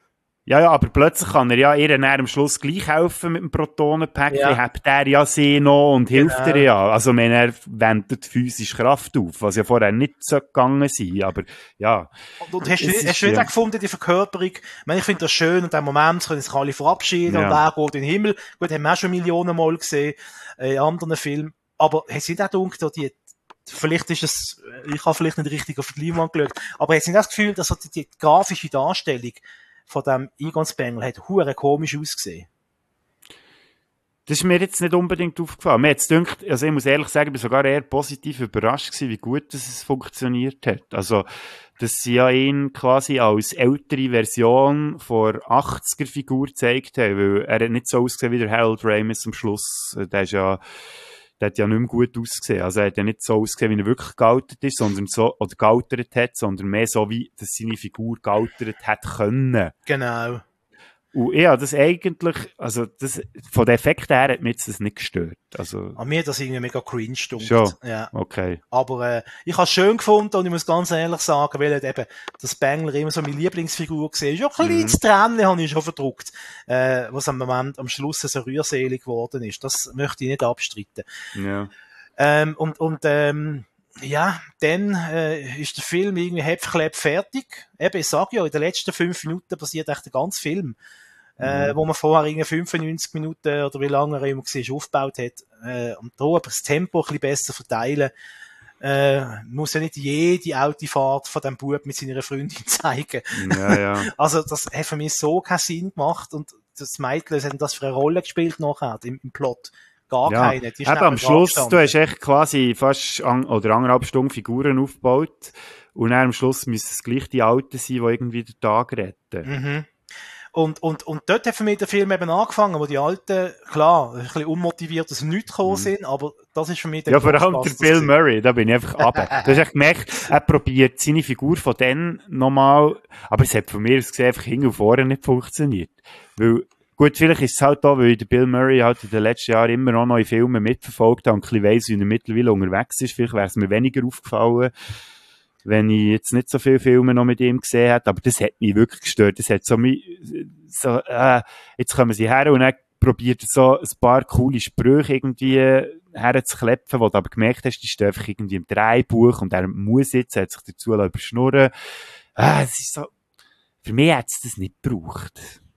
Ja, ja, aber plötzlich kann er ja ihr dann am Schluss gleich helfen mit dem Protonenpäckchen, Ja. hebt er ja sie noch und hilft Genau. ihr ja. Also, wenn er wendet physisch Kraft auf, was ja vorher nicht so gegangen sein, aber ja. Und, und hast du Es nicht- ist, hast du nicht ja. auch gefunden, die Verkörperung? Ich meine, ich finde das schön, und den Moment können sich alle verabschieden, Ja. und er geht in den Himmel. Gut, haben wir auch schon Millionen Mal gesehen, äh, in anderen Filmen. Aber hast du nicht auch gedacht, die, vielleicht ist es, ich habe vielleicht nicht richtig auf die Leinwand geschaut, aber hast du nicht das Gefühl, dass so die, die grafische Darstellung von dem Egon Spengler hat hure komisch ausgesehen? Das ist mir jetzt nicht unbedingt aufgefallen. Mir hat's gedacht, also ich muss ehrlich sagen, ich bin sogar eher positiv überrascht gewesen, wie gut dass es funktioniert hat. Also, dass sie ja ihn quasi als ältere Version von achtziger-Figur gezeigt haben, weil er hat nicht so ausgesehen wie der Harold Ramis am Schluss. Der ist ja, der hat ja nicht mehr gut ausgesehen. Also er hat ja nicht so ausgesehen, wie er wirklich gealtert ist, sondern so, oder gealtert hat, sondern mehr so, wie dass seine Figur gealtert hat können. Genau. Und ja, das eigentlich, also das, von den Effekten her hat mir jetzt das nicht gestört. Also, An mir hat das irgendwie mega cringe stunkt. Schon? Ja. okay. Aber äh, ich habe es schön gefunden, und ich muss ganz ehrlich sagen, weil halt eben der Spengler immer so meine Lieblingsfigur war, ist ja ein kleines Tränchen habe ich schon verdruckt, äh, was am Moment am Schluss so rührselig geworden ist. Das möchte ich nicht abstreiten. Ja. Ähm, und und ähm, ja, dann äh, ist der Film irgendwie hepfklepp fertig. Eben, ich sage ja, in den letzten fünf Minuten passiert echt der ganze Film. Äh, wo man vorher irgendwie fünfundneunzig Minuten oder wie lange er immer war, aufgebaut hat. Äh, und da aber das Tempo ein bisschen besser verteilen. Äh, muss ja nicht jede Autofahrt von dem Bub mit seiner Freundin zeigen. Ja, ja. Also das hat für mich so keinen Sinn gemacht, und das Mädchen, was hat denn das für eine Rolle gespielt nachher im, im Plot? Gar ja. keine. Die ist Eben, am neben Schluss, dran du hast echt quasi fast an, oder anderthalb Stunden Figuren aufgebaut und dann am Schluss müssen es gleich die Alten sein, die irgendwie den Tag retten. Mhm. Und, und, und dort hat für mich der Film eben angefangen, wo die Alten, klar, ein bisschen unmotiviert aus dem Nichts gekommen sind, aber das ist für mich der Ja, vor allem der Ghostbusters Bill gewesen. Murray, da bin ich einfach runter. Du hast echt gemerkt, er probiert seine Figur von dann nochmal, aber es hat von mir aus gesehen einfach hin und vorne nicht funktioniert. Weil, gut, vielleicht ist es halt da, weil der Bill Murray halt in den letzten Jahren immer auch noch in Filmen mitverfolgt hat und ein bisschen weiss, wie er mittlerweile unterwegs ist. Vielleicht wäre es mir weniger aufgefallen, wenn ich jetzt nicht so viele Filme noch mit ihm gesehen hätte, aber das hat mich wirklich gestört. Das hat so, mi- so äh, jetzt kommen sie her und dann probiert er so ein paar coole Sprüche irgendwie herzuklepfen, wo du aber gemerkt hast, die stehen einfach irgendwie im Drehbuch und er muss jetzt, er hat sich dazu überschnurren. Ah, es ist so, für mich hat es das nicht gebraucht.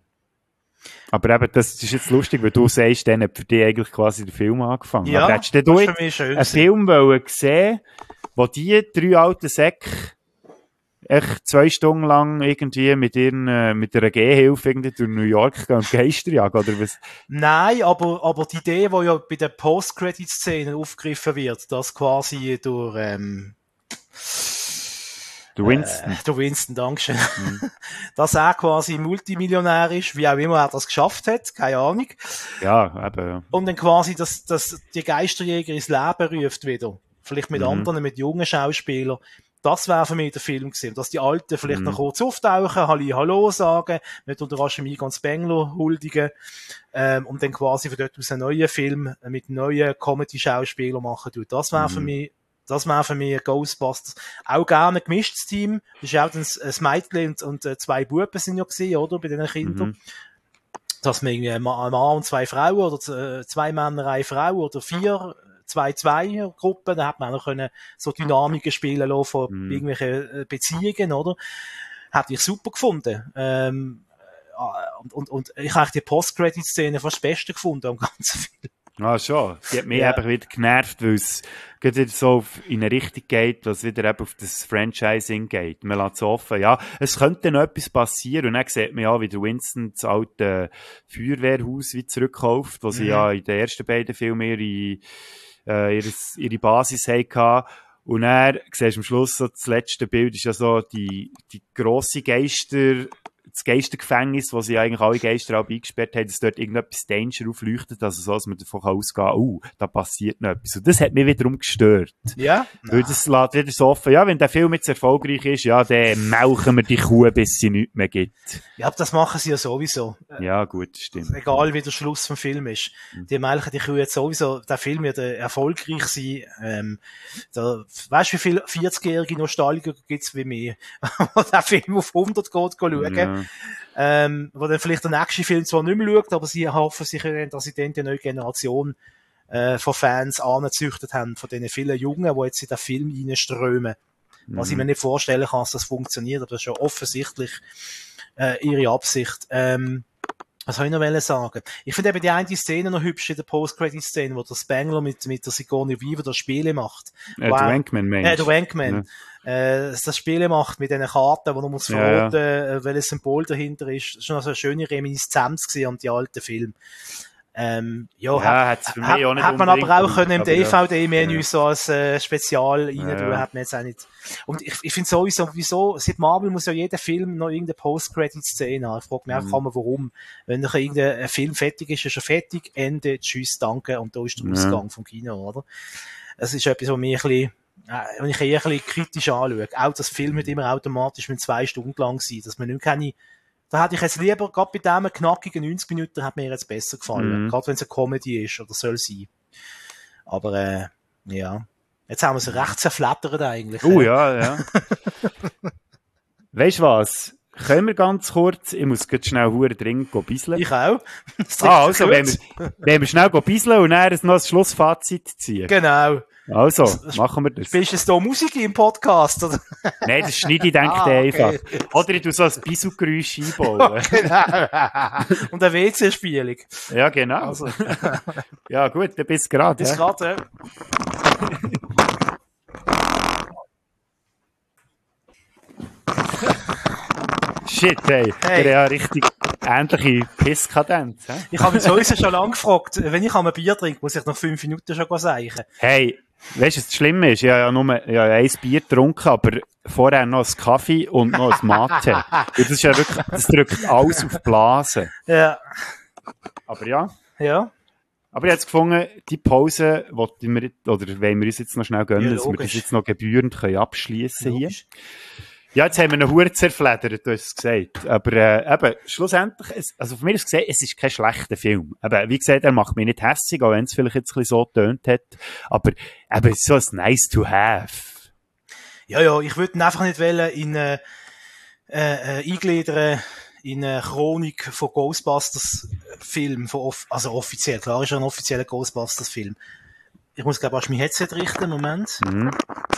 Aber eben, das ist jetzt lustig, weil du sagst, dann hat für dich eigentlich quasi der Film angefangen. Ja, aber hättest du das ist jetzt für mich schön einen gewesen. Film wollen sehen, wo die drei alten Säcke echt zwei Stunden lang irgendwie mit ihren, äh, mit einer Gehhilfe irgendwie durch New York gehen und Geister jagen, oder was? Nein, aber, aber die Idee, die ja bei der Post-Credit-Szene aufgegriffen wird, dass quasi durch, ähm, Der Winston. Äh, der Winston, Dankeschön. Mhm. Dass er quasi Multimillionär ist, wie auch immer er das geschafft hat, keine Ahnung. Ja, eben, ja. Und dann quasi, dass, dass die Geisterjäger ins Leben ruft wieder. Vielleicht mit Mhm. anderen, mit jungen Schauspielern. Das wäre für mich der Film gewesen. Dass die Alten vielleicht Mhm. noch kurz auftauchen, Halli, Hallo sagen, mit unter raschem Egon Spengler huldigen, ähm, und dann quasi von dort aus einen neuen Film mit neuen Comedy-Schauspielern machen tut. Das wäre Mhm. für mich Das wäre für mich ein Ghostbusters. Auch gerne ein gemischtes Team. Das ist auch ein, ein Mädchen und, und äh, zwei Buben sind ja gewesen, oder? Bei diesen Kindern. Mhm. Dass man irgendwie ein Ma- ein Mann und zwei Frauen, oder äh, zwei Männer, eine Frau, oder vier, zwei, zwei Gruppen. Da hat man auch können so Dynamiken spielen lassen von Mhm. irgendwelchen äh, Beziehungen, oder? Hätte ich super gefunden. Ähm, äh, und, und, und ich habe die Post-Credit-Szene fast das Beste gefunden am ganzen Film. Ah, schon. Die hat mich Ja. einfach wieder genervt, weil es gerade wieder so auf- in eine Richtung geht, was wieder eben auf das Franchising geht. Man lässt es offen. Ja, es könnte noch etwas passieren und dann sieht man ja, wie der Winston das alte Feuerwehrhaus wieder zurückkauft, wo sie Mhm. ja in den ersten beiden Filmen ihre, äh, ihre, ihre Basis hatten. Und dann siehst du am Schluss so, das letzte Bild ist ja so die, die grosse Geister, das Geistergefängnis, wo sie eigentlich alle Geister auch eingesperrt haben, dass dort irgendetwas Danger aufleuchtet, also so, dass man davon ausgehen kann, oh, da passiert noch etwas. Und das hat mich wiederum gestört. Ja? Weil das lässt wieder so offen, ja, wenn der Film jetzt erfolgreich ist, ja, dann melken wir die Kuh, bis sie nichts mehr gibt. Ja, aber das machen sie ja sowieso. Ja, gut, stimmt. Egal wie der Schluss vom Film ist. Die melken die Kühe jetzt sowieso, der Film wird äh, erfolgreich sein. Ähm, da, weißt du, wie viele vierzigjährige Nostalgiker gibt's wie mir, die den Film auf hundert geht schauen? Ja. ähm, wo dann vielleicht der nächste Film zwar nicht mehr schaut, aber sie hoffen sich, dass sie dann die neue Generation äh, von Fans angezüchtet haben, von diesen vielen Jungen, die jetzt in den Film reinströmen. Mhm. Was ich mir nicht vorstellen kann, dass das funktioniert, aber das ist ja offensichtlich äh, ihre Absicht. Ähm, was soll ich noch sagen? Ich finde eben die eine Szene noch hübsch in der Post-Credit-Szene, wo der Spangler mit, mit der Sigourney Weaver das Spiele macht. Äh, der Wankman, meinst du? Äh, der Wankman. Ja. Äh, das Spiele macht mit diesen Karten, wo man muss verraten, ja, ja. welches Symbol dahinter ist. Das ist schon also eine schöne Reminiszenz gewesen an die alten Filme. Ähm, ja, ja hat, hat, hat, hat man aber auch können im D V D-Menü ja. so als äh, Spezial rein tun, ja. hat man jetzt auch nicht. Und ich, ich finde sowieso, wieso, seit Marvel muss ja jeder Film noch irgendeine Post-Credit-Szene haben. Ich frage mich einfach mhm. mal, warum. Wenn noch irgendein Film fertig ist, ist er fertig, Ende, tschüss, danke, und da ist der ja. Ausgang vom Kino, oder? Es ist etwas, was mich ein bisschen, äh, wenn ich eher ein bisschen kritisch anschaue. Auch das Film nicht immer automatisch mit zwei Stunden lang sein, dass man nicht keine. Da hätte ich jetzt lieber, gerade bei diesem knackigen neunzig Minuten, hat mir jetzt besser gefallen. Mhm. Gerade wenn es eine Comedy ist, oder soll sein. Aber, äh, ja. Jetzt haben wir es recht zerflattert eigentlich. Oh, äh. ja, ja. Weißt du was? Können wir ganz kurz, ich muss jetzt schnell verdammt dringend go bisseln. Ich auch. Ah, also, wenn wir, wenn wir schnell go bisseln und dann noch ein Schlussfazit ziehen. Genau. Also, das, machen wir das. Spielst du jetzt da Musik im Podcast, oder? Nein, das schneide ich, denke ah, okay. einfach. Oder ich tue so ein Bissu-Geräusch einbauen. Genau. Und eine W C-Spielung. Ja, genau. Also. Ja, gut, dann bist du gerade. Bis gerade, ja. Shit, hey. hey. Der hat ja richtig ähnliche Pisskadenz. He? Ich habe mich sowieso schon lange gefragt, wenn ich ein Bier trinke, muss ich nach fünf Minuten schon sagen. Hey, weißt du, was das Schlimme ist? Ich habe ja nur ich habe ein Bier getrunken, aber vorher noch ein Kaffee und noch ein Mate. Das ist ja wirklich, das drückt alles auf die Blase. Ja. Aber ja. Ja. Aber ich habe jetzt gefunden, die Pause wollten wir, oder wollen wir uns jetzt noch schnell gönnen, ja, dass wir das jetzt noch gebührend können abschließen hier. Ja, jetzt haben wir einen Hure zerfledert, du hast es gesagt. Aber äh, eben, schlussendlich, es, also von mir aus gesehen, es ist kein schlechter Film. Aber wie gesagt, er macht mich nicht hässig, auch wenn es vielleicht jetzt ein bisschen so getönt hat. Aber eben, es ist so ein nice to have. Ja, ja, ich würde ihn einfach nicht wollen in äh, äh, eingliedern in eine Chronik von Ghostbusters Film, von off- also offiziell, klar ist er ein offizieller Ghostbusters Film. Ich muss, glaube ich, mein Headset richten, Moment. Mhm.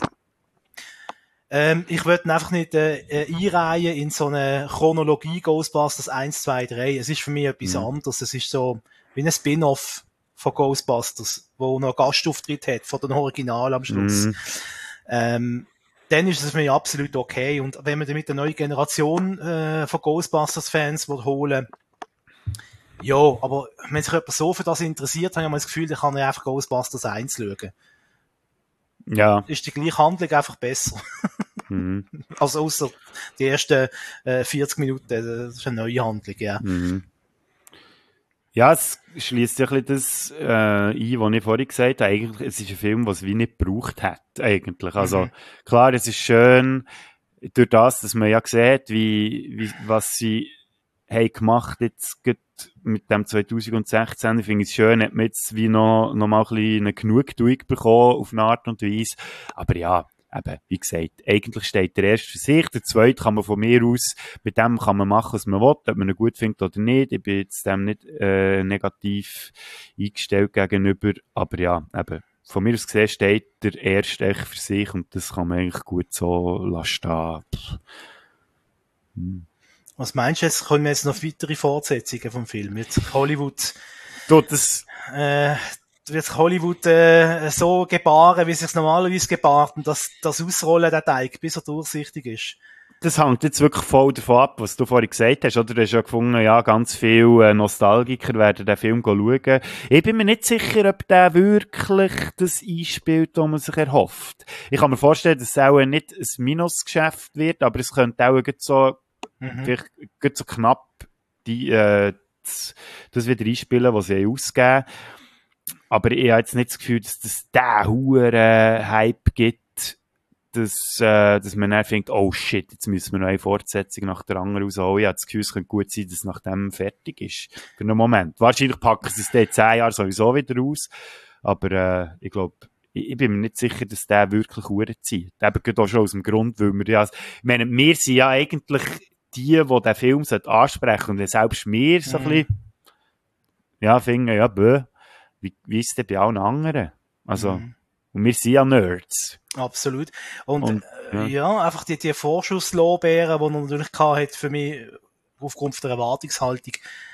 Ähm, ich würde ihn einfach nicht äh, einreihen in so eine Chronologie Ghostbusters eins, zwei, drei. Es ist für mich etwas mhm. anderes. Es ist so wie ein Spin-off von Ghostbusters, wo noch Gastauftritt hat von den Original am Schluss. Mhm. Ähm, dann ist es für mich absolut okay. Und wenn man dann mit der neuen Generation äh, von Ghostbusters-Fans holen, ja, aber wenn sich jemand so für das interessiert, habe ich mal das Gefühl, dann kann er einfach Ghostbusters eins schauen. Ja. Ist die gleiche Handlung einfach besser. Mhm. Also außer die ersten äh, vierzig Minuten, das ist eine neue Handlung, ja. Mhm. Ja, es schließt ja ein bisschen das äh, ein, was ich vorhin gesagt habe. Eigentlich, es ist ein Film, was es wie nicht gebraucht hat, eigentlich. Also, mhm. klar, es ist schön, durch das, dass man ja sieht, wie, wie, was sie haben gemacht jetzt mit dem zwanzig sechzehn. Ich finde es schön, hat man jetzt wie noch, noch mal ein bisschen eine Genugtuung bekommen, auf eine Art und Weise. Aber ja, eben, wie gesagt, eigentlich steht der erste für sich, der zweite kann man von mir aus, mit dem kann man machen, was man will, ob man ihn gut findet oder nicht. Ich bin jetzt dem nicht äh, negativ eingestellt gegenüber, aber ja, eben, von mir aus gesehen steht der erste echt für sich und das kann man eigentlich gut so lassen. Hm. Was meinst du jetzt? Kommen wir jetzt noch weitere Fortsetzungen vom Film? Jetzt Hollywood, du, das, äh, wird Hollywood äh, so gebaren, wie es sich normalerweise gebart, und das, das Ausrollen der Teig, bis er durchsichtig ist. Das hängt jetzt wirklich voll davon ab, was du vorhin gesagt hast, oder? Du hast ja gefunden, ja, ganz viele Nostalgiker werden den Film schauen. Ich bin mir nicht sicher, ob der wirklich das einspielt, was man sich erhofft. Ich kann mir vorstellen, dass es auch nicht ein Minusgeschäft wird, aber es könnte auch so, mhm. vielleicht so knapp die, äh, das, das wieder einspielen, was sie ausgeben. Aber ich habe jetzt nicht das Gefühl, dass das der hure Hype gibt, dass, äh, dass man dann denkt, oh shit, jetzt müssen wir noch eine Fortsetzung nach der anderen rausholen. Ich habe das Gefühl, es könnte gut sein, dass es nach dem fertig ist. Für einen Moment. Wahrscheinlich packen sie es dann in zehn Jahren sowieso wieder raus. Aber äh, ich glaube, ich, ich bin mir nicht sicher, dass der wirklich hure zieht. Eben gerade auch schon aus dem Grund, weil wir ja, ich meine, wir sind ja eigentlich die, die den Film ansprechen. Und wenn selbst wir so mhm. ein bisschen, ja, finden, ja, bö, wie, wie ist es denn bei allen anderen? Also, mhm. und wir sind ja Nerds. Absolut. Und, und ja. Äh, ja, einfach die, die Vorschusslorbeeren, die er natürlich hatte, für mich, aufgrund der Erwartungshaltung,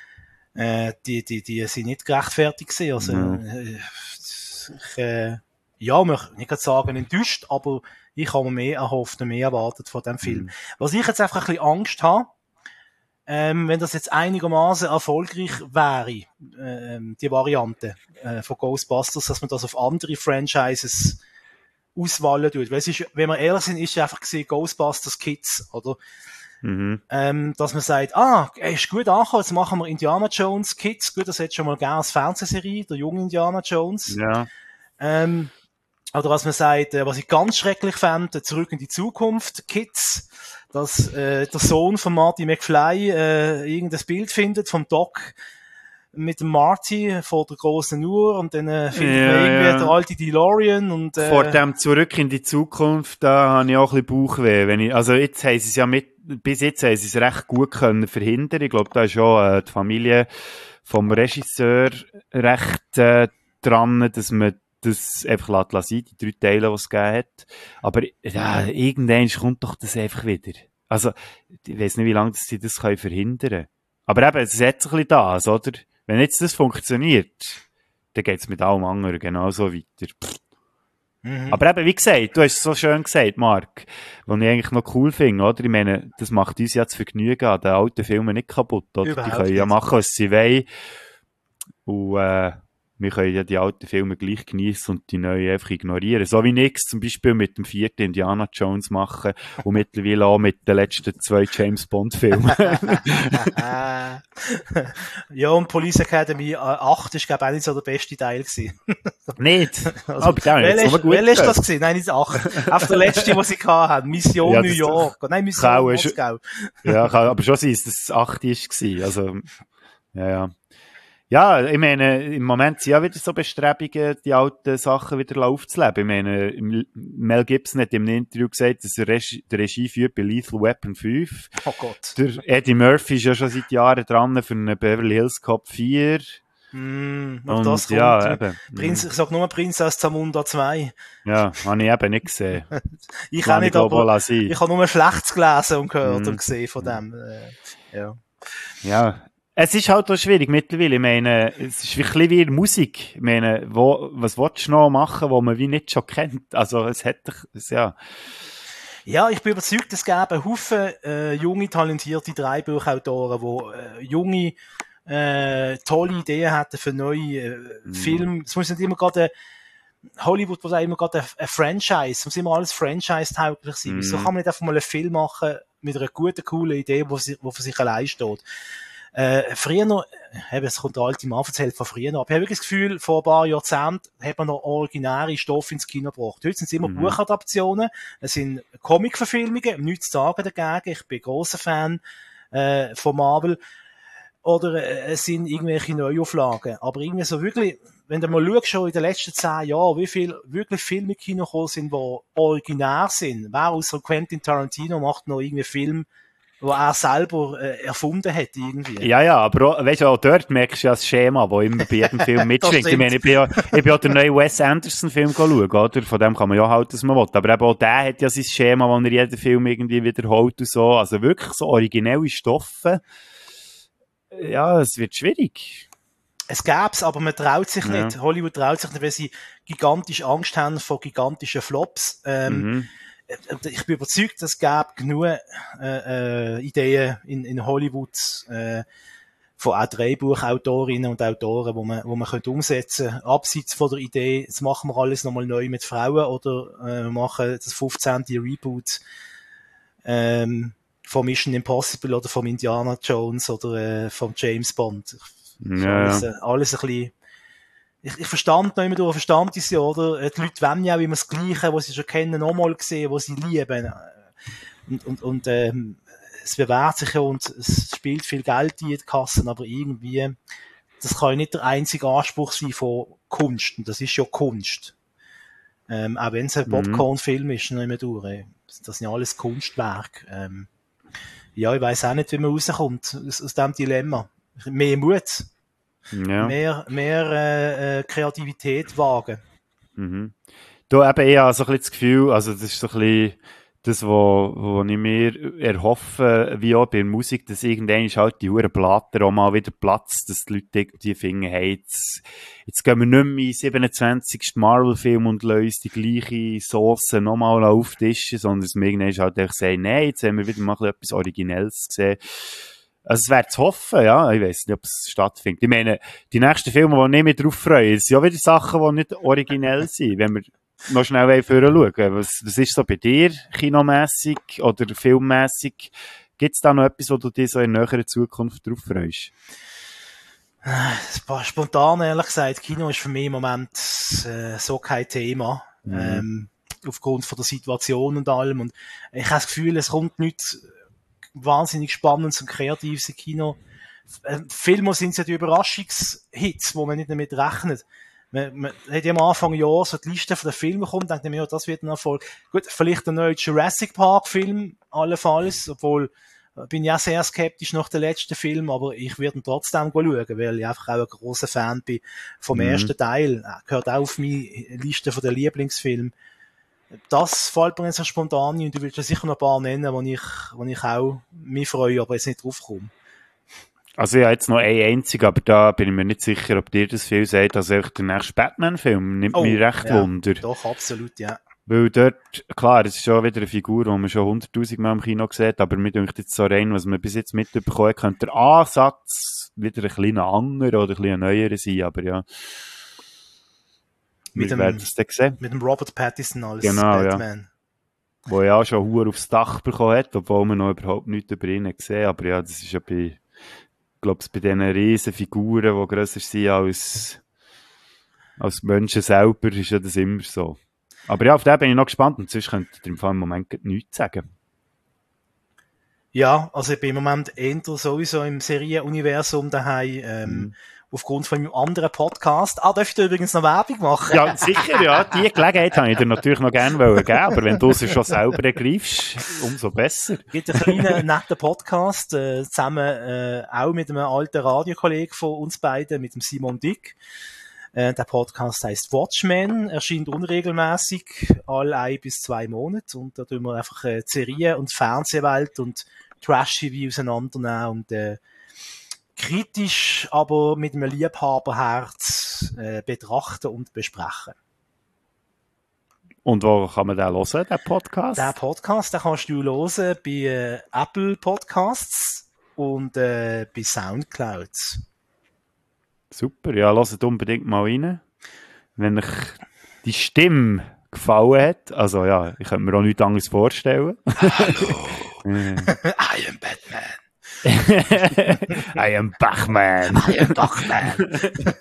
äh, die, die, die sind nicht gerechtfertigt gewesen. Also, mhm. äh, ich, äh, ja, ich möchte nicht sagen enttäuscht, aber ich habe mir mehr erhofft und mehr erwartet von dem Film. Mhm. Was ich jetzt einfach ein bisschen Angst habe, ähm, wenn das jetzt einigermaßen erfolgreich wäre, ähm, die Variante äh, von Ghostbusters, dass man das auf andere Franchises auswählen tut. Weil es ist, wenn wir ehrlich sind, ist es einfach gesehen Ghostbusters Kids, oder? Mhm. Ähm, dass man sagt, ah, er ist gut angekommen, jetzt machen wir Indiana Jones Kids. Gut, das hätte schon mal gerne als Fernsehserie, der junge Indiana Jones. Ja. Ähm, oder was man sagt, äh, was ich ganz schrecklich fand, Zurück in die Zukunft Kids, dass äh, der Sohn von Marty McFly äh, irgendein Bild findet vom Doc mit dem Marty vor der großen Uhr und dann äh, findet ja, man irgendwie ja. der alte DeLorean und äh, vor dem Zurück in die Zukunft, da habe ich auch ein bisschen Bauchweh. Wenn ich, also jetzt haben sie es ja mit, bis jetzt haben sie es recht gut können verhindern. Ich glaube, da ist schon äh, die Familie vom Regisseur recht äh, dran, dass man das einfach lassen, die drei Teile, die es gegeben hat. Aber ja, irgendwann kommt doch das einfach wieder. Also, ich weiss nicht, wie lange sie das können verhindern können. Aber eben, es hat sich ein bisschen das, oder? Wenn jetzt das funktioniert, dann geht es mit allem anderen genauso weiter. Mhm. Aber eben, wie gesagt, du hast es so schön gesagt, Marc, was ich eigentlich noch cool finde, oder? Ich meine, das macht uns ja das Vergnügen an den alten Filmen nicht kaputt, oder? Überhaupt die können nicht. Ja machen, was sie wollen. Und, äh, wir können ja die alten Filme gleich genießen und die neuen einfach ignorieren. So wie ich zum Beispiel mit dem vierten Indiana Jones machen und mittlerweile auch mit den letzten zwei James Bond Filmen. Ja, und Police Academy acht ist, glaube ich, auch nicht so der beste Teil gewesen. Nicht? Also, oh, welcher ist das gewesen? Nein, nicht acht. Auf der letzte, was sie hatten. Mission ja, New York. Nein, Mission Moskau. Ja, kann, aber schon sein, dass das acht war. Also, ja, ja. Ja, ich meine, im Moment sind ja wieder so Bestrebungen, die alten Sachen wieder aufzuleben. Ich meine, Mel Gibson hat im Interview gesagt, dass er Regie, der Regie führt bei Lethal Weapon fünf. Oh Gott. Der Eddie Murphy ist ja schon seit Jahren dran für einen Beverly Hills Cop vier. Mm, und das kommt. Ja, eben. Prinz, ich sag nur Prinzess Zamunda zwei. Ja, habe ich eben nicht gesehen. Ich auch nicht, aber ich habe nur Schlechtes gelesen und gehört mm. und gesehen von dem. Äh, ja. Ja. Es ist halt auch schwierig mittlerweile. Ich meine, es ist ein bisschen wie Musik. Ich meine, wo, was willst du noch machen, wo man wie nicht schon kennt? Also, es hat doch, ja. Ja, ich bin überzeugt, es gäbe einen Haufen äh, junge, talentierte Drehbuchautoren, die äh, junge, äh, tolle Ideen hätten für neue äh, mm. Filme. Es muss nicht immer gerade Hollywood muss auch immer gerade ein, ein Franchise, es muss immer alles Franchise-tauglich sein. Mm. Wieso kann man nicht einfach mal einen Film machen mit einer guten, coolen Idee, wo, sie, wo für sich allein steht? Äh, früher noch, eben, es kommt der alte Mann erzählt von früher noch, aber ich habe wirklich das Gefühl, vor ein paar Jahrzehnten hat man noch originäre Stoffe ins Kino gebracht. Heute sind es immer mhm. Buchadaptionen, es sind Comic-Verfilmungen, nichts zu sagen dagegen, ich bin grosser Fan äh, von Marvel, oder äh, es sind irgendwelche Neuauflagen, aber irgendwie so wirklich, wenn du mal schaust, schon in den letzten zehn Jahren, wie viele wirklich Filme im Kino gekommen sind, die originär sind, wer außer Quentin Tarantino macht noch irgendwie Film, wo er selber äh, erfunden hat, irgendwie. Ja, ja, aber auch, weißt du, auch dort merkst du ja das Schema, das immer bei jedem Film mitschwingt. Ich meine, ich bin ja, ich bin ja den neuen Wes Anderson-Film schauen, oder? Von dem kann man ja halten, was man will. Aber eben auch der hat ja sein Schema, wo er jeden Film irgendwie wiederholt und so. Also wirklich so originelle Stoffe. Ja, es wird schwierig. Es gäb's, aber man traut sich ja. nicht. Hollywood traut sich nicht, weil sie gigantisch Angst haben vor gigantischen Flops. Ähm, mhm. Ich bin überzeugt, es gäbe genug äh, äh, Ideen in, in Hollywood äh, von auch Drehbuchautorinnen und Autoren, wo man, wo man könnte umsetzen könnte. Abseits von der Idee, jetzt machen wir alles nochmal neu mit Frauen oder äh, machen das fünfzehnte Reboot ähm, von Mission Impossible oder vom Indiana Jones oder äh, vom James Bond. Ja. Alles, äh, alles ein bisschen. Ich, ich verstand noch immer durch, verstand ich sie, oder? Die Leute wollen ja auch immer das Gleiche, was sie schon kennen, nochmal sehen, was sie lieben. Und, und, und, ähm, es bewährt sich ja und es spielt viel Geld in die Kassen, aber irgendwie, das kann ja nicht der einzige Anspruch sein von Kunst. Und das ist ja Kunst. Ähm, auch wenn es ein Popcorn-Film ist, noch immer durch. Das sind ja alles Kunstwerke. Ähm, ja, ich weiss auch nicht, wie man rauskommt aus, aus diesem Dilemma. Mehr Mut. Ja. Mehr, mehr äh, äh, Kreativität wagen. Mhm. Da eben eher so ein bisschen das Gefühl, also das ist so ein bisschen das, wo, wo ich mir erhoffe, wie auch bei der Musik, dass irgendwann ist halt die Huren Platten auch mal wieder Platz, dass die Leute die finden, hey, jetzt, jetzt gehen wir nicht mehr in den siebenundzwanzigsten Marvel-Film und lassen uns die gleiche Sauce nochmal auftischen, sondern dass wir irgendwann halt einfach sagen, nein, jetzt haben wir wieder mal etwas Originelles gesehen. Also es wäre zu hoffen, ja, ich weiss nicht, ob es stattfindet. Ich meine, die nächsten Filme, die ich nicht mehr drauf freue, sind ja wieder Sachen, die nicht originell sind, wenn wir noch schnell vorher schauen. Was, was ist so bei dir, kinomässig oder filmmässig? Gibt es da noch etwas, wo du dir so in näherer Zukunft drauf freust? Spontan, ehrlich gesagt, Kino ist für mich im Moment äh, so kein Thema. Mhm. Ähm, aufgrund von der Situation und allem. Und ich habe das Gefühl, es kommt nichts wahnsinnig Spannendes und Kreatives im Kino. Äh, Filme sind ja die Überraschungshits, wo man nicht damit rechnet. Man, man hat ja am Anfang Jahr so die Liste von den Filmen bekommen, denkt man, ja, das wird ein Erfolg. Gut, vielleicht ein neuer Jurassic Park Film, allenfalls, obwohl, bin ich auch sehr skeptisch nach dem letzten Film, aber ich werde ihn trotzdem schauen, weil ich einfach auch ein grosser Fan bin vom mhm. ersten Teil. Gehört auch auf meine Liste von den Lieblingsfilmen. Das fällt mir jetzt so spontan und du willst ja sicher noch ein paar nennen, wo ich, wo ich auch mich freue, aber jetzt nicht drauf komme. Also ich habe jetzt noch einen einzigen, aber da bin ich mir nicht sicher, ob dir das viel sagt. Also der nächste Batman-Film nimmt oh, mich recht ja, Wunder. Doch, absolut, ja. Weil dort, klar, es ist schon wieder eine Figur, die man schon hunderttausend Mal im Kino sieht, aber mir denkt jetzt so rein, was man bis jetzt mitbekommen hat, könnte der Ansatz wieder ein kleiner anderer oder ein bisschen neuer sein, aber ja. Mit dem, werden es dann sehen. Mit dem Robert Pattinson als genau, Batman. Ja. Wo ja auch schon Huhr aufs Dach bekommen hat, obwohl man noch überhaupt nichts über ihn gesehen, aber ja, das ist ja bei, ich glaube, bei diesen riesen Figuren, die grösser sind als, als Menschen selber, ist ja das immer so. Aber ja, auf den bin ich noch gespannt und sonst könnte ich im Fall im Moment nichts sagen. Ja, also ich bin im Moment eher sowieso im Serienuniversum daheim, ähm, mhm. aufgrund von einem anderen Podcast. Ah, darf ich dir übrigens noch Werbung machen? Ja, sicher, ja. Die Gelegenheit habe ich dir natürlich noch gerne geben, aber wenn du es schon selber ergreifst, umso besser. Es gibt einen kleinen, netten Podcast, äh, zusammen äh, auch mit einem alten Radiokollegen von uns beiden, mit dem Simon Dick. Äh, der Podcast heisst Watchmen, erscheint unregelmäßig, alle ein bis zwei Monate. Und da tun wir einfach äh, die Serie und die Fernsehwelt und Trash-T V auseinandernehmen und äh, kritisch, aber mit einem Liebhaberherz äh, betrachten und besprechen. Und wo kann man den hören, den Podcast? Den Podcast, den kannst du hören bei äh, Apple Podcasts und äh, bei Soundcloud. Super, ja, hört unbedingt mal rein. Wenn euch die Stimme gefallen hat, also ja, ich könnte mir auch nichts anderes vorstellen. Hallo, I am Batman. I am Bachman. I am Bachman.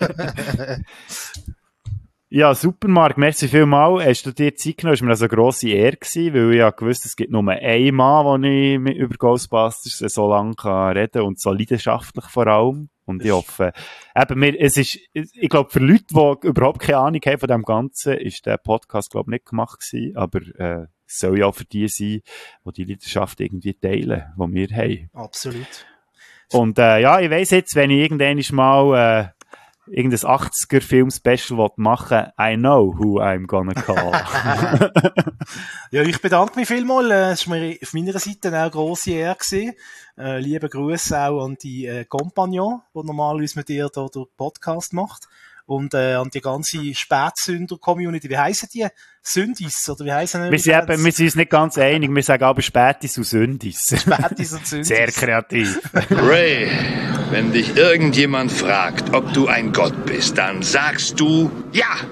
Ja, super, Marc. Merci vielmals. Hast du dir Zeit genommen? Das war mir also eine grosse Ehre gewesen, weil ich ja gewusst, es gibt nur einen Mann, wo ich über Ghostbusters so lange reden kann und so leidenschaftlich vor allem. Und ich hoffe, eben, mir, es ist, ich glaube, für Leute, die überhaupt keine Ahnung haben von dem Ganzen, ist der Podcast, glaube ich, nicht gemacht gewesen, aber, äh, es soll ja auch für die sein, die die Leidenschaft irgendwie teilen, die wir haben. Absolut. Und, äh, ja, ich weiss jetzt, wenn ich irgendwann mal, äh, irgendein achtziger-Film-Special machen, I know who I'm gonna call. Ja, ich bedanke mich vielmals. Es war mir auf meiner Seite auch eine grosse Ehre gewesen. Äh, liebe Grüße auch an die äh, Compagnon, die normalerweise mit dir hier den Podcast macht. Und äh, an die ganze Spätsünder-Community. Wie heissen die? Sündis? Oder wie heissen die? Wir sind, eben, wir sind uns nicht ganz einig. Wir sagen aber Spätis und Sündis. Spätis und Sündis. Sehr kreativ. Ray, wenn dich irgendjemand fragt, ob du ein Gott bist, dann sagst du ja.